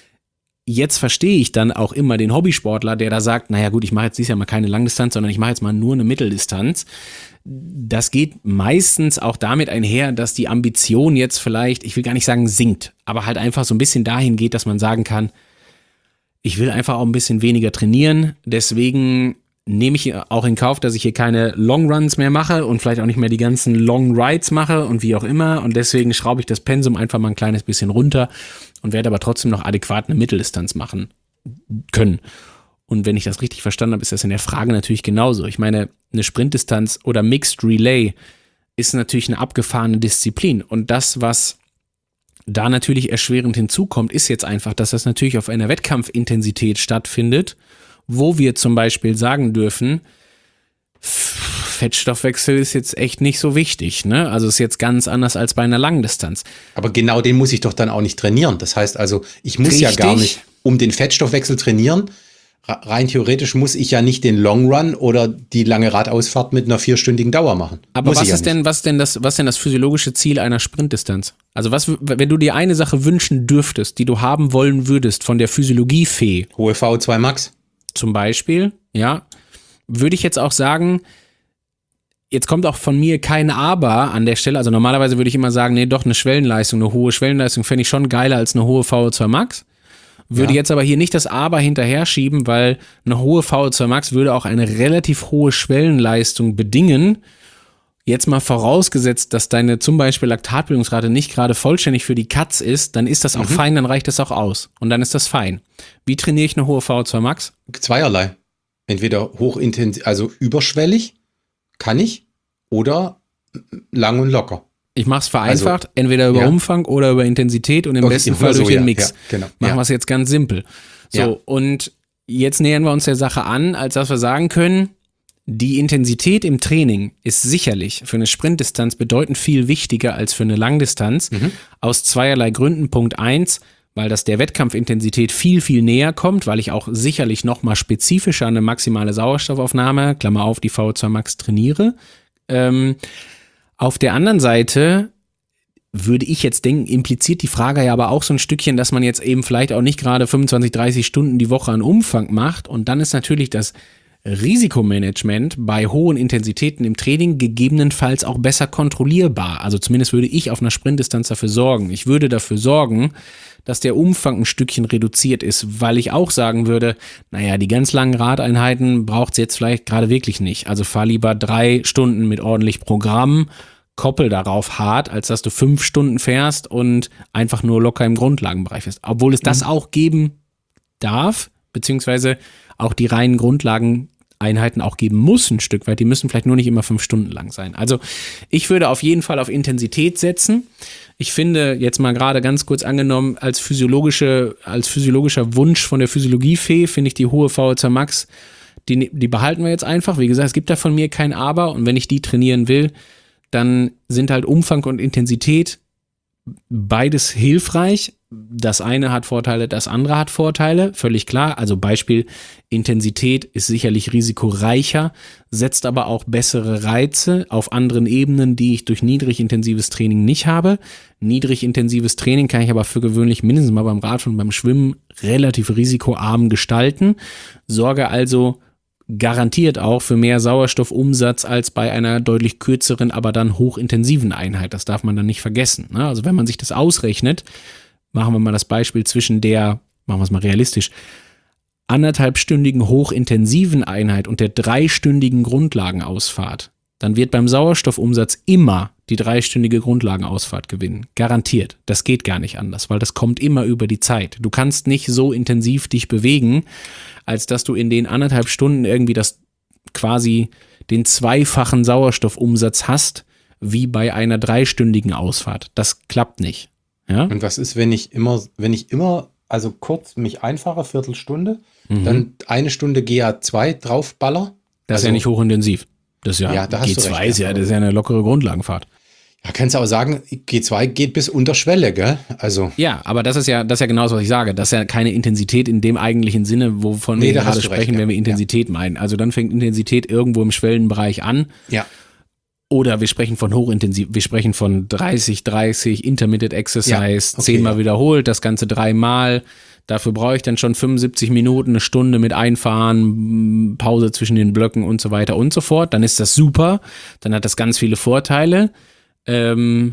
Jetzt verstehe ich dann auch immer den Hobbysportler, der da sagt, naja gut, ich mache jetzt dieses Jahr mal keine Langdistanz, sondern ich mache jetzt mal nur eine Mitteldistanz. Das geht meistens auch damit einher, dass die Ambition jetzt vielleicht, ich will gar nicht sagen sinkt, aber halt einfach so ein bisschen dahin geht, dass man sagen kann, ich will einfach auch ein bisschen weniger trainieren, deswegen nehme ich auch in Kauf, dass ich hier keine Long Runs mehr mache und vielleicht auch nicht mehr die ganzen Long Rides mache und wie auch immer und deswegen schraube ich das Pensum einfach mal ein kleines bisschen runter und werde aber trotzdem noch adäquat eine Mitteldistanz machen können. Und wenn ich das richtig verstanden habe, ist das in der Frage natürlich genauso. Ich meine, eine Sprintdistanz oder Mixed Relay ist natürlich eine abgefahrene Disziplin und das, was da natürlich erschwerend hinzukommt, ist jetzt einfach, dass das natürlich auf einer Wettkampfintensität stattfindet, wo wir zum Beispiel sagen dürfen, Fettstoffwechsel ist jetzt echt nicht so wichtig, ne? Also ist jetzt ganz anders als bei einer Langdistanz. Aber genau den muss ich doch dann auch nicht trainieren. Das heißt also, ich muss Richtig. ja gar nicht um den Fettstoffwechsel trainieren. Rein theoretisch muss ich ja nicht den Long Run oder die lange Radausfahrt mit einer vierstündigen Dauer machen. Aber muss was ja ist denn, was denn das, was denn das physiologische Ziel einer Sprintdistanz? Also was, wenn du dir eine Sache wünschen dürftest, die du haben wollen würdest von der Physiologiefee. Hohe V O zwei Max. Zum Beispiel, ja. Würde ich jetzt auch sagen, jetzt kommt auch von mir kein Aber an der Stelle. Also normalerweise würde ich immer sagen, nee, doch eine Schwellenleistung, eine hohe Schwellenleistung fände ich schon geiler als eine hohe V O zwei Max. Würde ja. jetzt aber hier nicht das Aber hinterher schieben, weil eine hohe V O zwei Max würde auch eine relativ hohe Schwellenleistung bedingen. Jetzt mal vorausgesetzt, dass deine zum Beispiel Laktatbildungsrate nicht gerade vollständig für die Katz ist, dann ist das auch mhm. fein, dann reicht das auch aus. Und dann ist das fein. Wie trainiere ich eine hohe V O zwei Max? Zweierlei. Entweder hochintensiv, also überschwellig, kann ich, oder lang und locker. Ich mache es vereinfacht, also, entweder über ja. Umfang oder über Intensität und im okay, besten Fall durch so, den Mix. Ja, genau. Machen ja. wir es jetzt ganz simpel. So, ja. und jetzt nähern wir uns der Sache an, als dass wir sagen können, die Intensität im Training ist sicherlich für eine Sprintdistanz bedeutend viel wichtiger als für eine Langdistanz. Mhm. Aus zweierlei Gründen. Punkt eins, weil das der Wettkampfintensität viel, viel näher kommt, weil ich auch sicherlich nochmal spezifischer eine maximale Sauerstoffaufnahme, Klammer auf, die V O zwei Max trainiere. Ähm, auf der anderen Seite würde ich jetzt denken, impliziert die Frage ja aber auch so ein Stückchen, dass man jetzt eben vielleicht auch nicht gerade fünfundzwanzig, dreißig Stunden die Woche an Umfang macht. Und dann ist natürlich das Risikomanagement bei hohen Intensitäten im Training gegebenenfalls auch besser kontrollierbar. Also zumindest würde ich auf einer Sprintdistanz dafür sorgen. Ich würde dafür sorgen, dass der Umfang ein Stückchen reduziert ist, weil ich auch sagen würde, naja, die ganz langen Radeinheiten braucht es jetzt vielleicht gerade wirklich nicht. Also fahr lieber drei Stunden mit ordentlich Programm, koppel darauf hart, als dass du fünf Stunden fährst und einfach nur locker im Grundlagenbereich fährst. Obwohl es das mhm. auch geben darf, beziehungsweise auch die reinen Grundlageneinheiten auch geben muss ein Stück weit. Die müssen vielleicht nur nicht immer fünf Stunden lang sein. Also ich würde auf jeden Fall auf Intensität setzen. Ich finde, jetzt mal gerade ganz kurz angenommen, als physiologische, als physiologischer Wunsch von der Physiologiefee finde ich die hohe V O zwei Max, die, die behalten wir jetzt einfach. Wie gesagt, es gibt da von mir kein Aber und wenn ich die trainieren will, dann sind halt Umfang und Intensität beides hilfreich. Das eine hat Vorteile, das andere hat Vorteile, völlig klar. Also Beispiel, Intensität ist sicherlich risikoreicher, setzt aber auch bessere Reize auf anderen Ebenen, die ich durch niedrigintensives Training nicht habe. Niedrigintensives Training kann ich aber für gewöhnlich mindestens mal beim Radfahren und beim Schwimmen relativ risikoarm gestalten. Sorge also garantiert auch für mehr Sauerstoffumsatz als bei einer deutlich kürzeren, aber dann hochintensiven Einheit. Das darf man dann nicht vergessen. Ne? Also wenn man sich das ausrechnet, machen wir mal das Beispiel zwischen der, machen wir es mal realistisch, anderthalbstündigen hochintensiven Einheit und der dreistündigen Grundlagenausfahrt, dann wird beim Sauerstoffumsatz immer die dreistündige Grundlagenausfahrt gewinnen. Garantiert. Das geht gar nicht anders, weil das kommt immer über die Zeit. Du kannst nicht so intensiv dich bewegen, als dass du in den anderthalb Stunden irgendwie das quasi den zweifachen Sauerstoffumsatz hast, wie bei einer dreistündigen Ausfahrt. Das klappt nicht. Ja? Und was ist, wenn ich immer, wenn ich immer, also kurz mich einfache, Viertelstunde, mhm. dann eine Stunde G A zwei draufballer? Das also, ist ja nicht hochintensiv. Das ist ja, ja da G zwei ist ja, das ist ja eine lockere Grundlagenfahrt. Ja, kannst du auch sagen, G zwei geht bis unter Schwelle, gell? Also. Ja, aber das ist ja, das ist ja genau das, was ich sage. Das ist ja keine Intensität in dem eigentlichen Sinne, wovon nee, wir gerade sprechen, recht, wenn wir Intensität ja. meinen. Also dann fängt Intensität irgendwo im Schwellenbereich an. Ja. Oder wir sprechen von hochintensiv, wir sprechen von dreißig, dreißig, Intermittent Exercise, ja, okay, zehnmal ja. wiederholt, das Ganze dreimal. Dafür brauche ich dann schon fünfundsiebzig Minuten, eine Stunde mit Einfahren, Pause zwischen den Blöcken und so weiter und so fort. Dann ist das super, dann hat das ganz viele Vorteile. Ähm,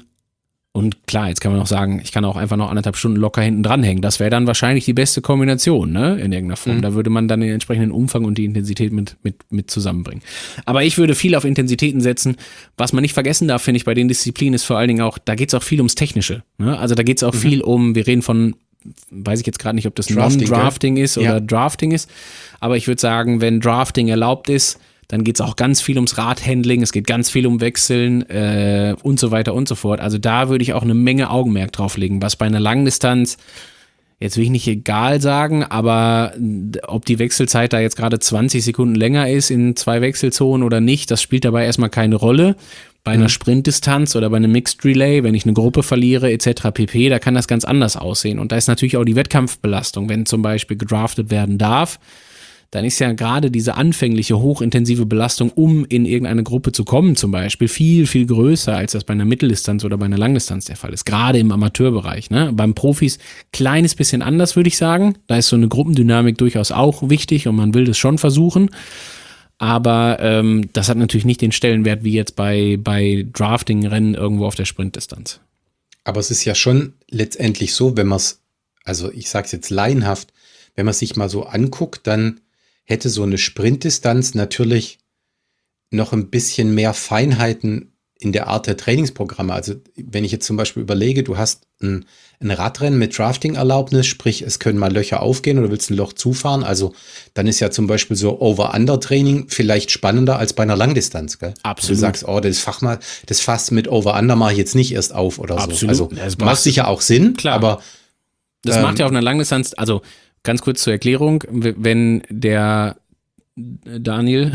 und klar, jetzt kann man noch sagen, ich kann auch einfach noch anderthalb Stunden locker hinten dranhängen. Das wäre dann wahrscheinlich die beste Kombination, ne, in irgendeiner Form. Mhm. Da würde man dann den entsprechenden Umfang und die Intensität mit, mit, mit zusammenbringen. Aber ich würde viel auf Intensitäten setzen. Was man nicht vergessen darf, finde ich, bei den Disziplinen ist vor allen Dingen auch, da geht es auch viel ums Technische. Ne? Also da geht es auch mhm. viel um, wir reden von, weiß ich jetzt gerade nicht, ob das Non-Drafting ist oder ja. Drafting ist. Aber ich würde sagen, wenn Drafting erlaubt ist, Dann geht es auch ganz viel ums Radhandling, es geht ganz viel um Wechseln äh, und so weiter und so fort. Also da würde ich auch eine Menge Augenmerk drauf legen, was bei einer Langdistanz, jetzt will ich nicht egal sagen, aber ob die Wechselzeit da jetzt gerade zwanzig Sekunden länger ist in zwei Wechselzonen oder nicht, das spielt dabei erstmal keine Rolle. Bei einer Sprintdistanz oder bei einem Mixed Relay, wenn ich eine Gruppe verliere et cetera pp., da kann das ganz anders aussehen. Und da ist natürlich auch die Wettkampfbelastung, wenn zum Beispiel gedraftet werden darf, dann ist ja gerade diese anfängliche hochintensive Belastung, um in irgendeine Gruppe zu kommen zum Beispiel, viel, viel größer, als das bei einer Mitteldistanz oder bei einer Langdistanz der Fall ist, gerade im Amateurbereich. Ne? Beim Profis kleines bisschen anders, würde ich sagen. Da ist so eine Gruppendynamik durchaus auch wichtig und man will das schon versuchen. Aber ähm, das hat natürlich nicht den Stellenwert wie jetzt bei, bei Drafting-Rennen irgendwo auf der Sprintdistanz. Aber es ist ja schon letztendlich so, wenn man es, also ich sage es jetzt laienhaft, wenn man sich mal so anguckt, dann hätte so eine Sprintdistanz natürlich noch ein bisschen mehr Feinheiten in der Art der Trainingsprogramme. Also wenn ich jetzt zum Beispiel überlege, du hast ein, ein Radrennen mit Drafting-Erlaubnis, sprich es können mal Löcher aufgehen oder willst ein Loch zufahren, also dann ist ja zum Beispiel so Over-Under-Training vielleicht spannender als bei einer Langdistanz, gell? Absolut. Du sagst, oh, das Fach mal, das Fass mit Over-Under mache ich jetzt nicht erst auf oder Absolut. so. Also macht sicher auch Sinn, klar. Aber das ähm, macht ja auf einer Langdistanz, also ganz kurz zur Erklärung, wenn der Daniel,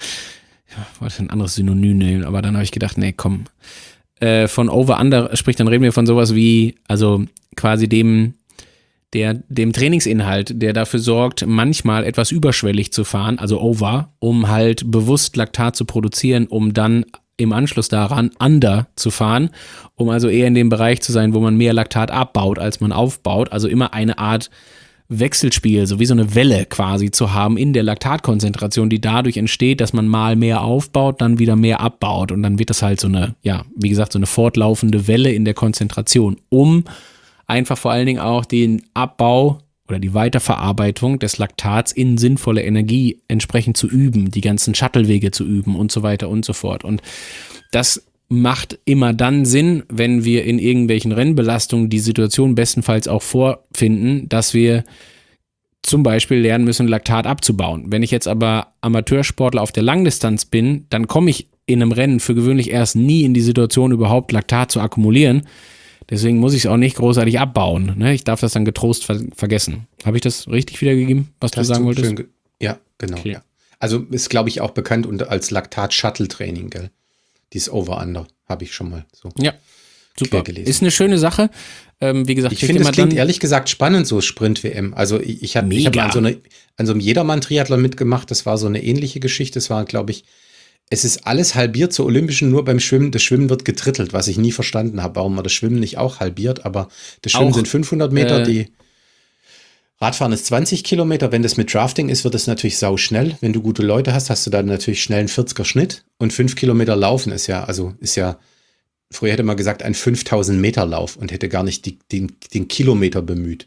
ich wollte ein anderes Synonym nehmen, aber dann habe ich gedacht, nee, komm, äh, von Over-Under spricht, dann reden wir von sowas wie, also quasi dem, der, dem Trainingsinhalt, der dafür sorgt, manchmal etwas überschwellig zu fahren, also Over, um halt bewusst Laktat zu produzieren, um dann im Anschluss daran Under zu fahren, um also eher in dem Bereich zu sein, wo man mehr Laktat abbaut, als man aufbaut, also immer eine Art Wechselspiel, so wie so eine Welle quasi zu haben in der Laktatkonzentration, die dadurch entsteht, dass man mal mehr aufbaut, dann wieder mehr abbaut und dann wird das halt so eine, ja, wie gesagt, so eine fortlaufende Welle in der Konzentration, um einfach vor allen Dingen auch den Abbau oder die Weiterverarbeitung des Laktats in sinnvolle Energie entsprechend zu üben, die ganzen Shuttlewege zu üben und so weiter und so fort. Und das macht immer dann Sinn, wenn wir in irgendwelchen Rennbelastungen die Situation bestenfalls auch vorfinden, dass wir zum Beispiel lernen müssen, Laktat abzubauen. Wenn ich jetzt aber Amateursportler auf der Langdistanz bin, dann komme ich in einem Rennen für gewöhnlich erst nie in die Situation, überhaupt Laktat zu akkumulieren. Deswegen muss ich es auch nicht großartig abbauen. Ne? Ich darf das dann getrost ver- vergessen. Habe ich das richtig wiedergegeben, was das du sagen wolltest? Ge- ja, genau. Okay. Ja. Also ist, glaube ich, auch bekannt unter, als Laktat-Shuttle-Training, gell? Dieses Over-Under habe ich schon mal so. Ja, super. Gelesen. Ist eine schöne Sache. Ähm, wie gesagt, ich finde, es klingt ehrlich gesagt spannend, so Sprint-W M. Also ich, ich habe hab an so eine, an so einem Jedermann-Triathlon mitgemacht. Das war so eine ähnliche Geschichte. Das war, glaube ich, es ist alles halbiert zur Olympischen, nur beim Schwimmen. Das Schwimmen wird getrittelt, was ich nie verstanden habe, warum man das Schwimmen nicht auch halbiert. Aber das Schwimmen auch, sind fünfhundert Meter, äh, die Radfahren ist zwanzig Kilometer. Wenn das mit Drafting ist, wird es natürlich sau schnell. Wenn du gute Leute hast, hast du dann natürlich schnell einen vierziger Schnitt. Und fünf Kilometer Laufen ist ja, also ist ja, früher hätte man gesagt, ein fünftausend Meter Lauf und hätte gar nicht die, den, den Kilometer bemüht.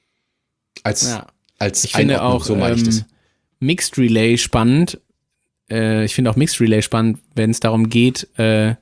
Als, ja. als ich finde auch so meine ich das. Ähm, Mixed Relay spannend. Äh, ich finde auch Mixed Relay spannend, wenn es darum geht, äh,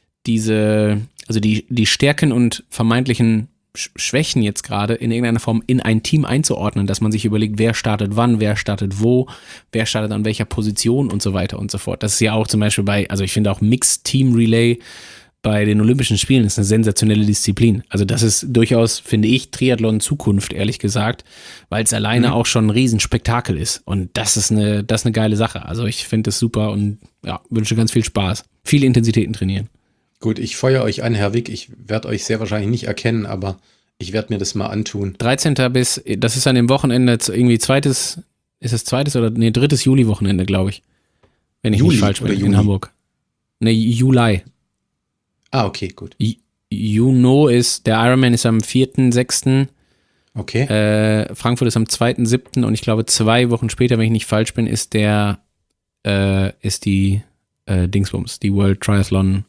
diese, also die, die Stärken und vermeintlichen Schwächen jetzt gerade in irgendeiner Form in ein Team einzuordnen, dass man sich überlegt, wer startet wann, wer startet wo, wer startet an welcher Position und so weiter und so fort. Das ist ja auch zum Beispiel bei, also ich finde auch Mixed Team Relay bei den Olympischen Spielen ist eine sensationelle Disziplin. Also das ist durchaus, finde ich, Triathlon Zukunft, ehrlich gesagt, weil es alleine mhm. auch schon ein Riesenspektakel ist. Und das ist eine, das ist eine geile Sache. Also ich finde das super und ja, wünsche ganz viel Spaß. Viele Intensitäten trainieren. Gut, ich feuere euch an, Herr Wick. Ich werde euch sehr wahrscheinlich nicht erkennen, aber ich werde mir das mal antun. dreizehnten bis, das ist an dem Wochenende irgendwie zweites, ist es zweites oder, nee, drittes Juli-Wochenende, glaube ich. Wenn ich Juli nicht falsch bin, in Juni? Hamburg. Nee, Juli. Ah, okay, gut. Juno ist, der Ironman ist am vierten sechsten Okay. Äh, Frankfurt ist am zweiten siebten und ich glaube zwei Wochen später, wenn ich nicht falsch bin, ist der, äh, ist die äh, Dingsbums, die World Triathlon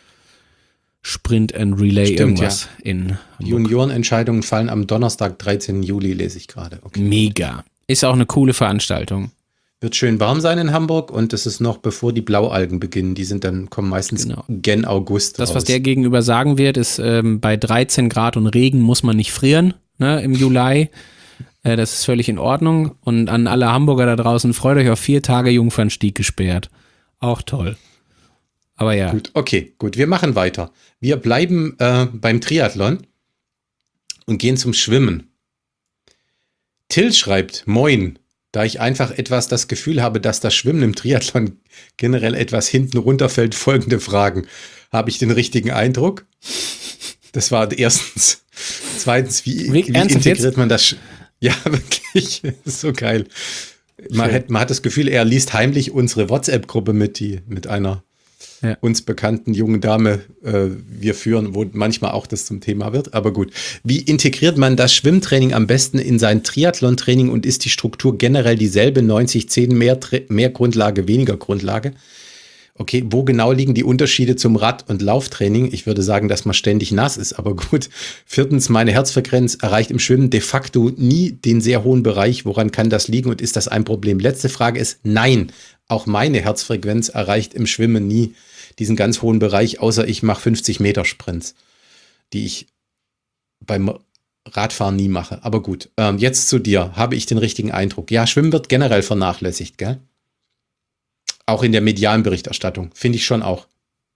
Sprint and Relay. Stimmt, irgendwas ja. in Hamburg. Juniorenentscheidungen fallen am Donnerstag, dreizehnten Juli, lese ich gerade. Okay. Mega. Ist auch eine coole Veranstaltung. Wird schön warm sein in Hamburg und das ist noch bevor die Blaualgen beginnen. Die sind dann, kommen meistens genau. gen August Das, raus. was der gegenüber sagen wird, ist, ähm, bei dreizehn Grad und Regen muss man nicht frieren, ne, im Juli. Äh, das ist völlig in Ordnung. Und an alle Hamburger da draußen, freut euch auf vier Tage Jungfernstieg gesperrt. Auch toll. Aber ja. Gut, okay, gut. Wir machen weiter. Wir bleiben äh, beim Triathlon und gehen zum Schwimmen. Till schreibt, moin, da ich einfach etwas das Gefühl habe, dass das Schwimmen im Triathlon generell etwas hinten runterfällt, folgende Fragen. Habe ich den richtigen Eindruck? Das war erstens. Zweitens, wie, wie integriert man das? Ja, wirklich, das ist so geil. Man hat, man hat das Gefühl, er liest heimlich unsere WhatsApp-Gruppe mit, die mit einer ja. uns bekannten jungen Dame äh, wir führen, wo manchmal auch das zum Thema wird. Aber gut, wie integriert man das Schwimmtraining am besten in sein Triathlon-Training und ist die Struktur generell dieselbe, neunzig zehn, mehr, mehr Grundlage, weniger Grundlage? Okay, wo genau liegen die Unterschiede zum Rad- und Lauftraining? Ich würde sagen, dass man ständig nass ist, aber gut. Viertens, meine Herzfrequenz erreicht im Schwimmen de facto nie den sehr hohen Bereich. Woran kann das liegen und ist das ein Problem? Letzte Frage ist, nein, auch meine Herzfrequenz erreicht im Schwimmen nie diesen ganz hohen Bereich, außer ich mache fünfzig Meter Sprints, die ich beim Radfahren nie mache. Aber gut, ähm, jetzt zu dir. Habe ich den richtigen Eindruck? Ja, Schwimmen wird generell vernachlässigt, gell? Auch in der medialen Berichterstattung. Finde ich schon auch.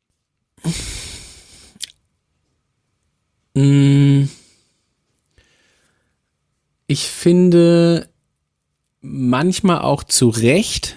Ich finde manchmal auch zu Recht.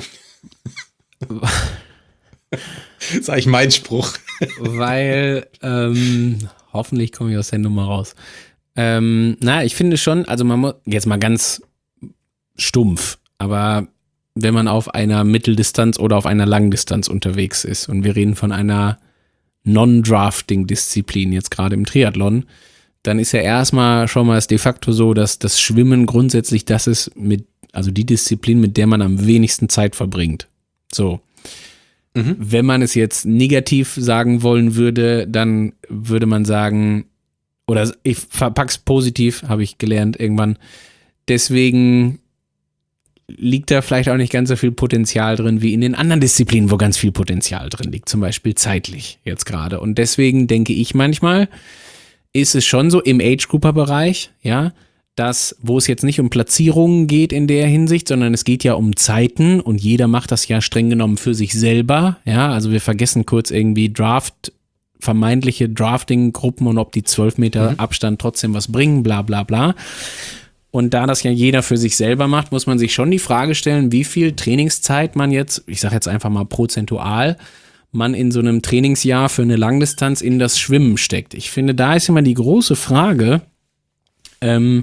Das ist eigentlich mein Spruch. Weil, ähm, hoffentlich komme ich aus der Nummer raus. Ähm, na, ich finde schon, also man muss, jetzt mal ganz stumpf, aber wenn man auf einer Mitteldistanz oder auf einer Langdistanz unterwegs ist und wir reden von einer Non-Drafting-Disziplin, jetzt gerade im Triathlon, dann ist ja erstmal schon mal es de facto so, dass das Schwimmen grundsätzlich das ist, mit, also die Disziplin, mit der man am wenigsten Zeit verbringt. So. Mhm. Wenn man es jetzt negativ sagen wollen würde, dann würde man sagen, oder ich verpack's positiv, habe ich gelernt irgendwann, deswegen liegt da vielleicht auch nicht ganz so viel Potenzial drin wie in den anderen Disziplinen, wo ganz viel Potenzial drin liegt, zum Beispiel zeitlich jetzt gerade. Und deswegen denke ich manchmal, ist es schon so im Age-Grouper-Bereich, ja, dass, wo es jetzt nicht um Platzierungen geht in der Hinsicht, sondern es geht ja um Zeiten und jeder macht das ja streng genommen für sich selber, ja, also wir vergessen kurz irgendwie Draft, vermeintliche Drafting-Gruppen und ob die zwölf Meter mhm. Abstand trotzdem was bringen, bla bla bla. Und da das ja jeder für sich selber macht, muss man sich schon die Frage stellen, wie viel Trainingszeit man jetzt, ich sage jetzt einfach mal prozentual, man in so einem Trainingsjahr für eine Langdistanz in das Schwimmen steckt. Ich finde, da ist immer die große Frage, ähm,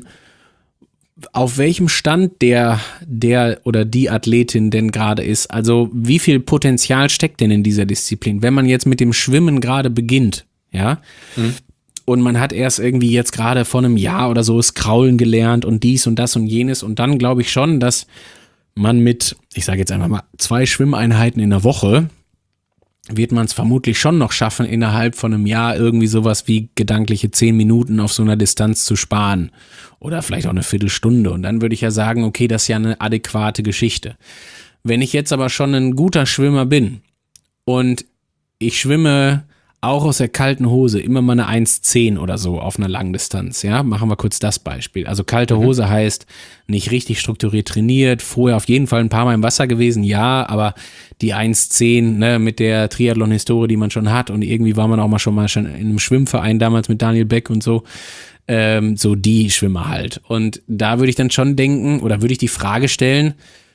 auf welchem Stand der, der oder die Athletin denn gerade ist. Also wie viel Potenzial steckt denn in dieser Disziplin? Wenn man jetzt mit dem Schwimmen gerade beginnt, ja, mhm. und man hat erst irgendwie jetzt gerade vor einem Jahr oder so das Kraulen gelernt und dies und das und jenes und dann glaube ich schon, dass man mit, ich sage jetzt einfach mal, zwei Schwimmeinheiten in der Woche wird man es vermutlich schon noch schaffen, innerhalb von einem Jahr irgendwie sowas wie gedankliche zehn Minuten auf so einer Distanz zu sparen. Oder vielleicht auch eine Viertelstunde. Und dann würde ich ja sagen, okay, das ist ja eine adäquate Geschichte. Wenn ich jetzt aber schon ein guter Schwimmer bin und ich schwimme auch aus der kalten Hose, immer mal eine eins zehn oder so auf einer Langdistanz, ja, machen wir kurz das Beispiel. Also kalte Hose mhm. heißt, nicht richtig strukturiert trainiert, vorher auf jeden Fall ein paar Mal im Wasser gewesen, ja, aber die eins zehn, ne, mit der Triathlon-Historie, die man schon hat und irgendwie war man auch mal schon mal schon in einem Schwimmverein damals mit Daniel Beck und so, ähm, so die Schwimmer halt. Und da würde ich dann schon denken, oder würde ich die Frage stellen,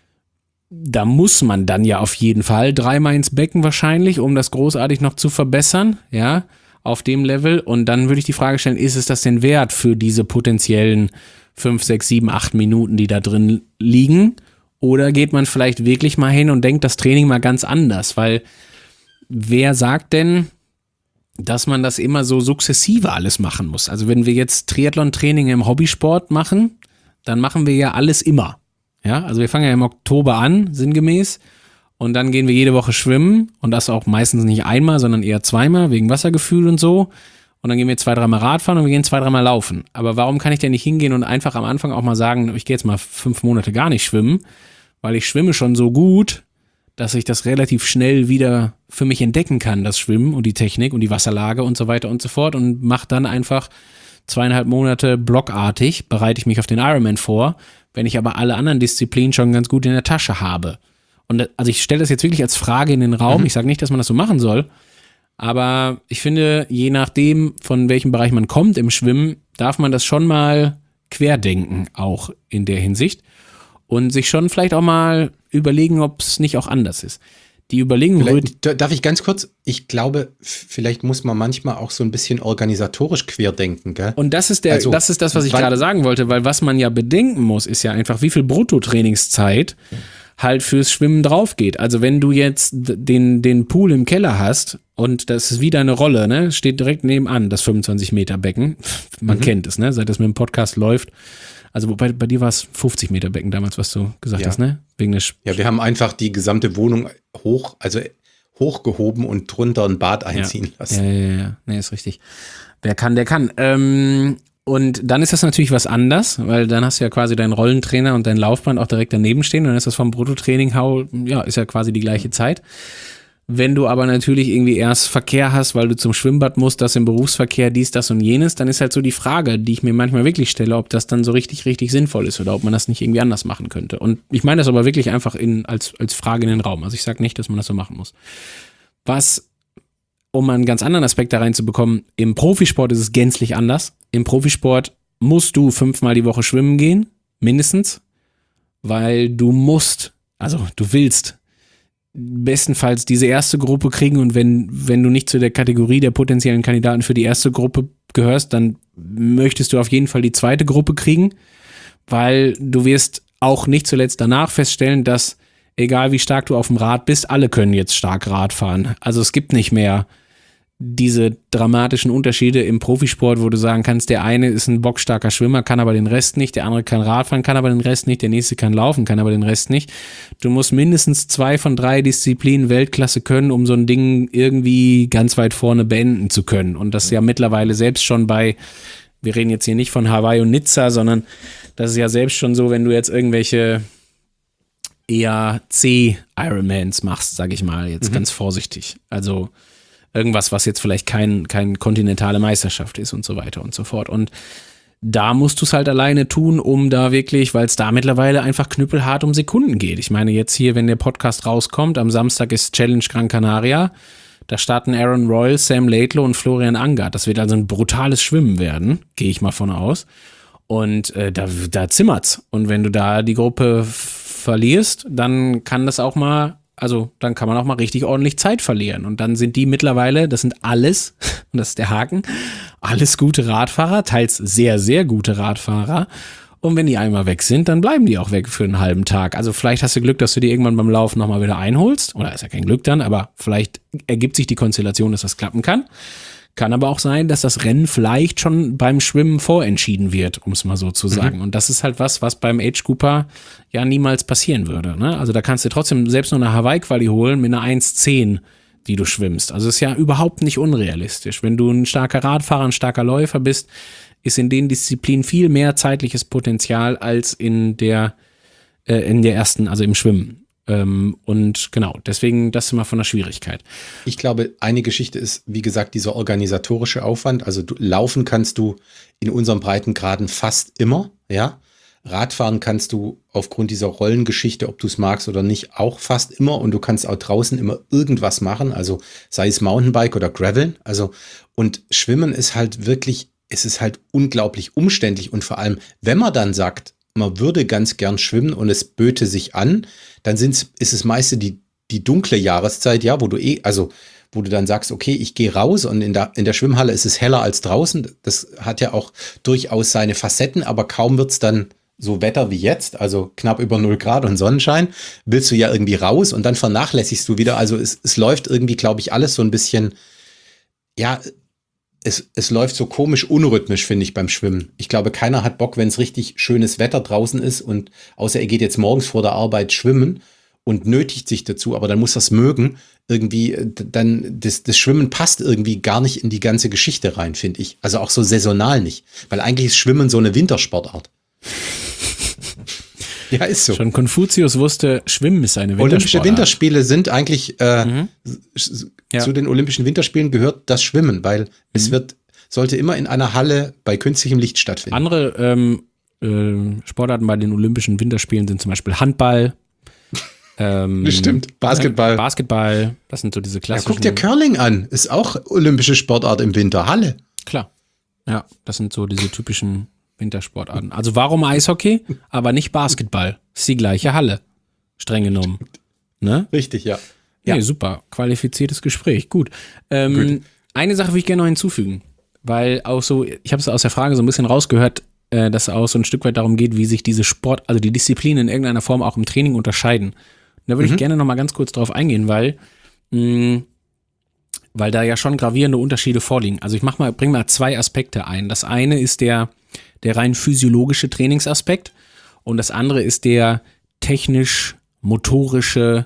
da muss man dann ja auf jeden Fall dreimal ins Becken wahrscheinlich, um das großartig noch zu verbessern, ja, auf dem Level. Und dann würde ich die Frage stellen, ist es das denn wert für diese potenziellen fünf, sechs, sieben, acht Minuten, die da drin liegen? Oder geht man vielleicht wirklich mal hin und denkt das Training mal ganz anders? Weil wer sagt denn, dass man das immer so sukzessive alles machen muss? Also wenn wir jetzt Triathlon-Training im Hobbysport machen, dann machen wir ja alles immer. Ja, also wir fangen ja im Oktober an, sinngemäß, und dann gehen wir jede Woche schwimmen und das auch meistens nicht einmal, sondern eher zweimal, wegen Wassergefühl und so. Und dann gehen wir zwei, dreimal Radfahren und wir gehen zwei, dreimal laufen. Aber warum kann ich denn nicht hingehen und einfach am Anfang auch mal sagen, ich gehe jetzt mal fünf Monate gar nicht schwimmen, weil ich schwimme schon so gut, dass ich das relativ schnell wieder für mich entdecken kann, das Schwimmen und die Technik und die Wasserlage und so weiter und so fort, und mache dann einfach zweieinhalb Monate blockartig, bereite ich mich auf den Ironman vor, wenn ich aber alle anderen Disziplinen schon ganz gut in der Tasche habe. und also ich stelle das jetzt wirklich als Frage in den Raum, mhm. ich sage nicht, dass man das so machen soll, aber ich finde, je nachdem, von welchem Bereich man kommt im Schwimmen, darf man das schon mal querdenken, auch in der Hinsicht. Und sich schon vielleicht auch mal überlegen, ob es nicht auch anders ist. Die Überlegung rührt. Darf ich ganz kurz? Ich glaube, vielleicht muss man manchmal auch so ein bisschen organisatorisch querdenken, gell? Und das ist der, also, das ist das, was ich gerade sagen wollte, weil was man ja bedenken muss, ist ja einfach, wie viel Bruttotrainingszeit halt fürs Schwimmen drauf geht. Also wenn du jetzt den, den Pool im Keller hast und das ist wieder eine Rolle, ne, steht direkt nebenan, das fünfundzwanzig Meter Becken. Man mhm. kennt es, ne, seit das mit dem Podcast läuft. Also bei, bei dir war es fünfzig Meter Becken damals, was du gesagt ja. hast, ne? Wegen des ja, wir haben einfach die gesamte Wohnung hoch, also hochgehoben und drunter ein Bad einziehen ja. lassen. Ja, ja, ja, nee, ist richtig. Wer kann, der kann. Ähm, und dann ist das natürlich was anders, weil dann hast du ja quasi deinen Rollentrainer und dein Laufband auch direkt daneben stehen und dann ist das vom Bruttotraining, ja, ist ja quasi die gleiche Zeit. Wenn du aber natürlich irgendwie erst Verkehr hast, weil du zum Schwimmbad musst, das im Berufsverkehr, dies, das und jenes, dann ist halt so die Frage, die ich mir manchmal wirklich stelle, ob das dann so richtig, richtig sinnvoll ist oder ob man das nicht irgendwie anders machen könnte. Und ich meine das aber wirklich einfach in, als, als Frage in den Raum. Also ich sage nicht, dass man das so machen muss. Was, um einen ganz anderen Aspekt da reinzubekommen, im Profisport ist es gänzlich anders. Im Profisport musst du fünfmal die Woche schwimmen gehen, mindestens, weil du musst, also du willst bestenfalls diese erste Gruppe kriegen und wenn, wenn du nicht zu der Kategorie der potenziellen Kandidaten für die erste Gruppe gehörst, dann möchtest du auf jeden Fall die zweite Gruppe kriegen, weil du wirst auch nicht zuletzt danach feststellen, dass egal wie stark du auf dem Rad bist, alle können jetzt stark Rad fahren. Also es gibt nicht mehr diese dramatischen Unterschiede im Profisport, wo du sagen kannst, der eine ist ein bockstarker Schwimmer, kann aber den Rest nicht, der andere kann Radfahren, kann aber den Rest nicht, der nächste kann laufen, kann aber den Rest nicht. Du musst mindestens zwei von drei Disziplinen Weltklasse können, um so ein Ding irgendwie ganz weit vorne beenden zu können. Und das ist ja mittlerweile selbst schon bei, wir reden jetzt hier nicht von Hawaii und Nizza, sondern das ist ja selbst schon so, wenn du jetzt irgendwelche E A C-Ironmans machst, sag ich mal, jetzt mhm. ganz vorsichtig. Also irgendwas, was jetzt vielleicht kein, kein kontinentale Meisterschaft ist und so weiter und so fort. Und da musst du es halt alleine tun, um da wirklich, weil es da mittlerweile einfach knüppelhart um Sekunden geht. Ich meine jetzt hier, wenn der Podcast rauskommt, am Samstag ist Challenge Gran Canaria, da starten Aaron Royal, Sam Laidlow und Florian Angert. Das wird also ein brutales Schwimmen werden, gehe ich mal von aus. Und äh, da, da zimmert's. Und wenn du da die Gruppe verlierst, dann kann das auch mal Also dann kann man auch mal richtig ordentlich Zeit verlieren. Und dann sind die mittlerweile, das sind alles, und das ist der Haken, alles gute Radfahrer, teils sehr, sehr gute Radfahrer. Und wenn die einmal weg sind, dann bleiben die auch weg für einen halben Tag. Also vielleicht hast du Glück, dass du die irgendwann beim Laufen nochmal wieder einholst. Oder ist ja kein Glück dann, aber vielleicht ergibt sich die Konstellation, dass das klappen kann. Kann aber auch sein, dass das Rennen vielleicht schon beim Schwimmen vorentschieden wird, um es mal so zu sagen. Mhm. Und das ist halt was, was beim Age Cooper ja niemals passieren würde. Ne? Also da kannst du trotzdem selbst nur eine Hawaii-Quali holen mit einer eins zehn, die du schwimmst. Also ist ja überhaupt nicht unrealistisch. Wenn du ein starker Radfahrer, ein starker Läufer bist, ist in den Disziplinen viel mehr zeitliches Potenzial als in der, äh, in der ersten, also im Schwimmen. Ähm, und genau, deswegen das immer von der Schwierigkeit. Ich glaube, eine Geschichte ist, wie gesagt, dieser organisatorische Aufwand. Also du, laufen kannst du in unseren Breitengraden fast immer, ja. Radfahren kannst du aufgrund dieser Rollengeschichte, ob du es magst oder nicht, auch fast immer. Und du kannst auch draußen immer irgendwas machen, also sei es Mountainbike oder Graveln. Also und Schwimmen ist halt wirklich, es ist halt unglaublich umständlich. Und vor allem, wenn man dann sagt, man würde ganz gern schwimmen und es böte sich an, dann sind's, ist es meist die, die dunkle Jahreszeit, ja, wo du eh, also wo du dann sagst, okay, ich gehe raus und in der, in der Schwimmhalle ist es heller als draußen. Das hat ja auch durchaus seine Facetten, aber kaum wird's dann so Wetter wie jetzt, also knapp über null Grad und Sonnenschein, willst du ja irgendwie raus und dann vernachlässigst du wieder. Also es, es läuft irgendwie, glaube ich, alles so ein bisschen, ja, Es, es läuft so komisch unrhythmisch, finde ich, beim Schwimmen. Ich glaube, keiner hat Bock, wenn es richtig schönes Wetter draußen ist und außer er geht jetzt morgens vor der Arbeit schwimmen und nötigt sich dazu, aber dann muss er es mögen. Irgendwie, dann, das, das Schwimmen passt irgendwie gar nicht in die ganze Geschichte rein, finde ich. Also auch so saisonal nicht. Weil eigentlich ist Schwimmen so eine Wintersportart. Ja, ist so. Schon Konfuzius wusste, Schwimmen ist eine Wintersportart. Olympische Winterspiele sind eigentlich, äh, mhm. ja. zu den Olympischen Winterspielen gehört das Schwimmen, weil mhm. es wird, sollte immer in einer Halle bei künstlichem Licht stattfinden. Andere ähm, äh, Sportarten bei den Olympischen Winterspielen sind zum Beispiel Handball, Ähm, Bestimmt. Basketball. Äh, Basketball, das sind so diese klassischen. Ja, guck dir Curling an. Ist auch olympische Sportart im Winter. Halle. Klar. Ja, das sind so diese typischen Wintersportarten. Also warum Eishockey, aber nicht Basketball? Ist die gleiche Halle, streng genommen. Ne? Richtig, ja. Ja, ja. super. Qualifiziertes Gespräch. Gut. Ähm, Gut. Eine Sache will ich gerne noch hinzufügen, weil auch so, ich habe es aus der Frage so ein bisschen rausgehört, äh, dass es auch so ein Stück weit darum geht, wie sich diese Sport, also die Disziplinen in irgendeiner Form auch im Training unterscheiden. Und da würde mhm. ich gerne noch mal ganz kurz drauf eingehen, weil mh, weil da ja schon gravierende Unterschiede vorliegen. Also ich mach mal, bring mal zwei Aspekte ein. Das eine ist der, der rein physiologische Trainingsaspekt und das andere ist der technisch-motorische,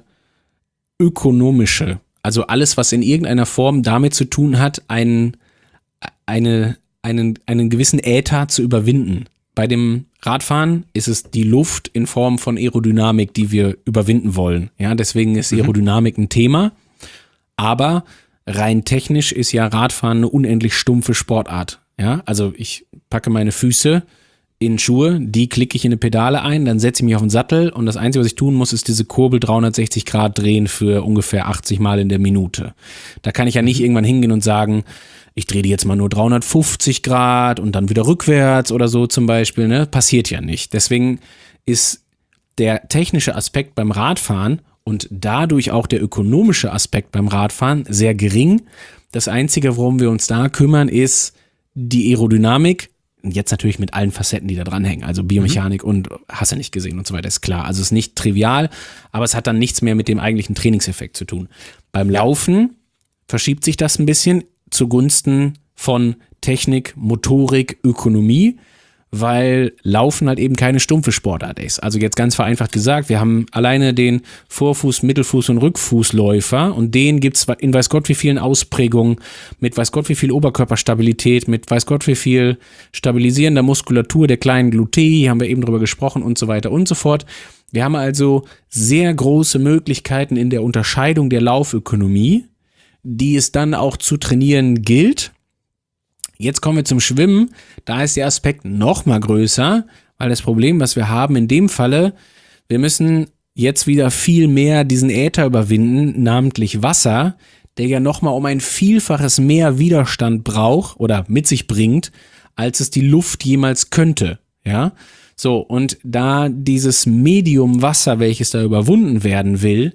ökonomische. Also alles, was in irgendeiner Form damit zu tun hat, einen, eine, einen, einen gewissen Äther zu überwinden. Bei dem Radfahren ist es die Luft in Form von Aerodynamik, die wir überwinden wollen. Ja, deswegen ist Aerodynamik ein Thema. Aber rein technisch ist ja Radfahren eine unendlich stumpfe Sportart. Ja, also ich packe meine Füße in Schuhe, die klicke ich in eine Pedale ein, dann setze ich mich auf den Sattel und das Einzige, was ich tun muss, ist diese Kurbel dreihundertsechzig Grad drehen für ungefähr achtzig Mal in der Minute. Da kann ich ja nicht irgendwann hingehen und sagen, ich drehe die jetzt mal nur dreihundertfünfzig Grad und dann wieder rückwärts oder so zum Beispiel. Ne? Passiert ja nicht. Deswegen ist der technische Aspekt beim Radfahren und dadurch auch der ökonomische Aspekt beim Radfahren sehr gering. Das Einzige, worum wir uns da kümmern, ist die Aerodynamik. Und jetzt natürlich mit allen Facetten, die da dranhängen. Also Biomechanik mhm. und hast du nicht gesehen und so weiter, ist klar. Also es ist nicht trivial, aber es hat dann nichts mehr mit dem eigentlichen Trainingseffekt zu tun. Beim Laufen verschiebt sich das ein bisschen zugunsten von Technik, Motorik, Ökonomie, weil Laufen halt eben keine stumpfe Sportart ist. Also jetzt ganz vereinfacht gesagt, wir haben alleine den Vorfuß-, Mittelfuß- und Rückfußläufer und den gibt's in weiß Gott wie vielen Ausprägungen, mit weiß Gott wie viel Oberkörperstabilität, mit weiß Gott wie viel stabilisierender Muskulatur der kleinen Glutei, haben wir eben drüber gesprochen und so weiter und so fort. Wir haben also sehr große Möglichkeiten in der Unterscheidung der Laufökonomie, die es dann auch zu trainieren gilt. Jetzt kommen wir zum Schwimmen. Da ist der Aspekt noch mal größer, weil das Problem, was wir haben in dem Falle, wir müssen jetzt wieder viel mehr diesen Äther überwinden, namentlich Wasser, der ja noch mal um ein Vielfaches mehr Widerstand braucht oder mit sich bringt, als es die Luft jemals könnte. Ja, so, und da dieses Medium Wasser, welches da überwunden werden will,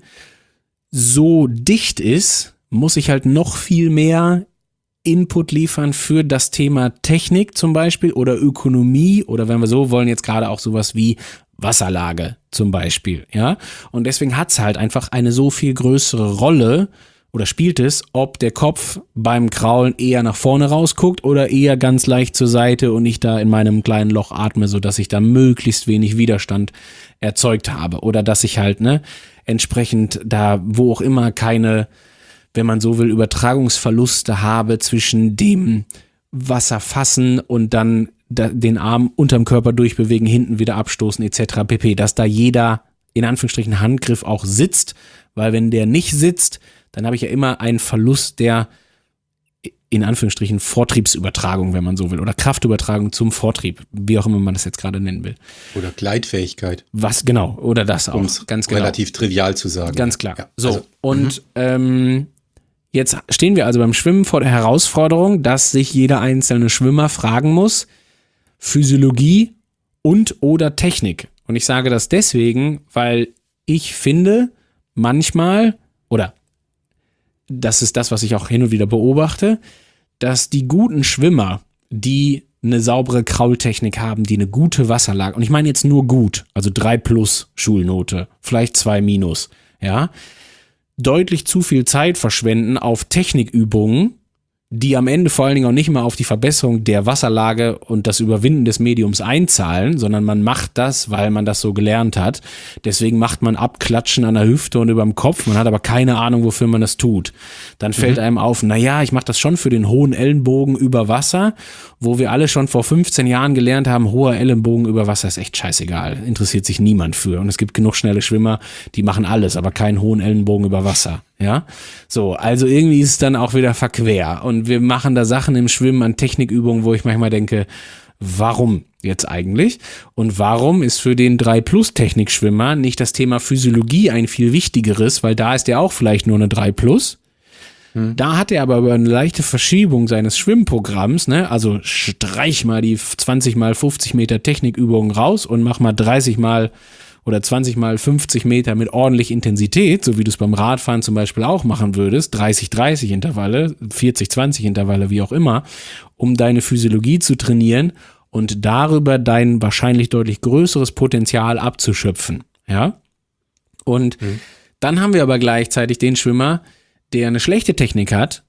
so dicht ist, muss ich halt noch viel mehr Input liefern für das Thema Technik zum Beispiel oder Ökonomie oder wenn wir so wollen, jetzt gerade auch sowas wie Wasserlage zum Beispiel, ja. Und deswegen hat es halt einfach eine so viel größere Rolle oder spielt es, ob der Kopf beim Kraulen eher nach vorne rausguckt oder eher ganz leicht zur Seite und ich da in meinem kleinen Loch atme, sodass ich da möglichst wenig Widerstand erzeugt habe oder dass ich halt, ne, entsprechend da, wo auch immer keine, wenn man so will, Übertragungsverluste habe zwischen dem Wasser fassen und dann den Arm unterm Körper durchbewegen, hinten wieder abstoßen et cetera pp. Dass da jeder, in Anführungsstrichen, Handgriff auch sitzt, weil wenn der nicht sitzt, dann habe ich ja immer einen Verlust der, in Anführungsstrichen, Vortriebsübertragung, wenn man so will, oder Kraftübertragung zum Vortrieb, wie auch immer man das jetzt gerade nennen will. Oder Gleitfähigkeit. Was, genau, oder das auch, um's ganz genau. Relativ trivial zu sagen. Ganz klar. Ja, so, also, und ähm, jetzt stehen wir also beim Schwimmen vor der Herausforderung, dass sich jeder einzelne Schwimmer fragen muss, Physiologie und oder Technik. Und ich sage das deswegen, weil ich finde, manchmal, oder das ist das, was ich auch hin und wieder beobachte, dass die guten Schwimmer, die eine saubere Kraultechnik haben, die eine gute Wasserlage, und ich meine jetzt nur gut, also drei plus Schulnote, vielleicht zwei minus, ja, deutlich zu viel Zeit verschwenden auf Technikübungen, die am Ende vor allen Dingen auch nicht mal auf die Verbesserung der Wasserlage und das Überwinden des Mediums einzahlen, sondern man macht das, weil man das so gelernt hat. Deswegen macht man Abklatschen an der Hüfte und über dem Kopf, man hat aber keine Ahnung, wofür man das tut. Dann fällt mhm. einem auf, naja, ich mache das schon für den hohen Ellenbogen über Wasser, wo wir alle schon vor fünfzehn Jahren gelernt haben, hoher Ellenbogen über Wasser ist echt scheißegal, interessiert sich niemand für. Und es gibt genug schnelle Schwimmer, die machen alles, aber keinen hohen Ellenbogen über Wasser. Ja, so, also irgendwie ist es dann auch wieder verquer und wir machen da Sachen im Schwimmen an Technikübungen, wo ich manchmal denke, Warum jetzt eigentlich? Und warum ist für den drei Plus Technikschwimmer nicht das Thema Physiologie ein viel wichtigeres, weil da ist er auch vielleicht nur eine drei Plus. Hm. Da hat er aber über eine leichte Verschiebung seines Schwimmprogramms, ne, also streich mal die zwanzig mal fünfzig Meter Technikübungen raus und mach mal dreißig mal oder zwanzig mal fünfzig Meter mit ordentlich Intensität, so wie du es beim Radfahren zum Beispiel auch machen würdest, dreißig dreißig Intervalle, vierzig zwanzig Intervalle, wie auch immer, um deine Physiologie zu trainieren und darüber dein wahrscheinlich deutlich größeres Potenzial abzuschöpfen, ja. Und mhm. dann haben wir aber gleichzeitig den Schwimmer, der eine schlechte Technik hat,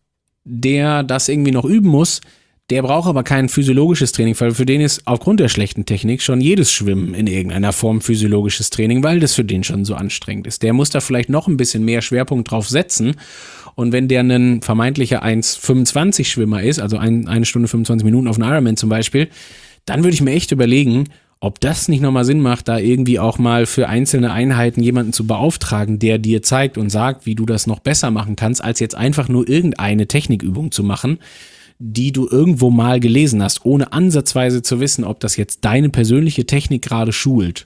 der das irgendwie noch üben muss, der braucht aber kein physiologisches Training, weil für den ist aufgrund der schlechten Technik schon jedes Schwimmen in irgendeiner Form physiologisches Training, weil das für den schon so anstrengend ist. Der muss da vielleicht noch ein bisschen mehr Schwerpunkt drauf setzen. Und wenn der ein vermeintlicher eins fünfundzwanzig Schwimmer ist, also ein, eine Stunde fünfundzwanzig Minuten auf einen Ironman zum Beispiel, dann würde ich mir echt überlegen, ob das nicht nochmal Sinn macht, da irgendwie auch mal für einzelne Einheiten jemanden zu beauftragen, der dir zeigt und sagt, wie du das noch besser machen kannst, als jetzt einfach nur irgendeine Technikübung zu machen, die du irgendwo mal gelesen hast, ohne ansatzweise zu wissen, ob das jetzt deine persönliche Technik gerade schult.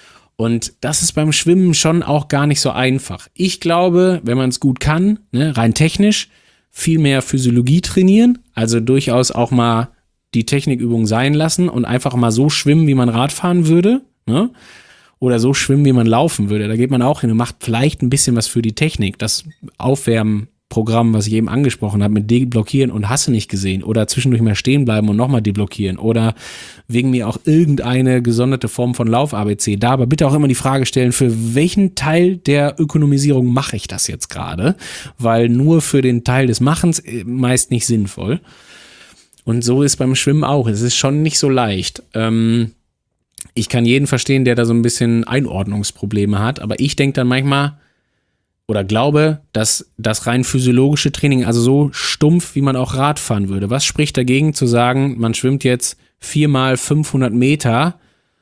Und das ist beim Schwimmen schon auch gar nicht so einfach. Ich glaube, wenn man es gut kann, ne, rein technisch, viel mehr Physiologie trainieren, also durchaus auch mal die Technikübung sein lassen und einfach mal so schwimmen, wie man Rad fahren würde, ne? Oder so schwimmen, wie man laufen würde. Da geht man auch hin und macht vielleicht ein bisschen was für die Technik, das Aufwärmen, Programm, was ich eben angesprochen habe, mit deblockieren und hast du nicht gesehen oder zwischendurch mal stehen bleiben und nochmal deblockieren oder wegen mir auch irgendeine gesonderte Form von Lauf-A B C. Da aber bitte auch immer die Frage stellen, für welchen Teil der Ökonomisierung mache ich das jetzt gerade? Weil nur für den Teil des Machens meist nicht sinnvoll. Und so ist beim Schwimmen auch. Es ist schon nicht so leicht. Ähm, ich kann jeden verstehen, der da so ein bisschen Einordnungsprobleme hat, aber ich denke dann manchmal, oder glaube, dass das rein physiologische Training, also so stumpf, wie man auch Rad fahren würde. Was spricht dagegen zu sagen, man schwimmt jetzt viermal fünfhundert Meter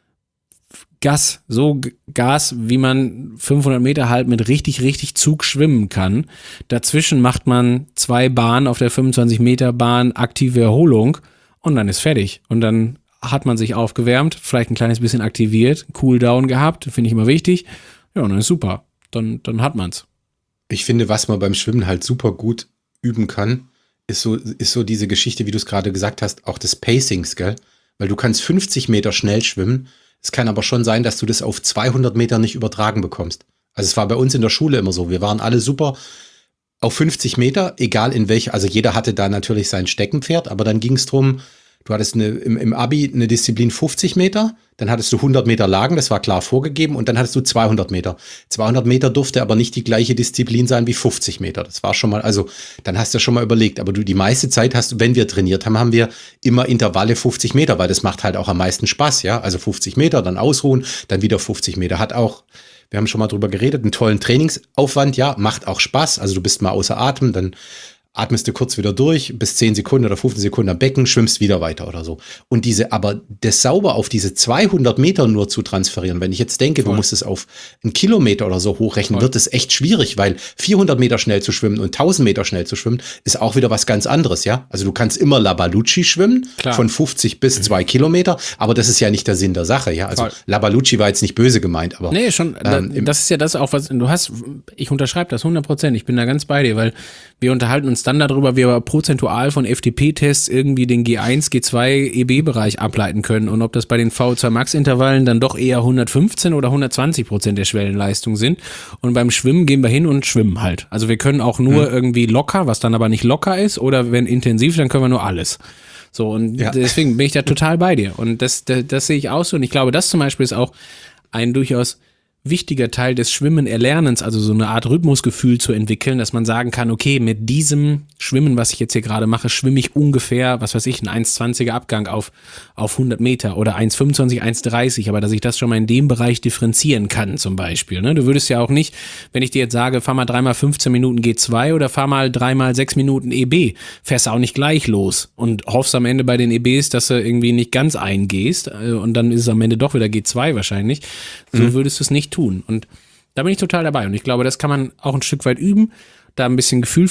Gas, so Gas, wie man fünfhundert Meter halt mit richtig, richtig Zug schwimmen kann. Dazwischen macht man zwei Bahnen auf der fünfundzwanzig Meter Bahn, aktive Erholung und dann ist fertig. Und dann hat man sich aufgewärmt, vielleicht ein kleines bisschen aktiviert, Cooldown gehabt, finde ich immer wichtig. Ja, und dann ist super. Dann, dann hat man's. Ich finde, was man beim Schwimmen halt super gut üben kann, ist so, ist so diese Geschichte, wie du es gerade gesagt hast, auch des Pacings, gell? Weil du kannst fünfzig Meter schnell schwimmen. Es kann aber schon sein, dass du das auf zweihundert Meter nicht übertragen bekommst. Also es war bei uns in der Schule immer so. Wir waren alle super auf fünfzig Meter, egal in welcher, also jeder hatte da natürlich sein Steckenpferd, aber dann ging es drum, du hattest eine, im, im Abi eine Disziplin fünfzig Meter, dann hattest du hundert Meter Lagen, das war klar vorgegeben, und dann hattest du zweihundert Meter. zweihundert Meter durfte aber nicht die gleiche Disziplin sein wie fünfzig Meter. Das war schon mal, also dann hast du schon mal überlegt, aber du die meiste Zeit hast du, wenn wir trainiert haben, haben wir immer Intervalle fünfzig Meter, weil das macht halt auch am meisten Spaß, ja. Also fünfzig Meter, dann ausruhen, dann wieder fünfzig Meter. Hat auch, wir haben schon mal drüber geredet, einen tollen Trainingsaufwand, ja, macht auch Spaß. Also du bist mal außer Atem, dann atmest du kurz wieder durch, bis zehn Sekunden oder fünfzehn Sekunden am Becken, schwimmst wieder weiter oder so. Und diese, aber das sauber auf diese zweihundert Meter nur zu transferieren, wenn ich jetzt denke, Voll. Du musst es auf einen Kilometer oder so hochrechnen, Voll. Wird es echt schwierig, weil vierhundert Meter schnell zu schwimmen und tausend Meter schnell zu schwimmen, ist auch wieder was ganz anderes, ja. Also du kannst immer Labalucci schwimmen, Klar. von fünfzig bis zwei mhm. Kilometer, aber das ist ja nicht der Sinn der Sache, ja. Also Voll. Labalucci war jetzt nicht böse gemeint, aber. Nee, schon, ähm, das ist ja das auch, was du hast, ich unterschreibe das hundert Prozent, ich bin da ganz bei dir, weil wir unterhalten uns dann darüber, wie wir prozentual von F T P-Tests irgendwie den G eins, G zwei, E B-Bereich ableiten können und ob das bei den V O zwei Max-Intervallen dann doch eher hundertfünfzehn oder hundertzwanzig Prozent der Schwellenleistung sind. Und beim Schwimmen gehen wir hin und schwimmen halt. Also wir können auch nur mhm. irgendwie locker, was dann aber nicht locker ist, oder wenn intensiv, dann können wir nur alles. So, und ja. deswegen bin ich da total bei dir. Und das, das, das sehe ich auch so. Und ich glaube, das zum Beispiel ist auch ein durchaus wichtiger Teil des Schwimmen-Erlernens, also so eine Art Rhythmusgefühl zu entwickeln, dass man sagen kann, okay, mit diesem Schwimmen, was ich jetzt hier gerade mache, schwimme ich ungefähr, was weiß ich, einen eins zwanziger Abgang auf, auf hundert Meter oder eins fünfundzwanzig, eins dreißig, aber dass ich das schon mal in dem Bereich differenzieren kann zum Beispiel. Ne? Du würdest ja auch nicht, wenn ich dir jetzt sage, fahr mal dreimal fünfzehn Minuten G zwei oder fahr mal dreimal sechs Minuten E B, fährst du auch nicht gleich los und hoffst am Ende bei den E Bs, dass du irgendwie nicht ganz eingehst und dann ist es am Ende doch wieder G zwei wahrscheinlich. So mhm. würdest du es nicht tun. Und da bin ich total dabei. Und ich glaube, das kann man auch ein Stück weit üben, da ein bisschen Gefühl für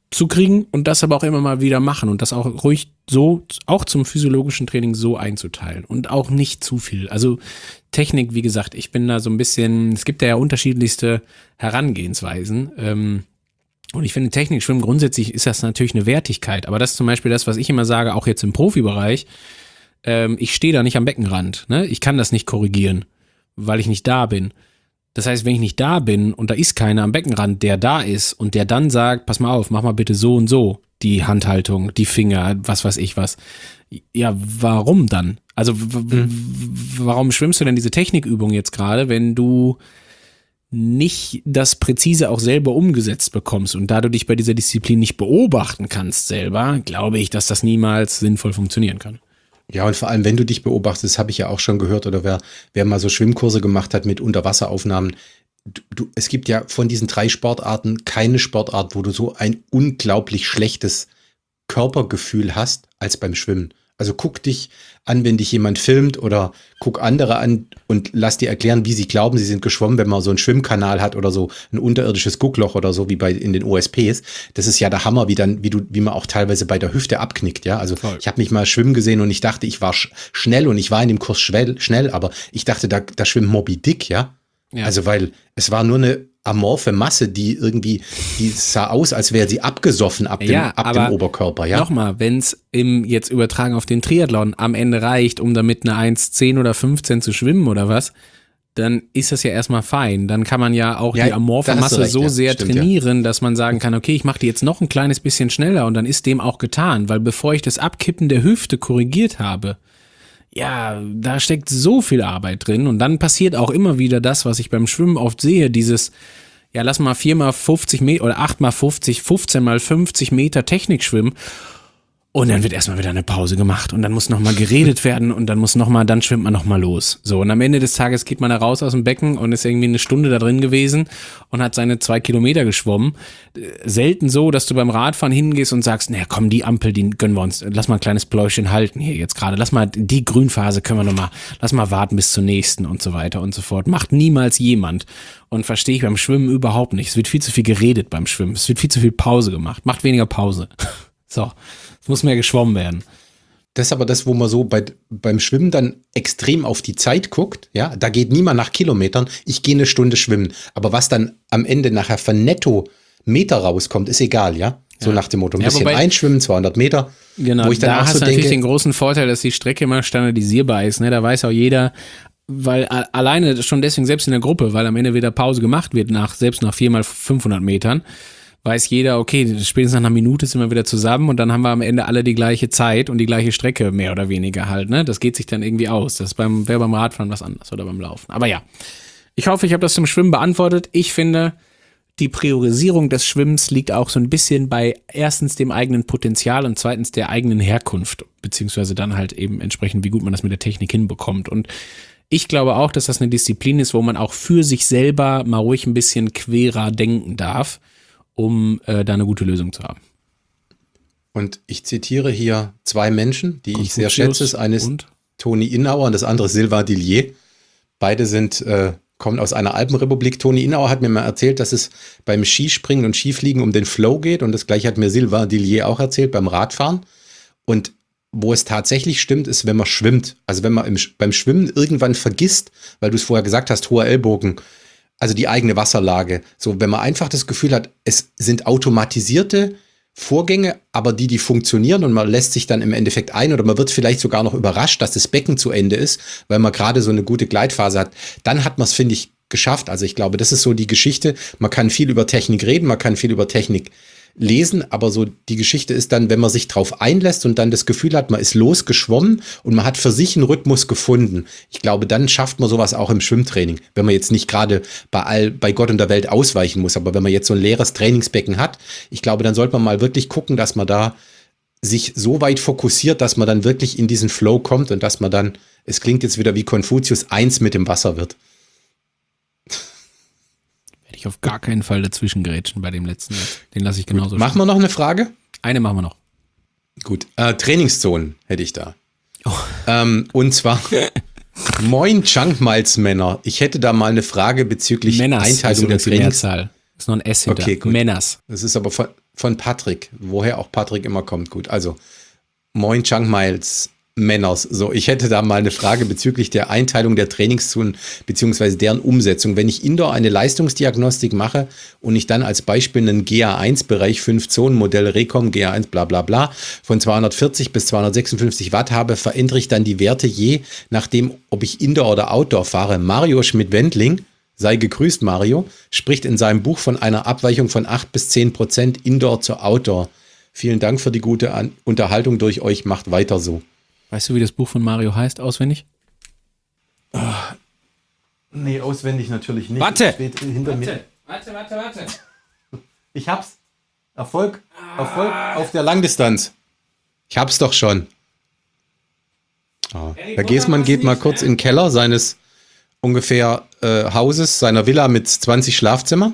zu kriegen und das aber auch immer mal wieder machen und das auch ruhig so, auch zum physiologischen Training so einzuteilen und auch nicht zu viel. Also Technik, wie gesagt, ich bin da so ein bisschen, es gibt ja unterschiedlichste Herangehensweisen, ähm, und ich finde, Technikschwimmen grundsätzlich ist das natürlich eine Wertigkeit, aber das ist zum Beispiel das, was ich immer sage, auch jetzt im Profibereich, ähm, ich stehe da nicht am Beckenrand, ne? Ich kann das nicht korrigieren, weil ich nicht da bin. Das heißt, wenn ich nicht da bin und da ist keiner am Beckenrand, der da ist und der dann sagt, pass mal auf, mach mal bitte so und so, die Handhaltung, die Finger, was weiß ich was. Ja, warum dann? Also w- w- warum schwimmst du denn diese Technikübung jetzt gerade, wenn du nicht das präzise auch selber umgesetzt bekommst und da du dich bei dieser Disziplin nicht beobachten kannst selber, glaube ich, dass das niemals sinnvoll funktionieren kann. Ja, und vor allem, wenn du dich beobachtest, habe ich ja auch schon gehört, oder wer, wer mal so Schwimmkurse gemacht hat mit Unterwasseraufnahmen, du, du, es gibt ja von diesen drei Sportarten keine Sportart, wo du so ein unglaublich schlechtes Körpergefühl hast, als beim Schwimmen. Also guck dich an, wenn dich jemand filmt oder guck andere an und lass dir erklären, wie sie glauben, sie sind geschwommen, wenn man so einen Schwimmkanal hat oder so ein unterirdisches Guckloch oder so wie bei in den O S Ps. Das ist ja der Hammer, wie dann, wie du, wie man auch teilweise bei der Hüfte abknickt, ja. Also Voll. Ich habe mich mal schwimmen gesehen und ich dachte, ich war sch- schnell und ich war in dem Kurs schnell, schnell, aber ich dachte, da, da schwimmt Moby Dick, ja. ja. Also weil es war nur eine amorphe Masse, die irgendwie, die sah aus, als wäre sie abgesoffen ab dem, ja, ab dem Oberkörper, ja. Nochmal, wenn es im jetzt übertragen auf den Triathlon am Ende reicht, um damit eine eins zehn oder fünfzehn zu schwimmen oder was, dann ist das ja erstmal fein. Dann kann man ja auch ja, die amorphe Masse recht, so ja. sehr Stimmt, trainieren, ja. dass man sagen kann, okay, ich mache die jetzt noch ein kleines bisschen schneller und dann ist dem auch getan, weil bevor ich das Abkippen der Hüfte korrigiert habe, ja, da steckt so viel Arbeit drin und dann passiert auch immer wieder das, was ich beim Schwimmen oft sehe, dieses, ja, lass mal vier mal fünfzig Meter oder acht mal fünfzig, fünfzehn mal fünfzig Meter Technik schwimmen und dann wird erstmal wieder eine Pause gemacht und dann muss nochmal geredet werden und dann muss nochmal, dann schwimmt man nochmal los. So, und am Ende des Tages geht man da raus aus dem Becken und ist irgendwie eine Stunde da drin gewesen und hat seine zwei Kilometer geschwommen. Selten so, dass du beim Radfahren hingehst und sagst, naja, komm, die Ampel, die gönnen wir uns, lass mal ein kleines Pläuschen halten hier jetzt gerade, lass mal die Grünphase können wir nochmal, lass mal warten bis zur nächsten und so weiter und so fort. Macht niemals jemand. Und verstehe ich beim Schwimmen überhaupt nicht. Es wird viel zu viel geredet beim Schwimmen. Es wird viel zu viel Pause gemacht. Macht weniger Pause. So, es muss mehr geschwommen werden. Das ist aber das, wo man so bei, beim Schwimmen dann extrem auf die Zeit guckt. Ja, da geht niemand nach Kilometern. Ich gehe eine Stunde schwimmen. Aber was dann am Ende nachher von Netto-Meter rauskommt, ist egal, ja? So ja. nach dem Motto, ein ja, bisschen wobei, einschwimmen, zweihundert Meter. Genau, wo ich dann da auch hast so du natürlich denke, den großen Vorteil, dass die Strecke immer standardisierbar ist. Ne? Da weiß auch jeder, weil alleine schon deswegen, selbst in der Gruppe, weil am Ende wieder Pause gemacht wird, nach selbst nach vier mal fünfhundert Metern, weiß jeder, okay, spätestens nach einer Minute sind wir wieder zusammen und dann haben wir am Ende alle die gleiche Zeit und die gleiche Strecke, mehr oder weniger halt, ne? Das geht sich dann irgendwie aus. Das beim, wäre beim Radfahren was anderes oder beim Laufen. Aber ja, ich hoffe, ich habe das zum Schwimmen beantwortet. Ich finde, die Priorisierung des Schwimmens liegt auch so ein bisschen bei erstens dem eigenen Potenzial und zweitens der eigenen Herkunft, beziehungsweise dann halt eben entsprechend, wie gut man das mit der Technik hinbekommt. Und ich glaube auch, dass das eine Disziplin ist, wo man auch für sich selber mal ruhig ein bisschen querer denken darf, um äh, da eine gute Lösung zu haben. Und ich zitiere hier zwei Menschen, die Konfuzius ich sehr schätze. Das eine ist Toni Innauer und das andere ist Sylvain Dillier. Beide sind, äh, kommen aus einer Alpenrepublik. Toni Innauer hat mir mal erzählt, dass es beim Skispringen und Skifliegen um den Flow geht. Und das gleiche hat mir Sylvain Dillier auch erzählt beim Radfahren. Und wo es tatsächlich stimmt, ist, wenn man schwimmt. Also wenn man im, beim Schwimmen irgendwann vergisst, weil du es vorher gesagt hast, hoher Ellbogen, also die eigene Wasserlage. So, wenn man einfach das Gefühl hat, es sind automatisierte Vorgänge, aber die, die funktionieren und man lässt sich dann im Endeffekt ein oder man wird vielleicht sogar noch überrascht, dass das Becken zu Ende ist, weil man gerade so eine gute Gleitphase hat, dann hat man es, finde ich, geschafft. Also ich glaube, das ist so die Geschichte. Man kann viel über Technik reden, man kann viel über Technik lesen, aber so die Geschichte ist dann, wenn man sich drauf einlässt und dann das Gefühl hat, man ist losgeschwommen und man hat für sich einen Rhythmus gefunden. Ich glaube, dann schafft man sowas auch im Schwimmtraining, wenn man jetzt nicht gerade bei all, bei Gott und der Welt ausweichen muss, aber wenn man jetzt so ein leeres Trainingsbecken hat, ich glaube, dann sollte man mal wirklich gucken, dass man da sich so weit fokussiert, dass man dann wirklich in diesen Flow kommt und dass man dann, es klingt jetzt wieder wie Konfuzius, eins mit dem Wasser wird. Ich auf gar keinen Fall dazwischen grätschen bei dem letzten. Den lasse ich genauso. Gut. Machen wir noch eine Frage? Eine machen wir noch. Gut. Äh, Trainingszonen hätte ich da. Oh. Ähm, und zwar, moin Junkmiles-Männer. Ich hätte da mal eine Frage bezüglich Männers Einteilung der Trainings. Das ist noch ein S hinter. Okay, gut. Männers. Das ist aber von, von Patrick, woher auch Patrick immer kommt. Gut, also moin Junk Miles Männers. So, ich hätte da mal eine Frage bezüglich der Einteilung der Trainingszonen beziehungsweise deren Umsetzung. Wenn ich Indoor eine Leistungsdiagnostik mache und ich dann als Beispiel einen G A eins Bereich fünf Zonen Modell Recom G A eins bla bla bla von zweihundertvierzig bis zweihundertsechsundfünfzig Watt habe, verändere ich dann die Werte je nachdem, ob ich Indoor oder Outdoor fahre. Mario Schmidt-Wendling, sei gegrüßt Mario, spricht in seinem Buch von einer Abweichung von acht bis zehn Prozent Indoor zu Outdoor. Vielen Dank für die gute An- Unterhaltung durch euch, macht weiter so. Weißt du, wie das Buch von Mario heißt, auswendig? Oh, nee, auswendig natürlich nicht. Warte! Steht hinter warte, mir. warte, warte, warte. Ich hab's. Erfolg, Erfolg auf der Langdistanz. Ich hab's doch schon. Oh. Herr Giesmann geht mal kurz in den Keller seines ungefähr äh, Hauses, seiner Villa mit zwanzig Schlafzimmern.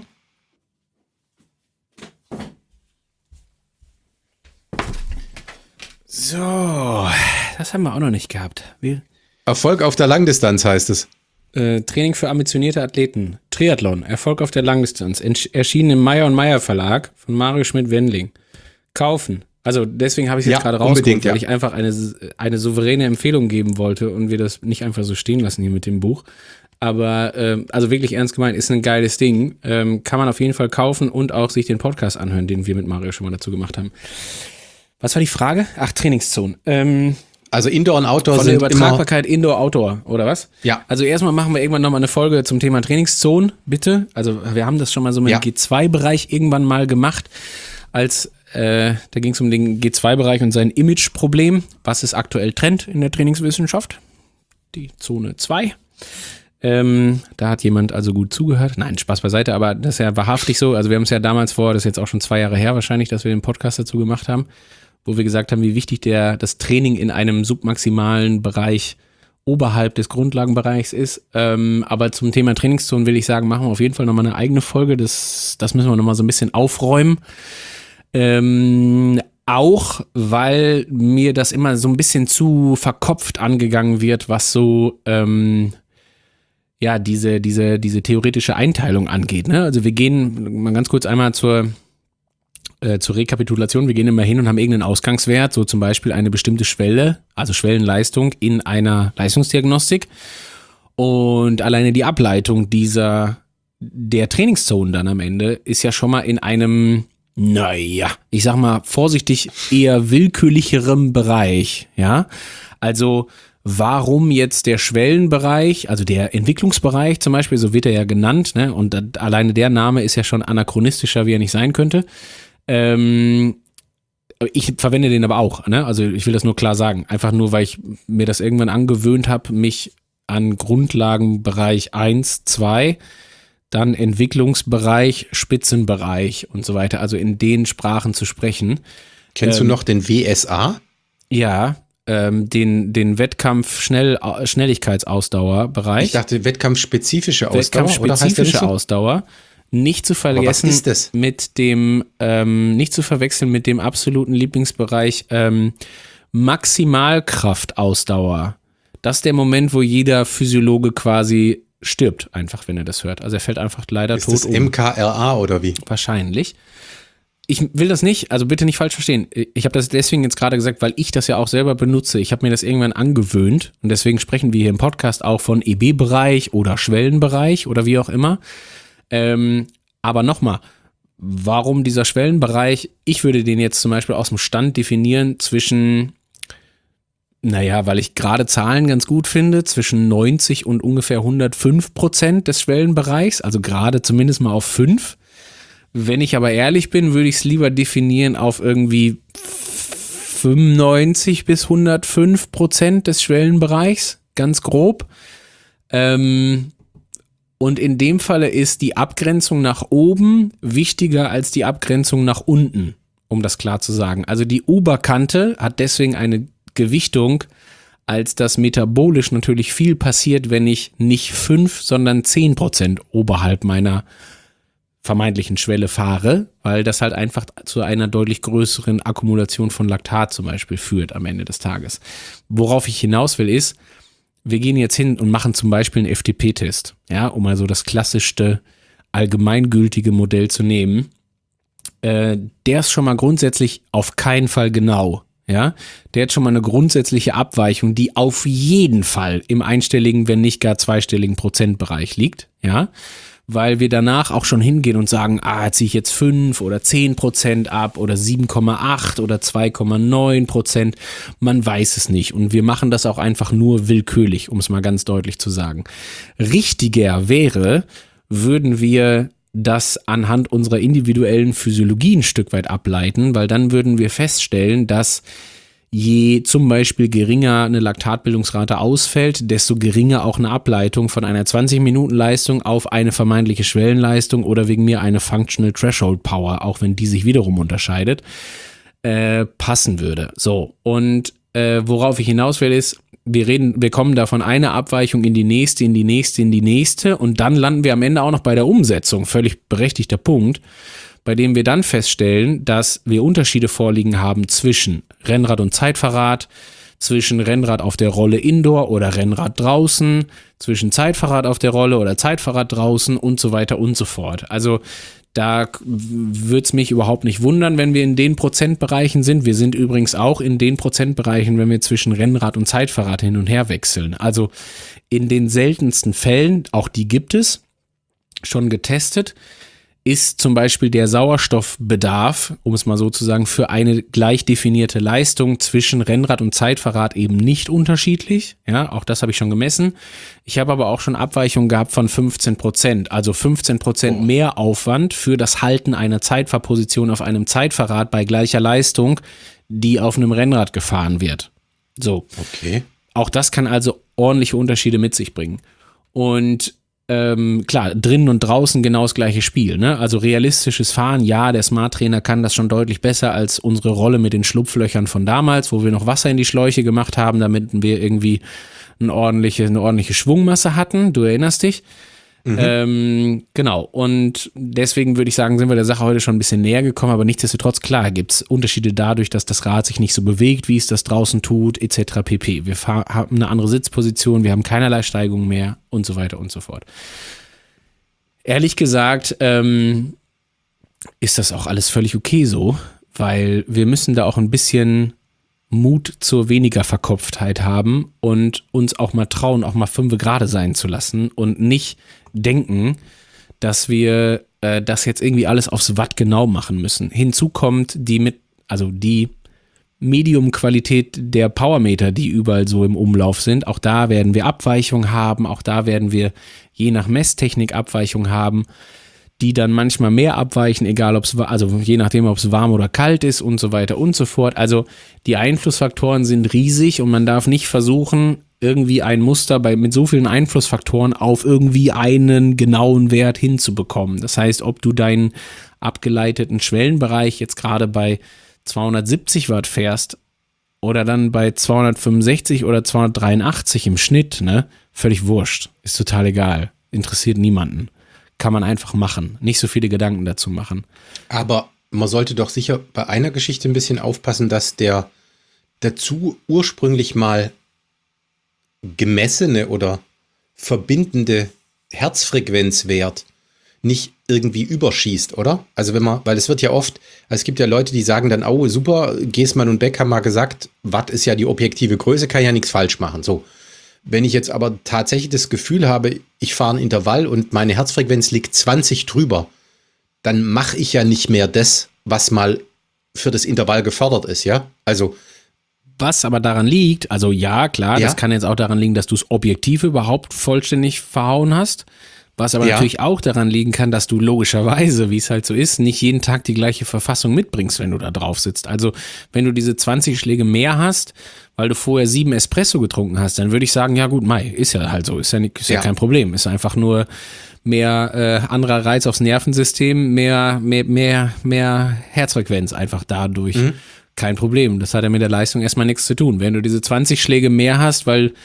So, das haben wir auch noch nicht gehabt. Wir Erfolg auf der Langdistanz heißt es. Äh, Training für ambitionierte Athleten. Triathlon. Erfolg auf der Langdistanz. Entsch- erschienen im Meyer und Meyer Verlag von Mario Schmidt-Wendling. Kaufen. Also deswegen habe ich es jetzt Ja, gerade rausgeholt, unbedingt, weil ja. ich einfach eine, eine souveräne Empfehlung geben wollte und wir das nicht einfach so stehen lassen hier mit dem Buch. Aber, ähm, also wirklich ernst gemeint, ist ein geiles Ding. Ähm, kann man auf jeden Fall kaufen und auch sich den Podcast anhören, den wir mit Mario schon mal dazu gemacht haben. Was war die Frage? Ach, Trainingszonen. Ähm, Also Indoor und Outdoor von der sind immer... Übertragbarkeit Indoor-Outdoor, oder was? Ja. Also erstmal machen wir irgendwann nochmal eine Folge zum Thema Trainingszonen, bitte. Also wir haben das schon mal so mit Ja. dem G zwei Bereich irgendwann mal gemacht, als äh, da ging es um den G zwei Bereich und sein Image-Problem. Was ist aktuell Trend in der Trainingswissenschaft? Die Zone zwei. Ähm, da hat jemand also gut zugehört. Nein, Spaß beiseite, aber das ist ja wahrhaftig so. Also wir haben es ja damals vor, das ist jetzt auch schon zwei Jahre her wahrscheinlich, dass wir den Podcast dazu gemacht haben, wo wir gesagt haben, wie wichtig der, das Training in einem submaximalen Bereich oberhalb des Grundlagenbereichs ist. Ähm, aber zum Thema Trainingszonen will ich sagen, machen wir auf jeden Fall nochmal eine eigene Folge. Das, das müssen wir nochmal so ein bisschen aufräumen. Ähm, auch, weil mir das immer so ein bisschen zu verkopft angegangen wird, was so ähm, ja, diese, diese, diese theoretische Einteilung angeht. Ne? Also wir gehen mal ganz kurz einmal zur Äh, zur Rekapitulation, wir gehen immer hin und haben irgendeinen Ausgangswert, so zum Beispiel eine bestimmte Schwelle, also Schwellenleistung in einer Leistungsdiagnostik und alleine die Ableitung dieser, der Trainingszonen dann am Ende ist ja schon mal in einem, naja, ich sag mal vorsichtig eher willkürlicherem Bereich, ja, also warum jetzt der Schwellenbereich, also der Entwicklungsbereich zum Beispiel, so wird er ja genannt, ne? Und da, alleine der Name ist ja schon anachronistischer, wie er nicht sein könnte. Ähm, ich verwende den aber auch, ne? Also ich will das nur klar sagen. Einfach nur, weil ich mir das irgendwann angewöhnt habe, mich an Grundlagenbereich eins, zwei, dann Entwicklungsbereich, Spitzenbereich und so weiter, also in den Sprachen zu sprechen. Kennst ähm, du noch den W S A? Ja, ähm, den, den Wettkampf Schnell, Schnelligkeitsausdauerbereich. Ich dachte wettkampfspezifische Ausdauer. Wettkampfspezifische so? Ausdauer. Nicht zu vergessen ist das? mit dem, ähm, nicht zu verwechseln mit dem absoluten Lieblingsbereich ähm, Maximalkraftausdauer. Das ist der Moment, wo jeder Physiologe quasi stirbt, einfach, wenn er das hört. Also er fällt einfach leider Ist tot das um. M K R A oder wie? Wahrscheinlich. Ich will das nicht, also bitte nicht falsch verstehen. Ich habe das deswegen jetzt gerade gesagt, weil ich das ja auch selber benutze. Ich habe mir das irgendwann angewöhnt und deswegen sprechen wir hier im Podcast auch von E B-Bereich oder Schwellenbereich oder wie auch immer. Ähm, aber nochmal, warum dieser Schwellenbereich? Ich würde den jetzt zum Beispiel aus dem Stand definieren zwischen, naja, weil ich gerade Zahlen ganz gut finde, zwischen neunzig und ungefähr hundertfünf Prozent des Schwellenbereichs, also gerade zumindest mal auf fünf. Wenn ich aber ehrlich bin, würde ich es lieber definieren auf irgendwie fünfundneunzig bis hundertfünf Prozent des Schwellenbereichs, ganz grob. Ähm, Und in dem Falle ist die Abgrenzung nach oben wichtiger als die Abgrenzung nach unten, um das klar zu sagen. Also die Oberkante hat deswegen eine Gewichtung, als dass metabolisch natürlich viel passiert, wenn ich nicht fünf, sondern zehn Prozent oberhalb meiner vermeintlichen Schwelle fahre, weil das halt einfach zu einer deutlich größeren Akkumulation von Laktat zum Beispiel führt am Ende des Tages. Worauf ich hinaus will ist, wir gehen jetzt hin und machen zum Beispiel einen F T P-Test, ja, um mal so das klassischste, allgemeingültige Modell zu nehmen. äh, der ist schon mal grundsätzlich auf keinen Fall genau. Ja, der hat schon mal eine grundsätzliche Abweichung, die auf jeden Fall im einstelligen, wenn nicht gar zweistelligen Prozentbereich liegt. Ja, weil wir danach auch schon hingehen und sagen, ah, ziehe ich jetzt fünf oder zehn Prozent ab oder sieben Komma acht oder zwei Komma neun Prozent. Man weiß es nicht. Und wir machen das auch einfach nur willkürlich, um es mal ganz deutlich zu sagen. Richtiger wäre, würden wir das anhand unserer individuellen Physiologie ein Stück weit ableiten, weil dann würden wir feststellen, dass je zum Beispiel geringer eine Laktatbildungsrate ausfällt, desto geringer auch eine Ableitung von einer zwanzig-Minuten-Leistung auf eine vermeintliche Schwellenleistung oder wegen mir eine Functional Threshold Power, auch wenn die sich wiederum unterscheidet, äh, passen würde. So, und äh, worauf ich hinaus will ist, wir reden, wir kommen da von einer Abweichung in die nächste, in die nächste, in die nächste und dann landen wir am Ende auch noch bei der Umsetzung, völlig berechtigter Punkt, bei dem wir dann feststellen, dass wir Unterschiede vorliegen haben zwischen Rennrad und Zeitfahrrad, zwischen Rennrad auf der Rolle Indoor oder Rennrad draußen, zwischen Zeitfahrrad auf der Rolle oder Zeitfahrrad draußen und so weiter und so fort. Also da würde es mich überhaupt nicht wundern, wenn wir in den Prozentbereichen sind. Wir sind übrigens auch in den Prozentbereichen, wenn wir zwischen Rennrad und Zeitfahrrad hin und her wechseln. Also in den seltensten Fällen, auch die gibt es, schon getestet, ist zum Beispiel der Sauerstoffbedarf, um es mal so zu sagen, für eine gleich definierte Leistung zwischen Rennrad und Zeitfahrrad eben nicht unterschiedlich. Ja, auch das habe ich schon gemessen. Ich habe aber auch schon Abweichungen gehabt von fünfzehn Prozent, also fünfzehn Prozent oh. mehr Aufwand für das Halten einer Zeitfahrposition auf einem Zeitfahrrad bei gleicher Leistung, die auf einem Rennrad gefahren wird. So. Okay. Auch das kann also ordentliche Unterschiede mit sich bringen. Und Ähm, klar, drinnen und draußen genau das gleiche Spiel, ne? Also realistisches Fahren, ja, der Smart Trainer kann das schon deutlich besser als unsere Rolle mit den Schlupflöchern von damals, wo wir noch Wasser in die Schläuche gemacht haben, damit wir irgendwie eine ordentliche, eine ordentliche Schwungmasse hatten. Du erinnerst dich? Mhm. Ähm, genau, und deswegen würde ich sagen, sind wir der Sache heute schon ein bisschen näher gekommen, aber nichtsdestotrotz, klar, gibt es Unterschiede dadurch, dass das Rad sich nicht so bewegt, wie es das draußen tut, et cetera pp. Wir fahr, haben eine andere Sitzposition, wir haben keinerlei Steigung mehr und so weiter und so fort. Ehrlich gesagt, ähm, ist das auch alles völlig okay so, weil wir müssen da auch ein bisschen Mut zur weniger Verkopftheit haben und uns auch mal trauen, auch mal fünfe gerade sein zu lassen und nicht denken, dass wir äh, das jetzt irgendwie alles aufs Watt genau machen müssen. Hinzu kommt die mit, also die Medium-Qualität der Powermeter, die überall so im Umlauf sind. Auch da werden wir Abweichungen haben, auch da werden wir je nach Messtechnik Abweichungen haben, die dann manchmal mehr abweichen, egal ob es, also je nachdem, ob es warm oder kalt ist und so weiter und so fort. Also die Einflussfaktoren sind riesig und man darf nicht versuchen, irgendwie ein Muster bei, mit so vielen Einflussfaktoren auf irgendwie einen genauen Wert hinzubekommen. Das heißt, ob du deinen abgeleiteten Schwellenbereich jetzt gerade bei zweihundertsiebzig Watt fährst oder dann bei zweihundertfünfundsechzig oder zweihundertdreiundachtzig im Schnitt, ne, völlig wurscht. Ist total egal. Interessiert niemanden. Kann man einfach machen. Nicht so viele Gedanken dazu machen. Aber man sollte doch sicher bei einer Geschichte ein bisschen aufpassen, dass der dazu ursprünglich mal gemessene oder verbindende Herzfrequenzwert nicht irgendwie überschießt, oder? Also wenn man, weil es wird ja oft, es gibt ja Leute, die sagen dann, oh super, Geßmann und Beck haben mal gesagt, Watt ist ja die objektive Größe, kann ja nichts falsch machen. So. Wenn ich jetzt aber tatsächlich das Gefühl habe, ich fahre ein Intervall und meine Herzfrequenz liegt zwanzig drüber, dann mache ich ja nicht mehr das, was mal für das Intervall gefördert ist, ja? Also was aber daran liegt, also ja, klar, ja? das kann jetzt auch daran liegen, dass du es objektiv überhaupt vollständig verhauen hast. Was aber ja. natürlich auch daran liegen kann, dass du logischerweise, wie es halt so ist, nicht jeden Tag die gleiche Verfassung mitbringst, wenn du da drauf sitzt. Also wenn du diese zwanzig Schläge mehr hast, weil du vorher sieben Espresso getrunken hast, dann würde ich sagen, ja gut, Mai, ist ja halt so, ist ja, nicht, ist ja. ja kein Problem. Ist einfach nur mehr äh, anderer Reiz aufs Nervensystem, mehr, mehr, mehr, mehr Herzfrequenz einfach dadurch. Mhm. Kein Problem. Das hat ja mit der Leistung erstmal nichts zu tun. Wenn du diese zwanzig Schläge mehr hast, weil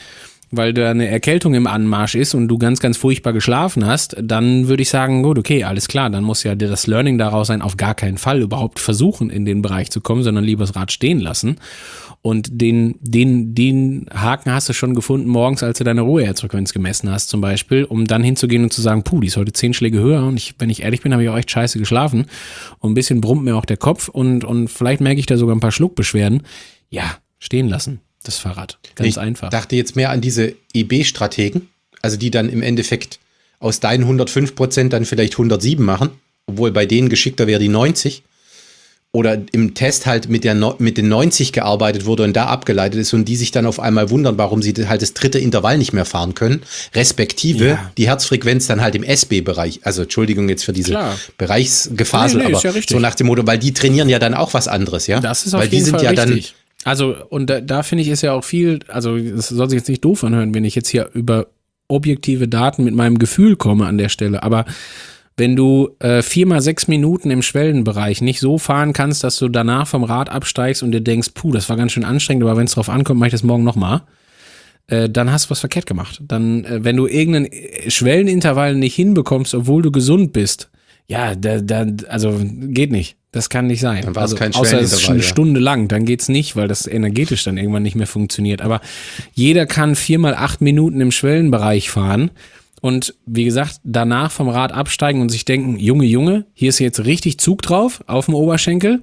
weil da eine Erkältung im Anmarsch ist und du ganz, ganz furchtbar geschlafen hast, dann würde ich sagen, gut, okay, alles klar, dann muss ja das Learning daraus sein, auf gar keinen Fall überhaupt versuchen, in den Bereich zu kommen, sondern lieber das Rad stehen lassen. Und den, den, den Haken hast du schon gefunden morgens, als du deine Ruheherzfrequenz gemessen hast zum Beispiel, um dann hinzugehen und zu sagen, puh, die ist heute zehn Schläge höher und ich, wenn ich ehrlich bin, habe ich auch echt scheiße geschlafen und ein bisschen brummt mir auch der Kopf und, und vielleicht merke ich da sogar ein paar Schluckbeschwerden. Ja, stehen lassen, das Fahrrad. Ganz ich einfach. Ich dachte jetzt mehr an diese E B-Strategen, also die dann im Endeffekt aus deinen hundertfünf Prozent dann vielleicht hundertsieben machen, obwohl bei denen geschickter wäre die neunzig. Oder im Test halt mit, der, mit den neunzig gearbeitet wurde und da abgeleitet ist und die sich dann auf einmal wundern, warum sie halt das dritte Intervall nicht mehr fahren können, respektive ja. die Herzfrequenz dann halt im S B-Bereich, also Entschuldigung jetzt für diese ja. Bereichsgefasel, nee, nee, aber ja so nach dem Motto, weil die trainieren ja dann auch was anderes, ja? Das ist auf weil jeden die sind Fall ja richtig. Dann also und da, da finde ich ist ja auch viel, also es soll sich jetzt nicht doof anhören, wenn ich jetzt hier über objektive Daten mit meinem Gefühl komme an der Stelle, aber wenn du äh, vier mal sechs Minuten im Schwellenbereich nicht so fahren kannst, dass du danach vom Rad absteigst und dir denkst, puh, das war ganz schön anstrengend, aber wenn es drauf ankommt, mache ich das morgen nochmal, äh, dann hast du was verkehrt gemacht. Dann, äh, wenn du irgendeinen Schwellenintervall nicht hinbekommst, obwohl du gesund bist, ja, da, da, also geht nicht. Das kann nicht sein. Dann war es also, kein außer es ist eine ja. Stunde lang, dann geht's nicht, weil das energetisch dann irgendwann nicht mehr funktioniert. Aber jeder kann vier mal acht Minuten im Schwellenbereich fahren. Und wie gesagt, danach vom Rad absteigen und sich denken, Junge, Junge, hier ist jetzt richtig Zug drauf auf dem Oberschenkel,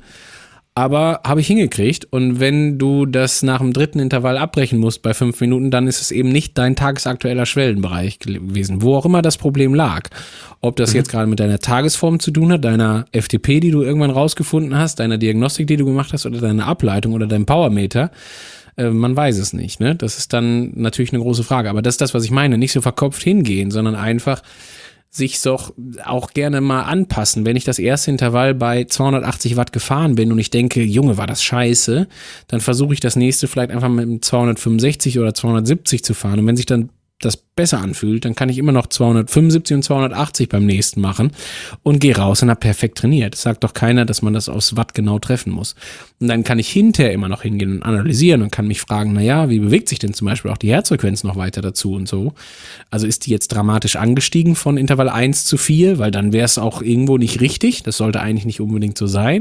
aber habe ich hingekriegt. Und wenn du das nach dem dritten Intervall abbrechen musst bei fünf Minuten, dann ist es eben nicht dein tagesaktueller Schwellenbereich gewesen, wo auch immer das Problem lag. Ob das mhm. jetzt gerade mit deiner Tagesform zu tun hat, deiner F T P, die du irgendwann rausgefunden hast, deiner Diagnostik, die du gemacht hast oder deiner Ableitung oder deinem Powermeter, man weiß es nicht, ne? Das ist dann natürlich eine große Frage. Aber das ist das, was ich meine. Nicht so verkopft hingehen, sondern einfach sich doch auch gerne mal anpassen. Wenn ich das erste Intervall bei zweihundertachtzig Watt gefahren bin und ich denke, Junge, war das scheiße, dann versuche ich das nächste vielleicht einfach mit zweihundertfünfundsechzig oder zweihundertsiebzig zu fahren. Und wenn sich dann das besser anfühlt, dann kann ich immer noch zweihundertfünfundsiebzig und zweihundertachtzig beim nächsten machen und gehe raus und habe perfekt trainiert. Es sagt doch keiner, dass man das aufs Watt genau treffen muss. Und dann kann ich hinterher immer noch hingehen und analysieren und kann mich fragen, naja, wie bewegt sich denn zum Beispiel auch die Herzfrequenz noch weiter dazu und so? Also ist die jetzt dramatisch angestiegen von Intervall eins zu vier, weil dann wäre es auch irgendwo nicht richtig. Das sollte eigentlich nicht unbedingt so sein.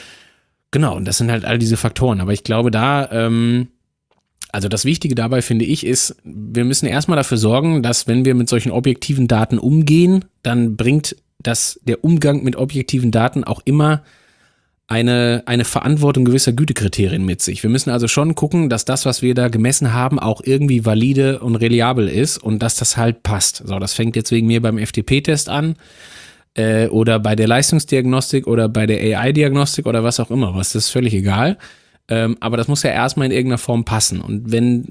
Genau, und das sind halt all diese Faktoren. Aber ich glaube, da ähm, Also das Wichtige dabei, finde ich, ist, wir müssen erstmal dafür sorgen, dass wenn wir mit solchen objektiven Daten umgehen, dann bringt das der Umgang mit objektiven Daten auch immer eine, eine Verantwortung gewisser Gütekriterien mit sich. Wir müssen also schon gucken, dass das, was wir da gemessen haben, auch irgendwie valide und reliabel ist und dass das halt passt. So, das fängt jetzt wegen mir beim F T P-Test an äh, oder bei der Leistungsdiagnostik oder bei der A I-Diagnostik oder was auch immer. Was, das ist völlig egal. Ähm, aber das muss ja erstmal in irgendeiner Form passen. Und wenn,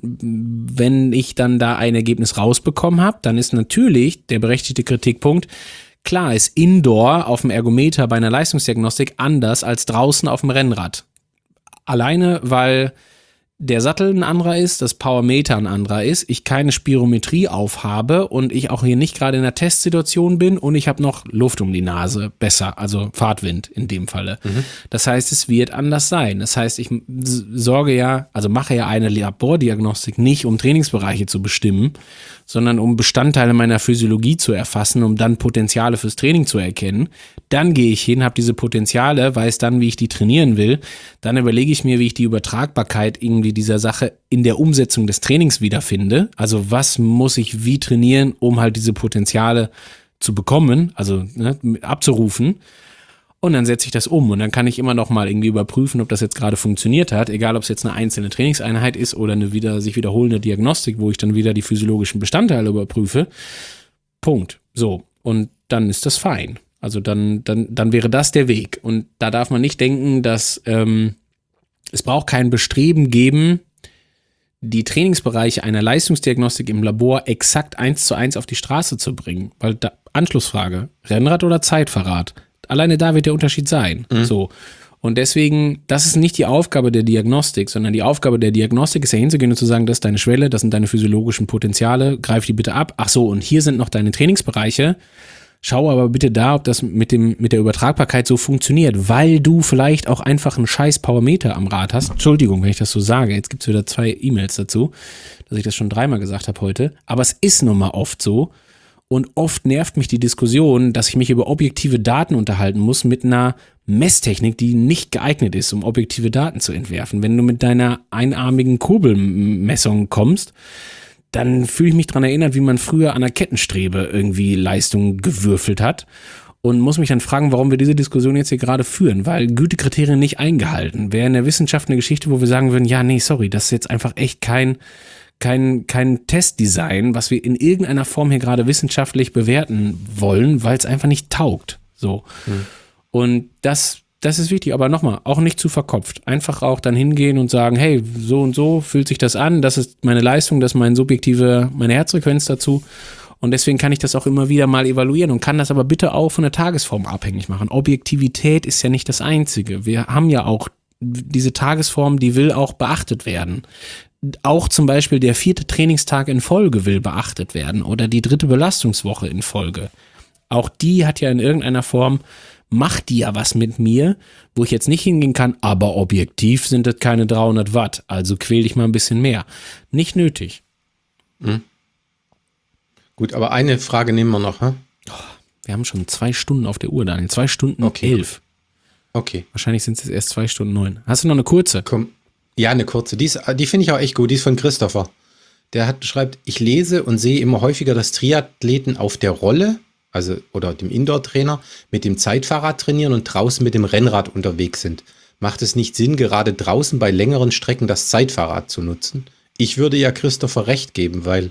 wenn ich dann da ein Ergebnis rausbekommen habe, dann ist natürlich der berechtigte Kritikpunkt, klar ist Indoor auf dem Ergometer bei einer Leistungsdiagnostik anders als draußen auf dem Rennrad. Alleine, weil der Sattel ein anderer ist, das Powermeter ein anderer ist, ich keine Spirometrie aufhabe und ich auch hier nicht gerade in einer Testsituation bin und ich habe noch Luft um die Nase, besser, also Fahrtwind in dem Falle. Mhm. Das heißt, es wird anders sein. Das heißt, ich sorge ja, also mache ja eine Labordiagnostik nicht, um Trainingsbereiche zu bestimmen, sondern um Bestandteile meiner Physiologie zu erfassen, um dann Potenziale fürs Training zu erkennen. Dann gehe ich hin, habe diese Potenziale, weiß dann, wie ich die trainieren will. Dann überlege ich mir, wie ich die Übertragbarkeit irgendwie dieser Sache in der Umsetzung des Trainings wiederfinde. Also was muss ich wie trainieren, um halt diese Potenziale zu bekommen, also ne, abzurufen. Und dann setze ich das um und dann kann ich immer noch mal irgendwie überprüfen, ob das jetzt gerade funktioniert hat, egal ob es jetzt eine einzelne Trainingseinheit ist oder eine wieder sich wiederholende Diagnostik, wo ich dann wieder die physiologischen Bestandteile überprüfe. Punkt. So. Und dann ist das fein. Also dann, dann, dann wäre das der Weg. Und da darf man nicht denken, dass ähm, es braucht kein Bestreben geben, die Trainingsbereiche einer Leistungsdiagnostik im Labor exakt eins zu eins auf die Straße zu bringen. Weil da, Anschlussfrage, Rennrad oder Zeitfahrrad? Alleine da wird der Unterschied sein. Mhm. So. Und deswegen, das ist nicht die Aufgabe der Diagnostik, sondern die Aufgabe der Diagnostik ist ja hinzugehen und zu sagen, das ist deine Schwelle, das sind deine physiologischen Potenziale, greif die bitte ab. Ach so, und hier sind noch deine Trainingsbereiche. Schau aber bitte da, ob das mit dem mit der Übertragbarkeit so funktioniert, weil du vielleicht auch einfach einen scheiß Powermeter am Rad hast. Entschuldigung, wenn ich das so sage. Jetzt gibt es wieder zwei E-Mails dazu, dass ich das schon dreimal gesagt habe heute. Aber es ist nun mal oft so. Und oft nervt mich die Diskussion, dass ich mich über objektive Daten unterhalten muss mit einer Messtechnik, die nicht geeignet ist, um objektive Daten zu entwerfen. Wenn du mit deiner einarmigen Kurbelmessung kommst, dann fühle ich mich daran erinnert, wie man früher an der Kettenstrebe irgendwie Leistung gewürfelt hat und muss mich dann fragen, warum wir diese Diskussion jetzt hier gerade führen, weil Gütekriterien nicht eingehalten. Wäre in der Wissenschaft eine Geschichte, wo wir sagen würden, ja, nee, sorry, das ist jetzt einfach echt kein kein, kein Testdesign, was wir in irgendeiner Form hier gerade wissenschaftlich bewerten wollen, weil es einfach nicht taugt. So. Hm. Und das, das ist wichtig, aber nochmal, auch nicht zu verkopft. Einfach auch dann hingehen und sagen, hey, so und so fühlt sich das an, das ist meine Leistung, das ist meine subjektive, meine Herzfrequenz dazu. Und deswegen kann ich das auch immer wieder mal evaluieren und kann das aber bitte auch von der Tagesform abhängig machen. Objektivität ist ja nicht das Einzige. Wir haben ja auch diese Tagesform, die will auch beachtet werden. Auch zum Beispiel der vierte Trainingstag in Folge will beachtet werden oder die dritte Belastungswoche in Folge. Auch die hat ja in irgendeiner Form, macht die ja was mit mir, wo ich jetzt nicht hingehen kann, aber objektiv sind das keine dreihundert Watt, also quäl dich mal ein bisschen mehr. Nicht nötig. Mhm. Gut, aber eine Frage nehmen wir noch, hä? Oh, wir haben schon zwei Stunden auf der Uhr, Daniel. Zwei Stunden okay. elf. Okay. Wahrscheinlich sind es jetzt erst zwei Stunden neun. Hast du noch eine kurze? Komm. Ja, eine kurze. Die, ist, die finde ich auch echt gut. Die ist von Christopher. Der hat, schreibt, ich lese und sehe immer häufiger, dass Triathleten auf der Rolle, also oder dem Indoor-Trainer, mit dem Zeitfahrrad trainieren und draußen mit dem Rennrad unterwegs sind. Macht es nicht Sinn, gerade draußen bei längeren Strecken das Zeitfahrrad zu nutzen? Ich würde ja Christopher recht geben, weil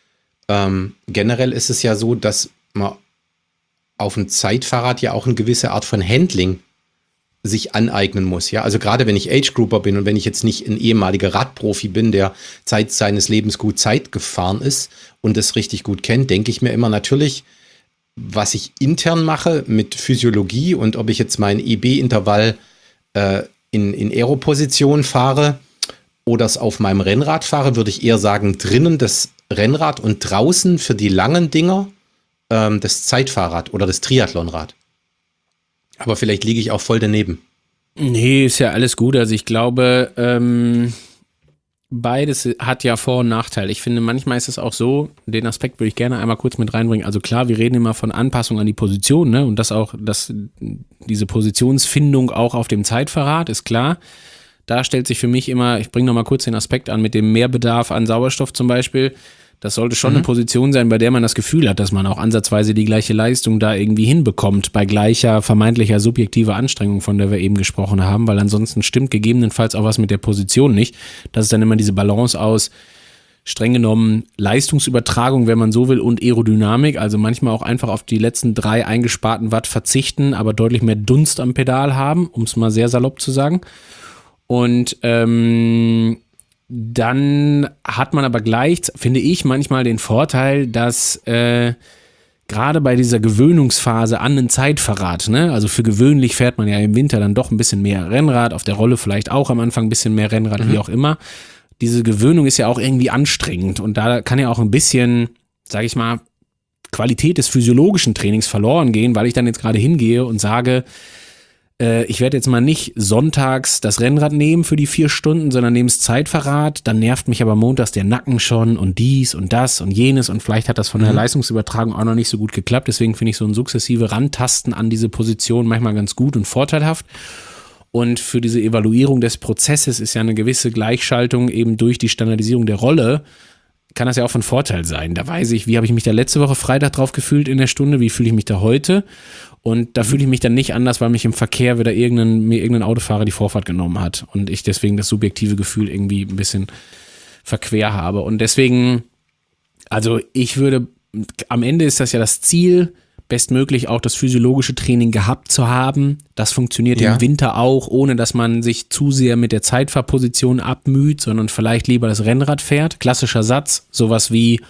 ähm, generell ist es ja so, dass man auf dem Zeitfahrrad ja auch eine gewisse Art von Handling sich aneignen muss, ja, also gerade wenn ich Age-Grouper bin und wenn ich jetzt nicht ein ehemaliger Radprofi bin, der Zeit seines Lebens gut Zeit gefahren ist und das richtig gut kennt, denke ich mir immer natürlich, was ich intern mache mit Physiologie und ob ich jetzt mein E B-Intervall äh, in, in Aero-Position fahre oder es auf meinem Rennrad fahre, würde ich eher sagen, drinnen das Rennrad und draußen für die langen Dinger ähm, das Zeitfahrrad oder das Triathlonrad. Aber vielleicht liege ich auch voll daneben. Nee, ist ja alles gut. Also ich glaube, ähm, beides hat ja Vor- und Nachteile. Ich finde, manchmal ist es auch so, den Aspekt würde ich gerne einmal kurz mit reinbringen. Also klar, wir reden immer von Anpassung an die Position, ne? Und das auch, dass diese Positionsfindung auch auf dem Zeitfahrrad ist klar. Da stellt sich für mich immer, ich bringe nochmal kurz den Aspekt an, mit dem Mehrbedarf an Sauerstoff zum Beispiel. Das sollte schon mhm. eine Position sein, bei der man das Gefühl hat, dass man auch ansatzweise die gleiche Leistung da irgendwie hinbekommt, bei gleicher vermeintlicher subjektiver Anstrengung, von der wir eben gesprochen haben, weil ansonsten stimmt gegebenenfalls auch was mit der Position nicht. Das ist dann immer diese Balance aus streng genommen Leistungsübertragung, wenn man so will, und Aerodynamik, also manchmal auch einfach auf die letzten drei eingesparten Watt verzichten, aber deutlich mehr Dunst am Pedal haben, um es mal sehr salopp zu sagen. Und ähm, dann hat man aber gleich, finde ich, manchmal den Vorteil, dass äh, gerade bei dieser Gewöhnungsphase an ein Zeitfahrrad, ne, also für gewöhnlich fährt man ja im Winter dann doch ein bisschen mehr Rennrad, auf der Rolle vielleicht auch am Anfang ein bisschen mehr Rennrad, mhm. wie auch immer. Diese Gewöhnung ist ja auch irgendwie anstrengend und da kann ja auch ein bisschen, sage ich mal, Qualität des physiologischen Trainings verloren gehen, weil ich dann jetzt gerade hingehe und sage, ich werde jetzt mal nicht sonntags das Rennrad nehmen für die vier Stunden, sondern nehme das Zeitfahrrad. Dann nervt mich aber montags der Nacken schon und dies und das und jenes. Und vielleicht hat das von der mhm. Leistungsübertragung auch noch nicht so gut geklappt. Deswegen finde ich so ein sukzessive Rantasten an diese Position manchmal ganz gut und vorteilhaft. Und für diese Evaluierung des Prozesses ist ja eine gewisse Gleichschaltung eben durch die Standardisierung der Rolle, kann das ja auch von Vorteil sein. Da weiß ich, wie habe ich mich da letzte Woche Freitag drauf gefühlt in der Stunde, wie fühle ich mich da heute? Und da fühle ich mich dann nicht anders, weil mich im Verkehr wieder irgendein, mir irgendein Autofahrer die Vorfahrt genommen hat und ich deswegen das subjektive Gefühl irgendwie ein bisschen verquer habe. Und deswegen, also ich würde, am Ende ist das ja das Ziel, bestmöglich auch das physiologische Training gehabt zu haben. Das funktioniert ja im Winter auch, ohne dass man sich zu sehr mit der Zeitfahrposition abmüht, sondern vielleicht lieber das Rennrad fährt. Klassischer Satz, sowas wie,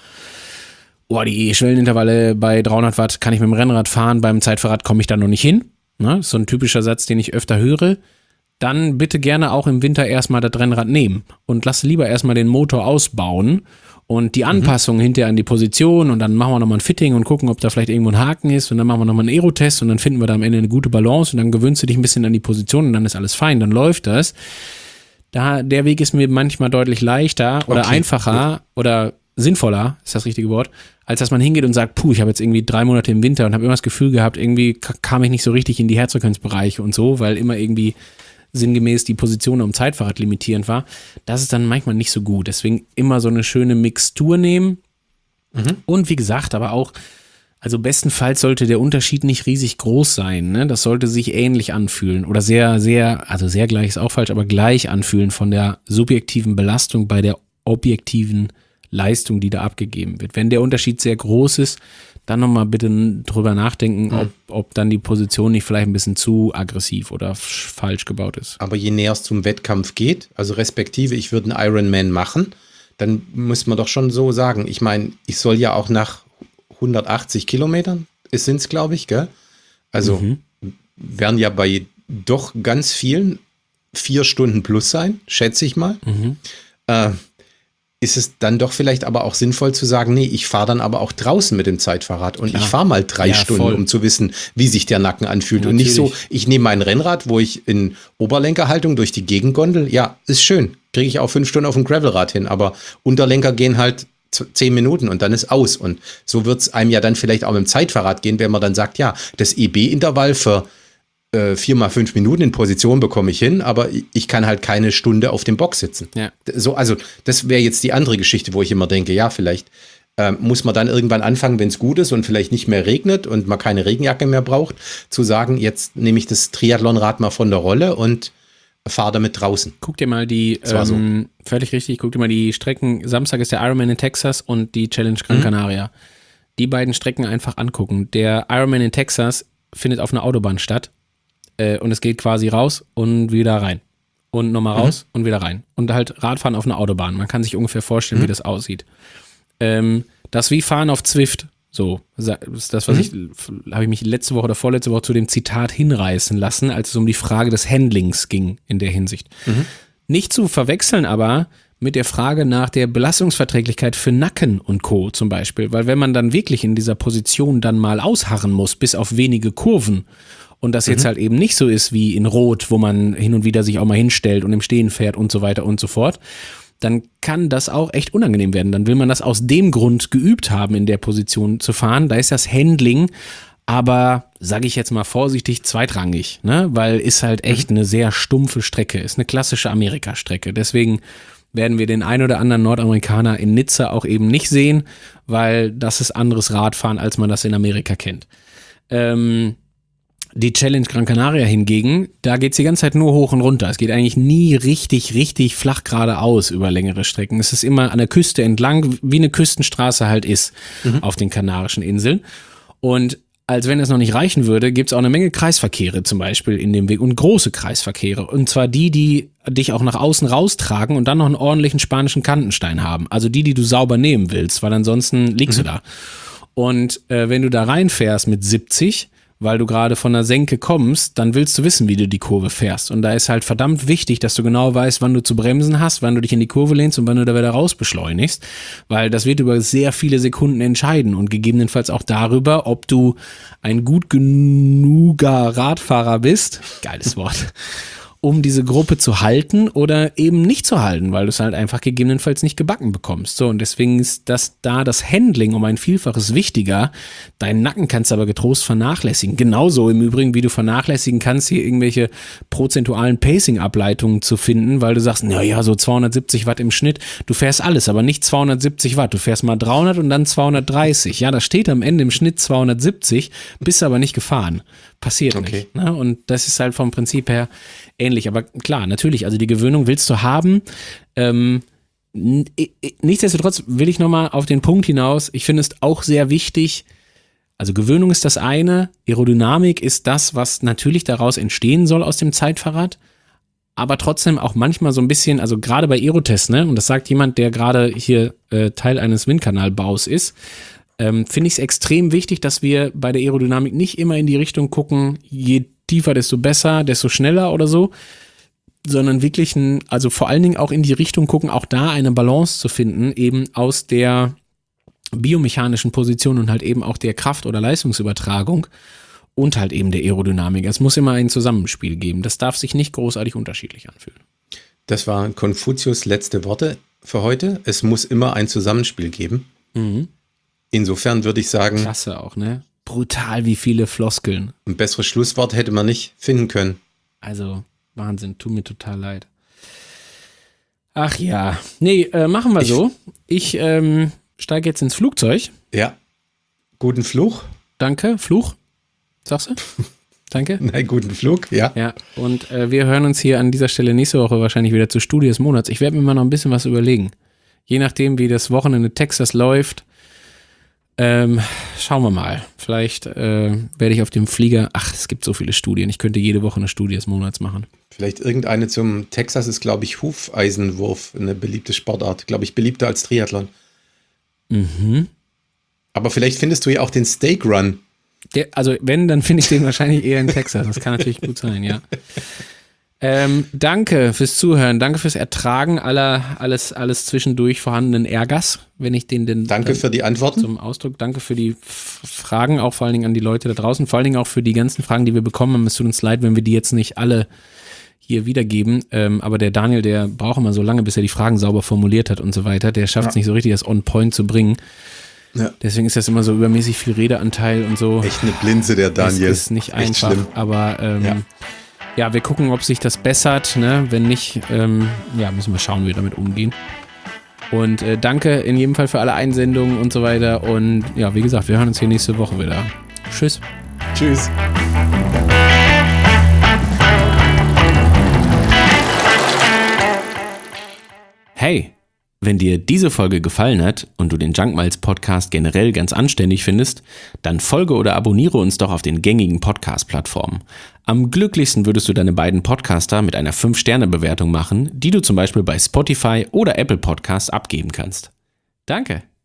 oh, die Schwellenintervalle bei dreihundert Watt kann ich mit dem Rennrad fahren, beim Zeitfahrrad komme ich da noch nicht hin. Ne? So ein typischer Satz, den ich öfter höre. Dann bitte gerne auch im Winter erstmal das Rennrad nehmen und lass lieber erstmal den Motor ausbauen Und die Anpassung mhm. hinterher an die Position und dann machen wir nochmal ein Fitting und gucken, ob da vielleicht irgendwo ein Haken ist und dann machen wir nochmal einen Aero-Test und dann finden wir da am Ende eine gute Balance und dann gewöhnst du dich ein bisschen an die Position und dann ist alles fein, dann läuft das. Da, der Weg ist mir manchmal deutlich leichter oder okay. einfacher Gut. oder sinnvoller, ist das richtige Wort, als dass man hingeht und sagt, puh, ich habe jetzt irgendwie drei Monate im Winter und habe immer das Gefühl gehabt, irgendwie kam ich nicht so richtig in die Herzfrequenzbereiche und so, weil immer irgendwie sinngemäß die Position am Zeitfahrrad limitierend war. Das ist dann manchmal nicht so gut. Deswegen immer so eine schöne Mixtur nehmen. Mhm. Und wie gesagt, aber auch, also bestenfalls sollte der Unterschied nicht riesig groß sein. Ne? Das sollte sich ähnlich anfühlen oder sehr, sehr, also sehr gleich ist auch falsch, aber gleich anfühlen von der subjektiven Belastung bei der objektiven Leistung, die da abgegeben wird. Wenn der Unterschied sehr groß ist, dann nochmal bitte drüber nachdenken, ob, ob dann die Position nicht vielleicht ein bisschen zu aggressiv oder f- falsch gebaut ist. Aber je näher es zum Wettkampf geht, also respektive ich würde einen Ironman machen, dann muss man doch schon so sagen, ich meine, ich soll ja auch nach hundertachtzig Kilometern, es sind es, glaube ich, gell? Also mhm. werden ja bei doch ganz vielen vier Stunden plus sein, schätze ich mal. Mhm. Äh, ist es dann doch vielleicht aber auch sinnvoll zu sagen, nee, ich fahre dann aber auch draußen mit dem Zeitfahrrad und Klar. ich fahre mal drei ja, Stunden, voll. um zu wissen, wie sich der Nacken anfühlt. Natürlich. Und nicht so, ich nehme mein Rennrad, wo ich in Oberlenkerhaltung durch die Gegend gondel, ja, ist schön, kriege ich auch fünf Stunden auf dem Gravelrad hin, aber Unterlenker gehen halt zehn Minuten und dann ist aus. Und so wird es einem ja dann vielleicht auch mit dem Zeitfahrrad gehen, wenn man dann sagt, ja, das E B-Intervall für äh, vier mal fünf Minuten in Position bekomme ich hin, aber ich kann halt keine Stunde auf dem Box sitzen. Ja. So, also das wäre jetzt die andere Geschichte, wo ich immer denke, ja, vielleicht äh, muss man dann irgendwann anfangen, wenn es gut ist und vielleicht nicht mehr regnet und man keine Regenjacke mehr braucht, zu sagen, jetzt nehme ich das Triathlonrad mal von der Rolle und fahre damit draußen. Guck dir mal die, ähm, so. völlig richtig, guck dir mal die Strecken, Samstag ist der Ironman in Texas und die Challenge Gran Canaria. Mhm. Die beiden Strecken einfach angucken. Der Ironman in Texas findet auf einer Autobahn statt äh, und es geht quasi raus und wieder rein. Und nochmal raus mhm. und wieder rein. Und halt Radfahren auf einer Autobahn. Man kann sich ungefähr vorstellen, mhm. wie das aussieht. Ähm, das wie Fahren auf Zwift. So, das ist das, was mhm. ich, habe ich mich letzte Woche oder vorletzte Woche zu dem Zitat hinreißen lassen, als es um die Frage des Handlings ging in der Hinsicht. Mhm. Nicht zu verwechseln aber mit der Frage nach der Belastungsverträglichkeit für Nacken und Co. zum Beispiel, weil wenn man dann wirklich in dieser Position dann mal ausharren muss, bis auf wenige Kurven und das jetzt mhm. halt eben nicht so ist wie in Rot, wo man hin und wieder sich auch mal hinstellt und im Stehen fährt und so weiter und so fort, dann kann das auch echt unangenehm werden. Dann will man das aus dem Grund geübt haben, in der Position zu fahren. Da ist das Handling aber, sage ich jetzt mal vorsichtig, zweitrangig, ne? Weil ist halt echt eine sehr stumpfe Strecke, ist eine klassische Amerika-Strecke. Deswegen werden wir den ein oder anderen Nordamerikaner in Nizza auch eben nicht sehen, weil das ist anderes Radfahren, als man das in Amerika kennt. Ähm, Die Challenge Gran Canaria hingegen, da geht es die ganze Zeit nur hoch und runter. Es geht eigentlich nie richtig, richtig flach geradeaus über längere Strecken. Es ist immer an der Küste entlang, wie eine Küstenstraße halt ist mhm. auf den Kanarischen Inseln. Und als wenn es noch nicht reichen würde, gibt es auch eine Menge Kreisverkehre zum Beispiel in dem Weg und große Kreisverkehre. Und zwar die, die dich auch nach außen raustragen und dann noch einen ordentlichen spanischen Kantenstein haben. Also die, die du sauber nehmen willst, weil ansonsten liegst mhm. du da. Und äh, wenn du da reinfährst mit siebzig, weil du gerade von der Senke kommst, dann willst du wissen, wie du die Kurve fährst. Und da ist halt verdammt wichtig, dass du genau weißt, wann du zu bremsen hast, wann du dich in die Kurve lehnst und wann du da wieder raus beschleunigst. Weil das wird über sehr viele Sekunden entscheiden und gegebenenfalls auch darüber, ob du ein gut genuger Radfahrer bist, geiles Wort, um diese Gruppe zu halten oder eben nicht zu halten, weil du es halt einfach gegebenenfalls nicht gebacken bekommst. So, und deswegen ist das da das Handling um ein Vielfaches wichtiger. Deinen Nacken kannst du aber getrost vernachlässigen. Genauso im Übrigen, wie du vernachlässigen kannst, hier irgendwelche prozentualen Pacing-Ableitungen zu finden, weil du sagst, naja, so zweihundertsiebzig Watt im Schnitt. Du fährst alles, aber nicht zweihundertsiebzig Watt. Du fährst mal dreihundert und dann zweihundertdreißig. Ja, da steht am Ende im Schnitt zweihundertsiebzig, bist aber nicht gefahren. Passiert okay. nicht. Ne? Und das ist halt vom Prinzip her ähnlich. Aber klar, natürlich, also die Gewöhnung willst du haben. Ähm, nichtsdestotrotz will ich nochmal auf den Punkt hinaus. Ich finde es auch sehr wichtig, also Gewöhnung ist das eine, Aerodynamik ist das, was natürlich daraus entstehen soll aus dem Zeitfahrrad, aber trotzdem auch manchmal so ein bisschen, also gerade bei Aerotests, ne, und das sagt jemand, der gerade hier äh, Teil eines Windkanalbaus ist, ähm, finde ich es extrem wichtig, dass wir bei der Aerodynamik nicht immer in die Richtung gucken, je tiefer, desto besser, desto schneller oder so. sondern wirklich, ein, also vor allen Dingen auch in die Richtung gucken, auch da eine Balance zu finden, eben aus der biomechanischen Position und halt eben auch der Kraft- oder Leistungsübertragung und halt eben der Aerodynamik. Es muss immer ein Zusammenspiel geben. Das darf sich nicht großartig unterschiedlich anfühlen. Das waren Konfuzius' letzte Worte für heute. Es muss immer ein Zusammenspiel geben. Mhm. Insofern würde ich sagen... Klasse auch, ne? Brutal, wie viele Floskeln. Ein besseres Schlusswort hätte man nicht finden können. Also, Wahnsinn, tut mir total leid. Ach ja, nee, äh, machen wir ich, so. Ich ähm, steige jetzt ins Flugzeug. Ja, guten Flug. Danke, Fluch, sagst du? Danke. Nein, guten Flug, ja. Ja, und äh, wir hören uns hier an dieser Stelle nächste Woche wahrscheinlich wieder zur Studie des Monats. Ich werde mir mal noch ein bisschen was überlegen. Je nachdem, wie das Wochenende Texas läuft, ähm, schauen wir mal. Vielleicht äh, werde ich auf dem Flieger, ach, es gibt so viele Studien, ich könnte jede Woche eine Studie des Monats machen. Vielleicht irgendeine zum Texas ist, glaube ich, Hufeisenwurf, eine beliebte Sportart. Glaube ich, beliebter als Triathlon. Mhm. Aber vielleicht findest du ja auch den Steak Run. Der, also wenn, dann finde ich den wahrscheinlich eher in Texas. Das kann natürlich gut sein, ja. Ähm, danke fürs Zuhören, danke fürs Ertragen aller alles, alles zwischendurch vorhandenen Ärgers, wenn ich den denn danke für die Antworten zum Ausdruck, danke für die F- Fragen, auch vor allen Dingen an die Leute da draußen, vor allen Dingen auch für die ganzen Fragen, die wir bekommen haben. Es tut uns leid, wenn wir die jetzt nicht alle hier wiedergeben, ähm, aber der Daniel, der braucht immer so lange, bis er die Fragen sauber formuliert hat und so weiter, der schafft es ja nicht so richtig, das on point zu bringen. Ja. Deswegen ist das immer so übermäßig viel Redeanteil und so. Echt eine Blinze, der Daniel. Das ist nicht einfach, schlimm. aber ähm, ja. ja, wir gucken, ob sich das bessert, ne? Wenn nicht, ähm, ja, müssen wir schauen, wie wir damit umgehen. Und äh, danke in jedem Fall für alle Einsendungen und so weiter und ja, wie gesagt, wir hören uns hier nächste Woche wieder. Tschüss. Tschüss. Hey, wenn dir diese Folge gefallen hat und du den Junk Miles Podcast generell ganz anständig findest, dann folge oder abonniere uns doch auf den gängigen Podcast-Plattformen. Am glücklichsten würdest du deine beiden Podcaster mit einer fünf Sterne Bewertung machen, die du zum Beispiel bei Spotify oder Apple Podcasts abgeben kannst. Danke!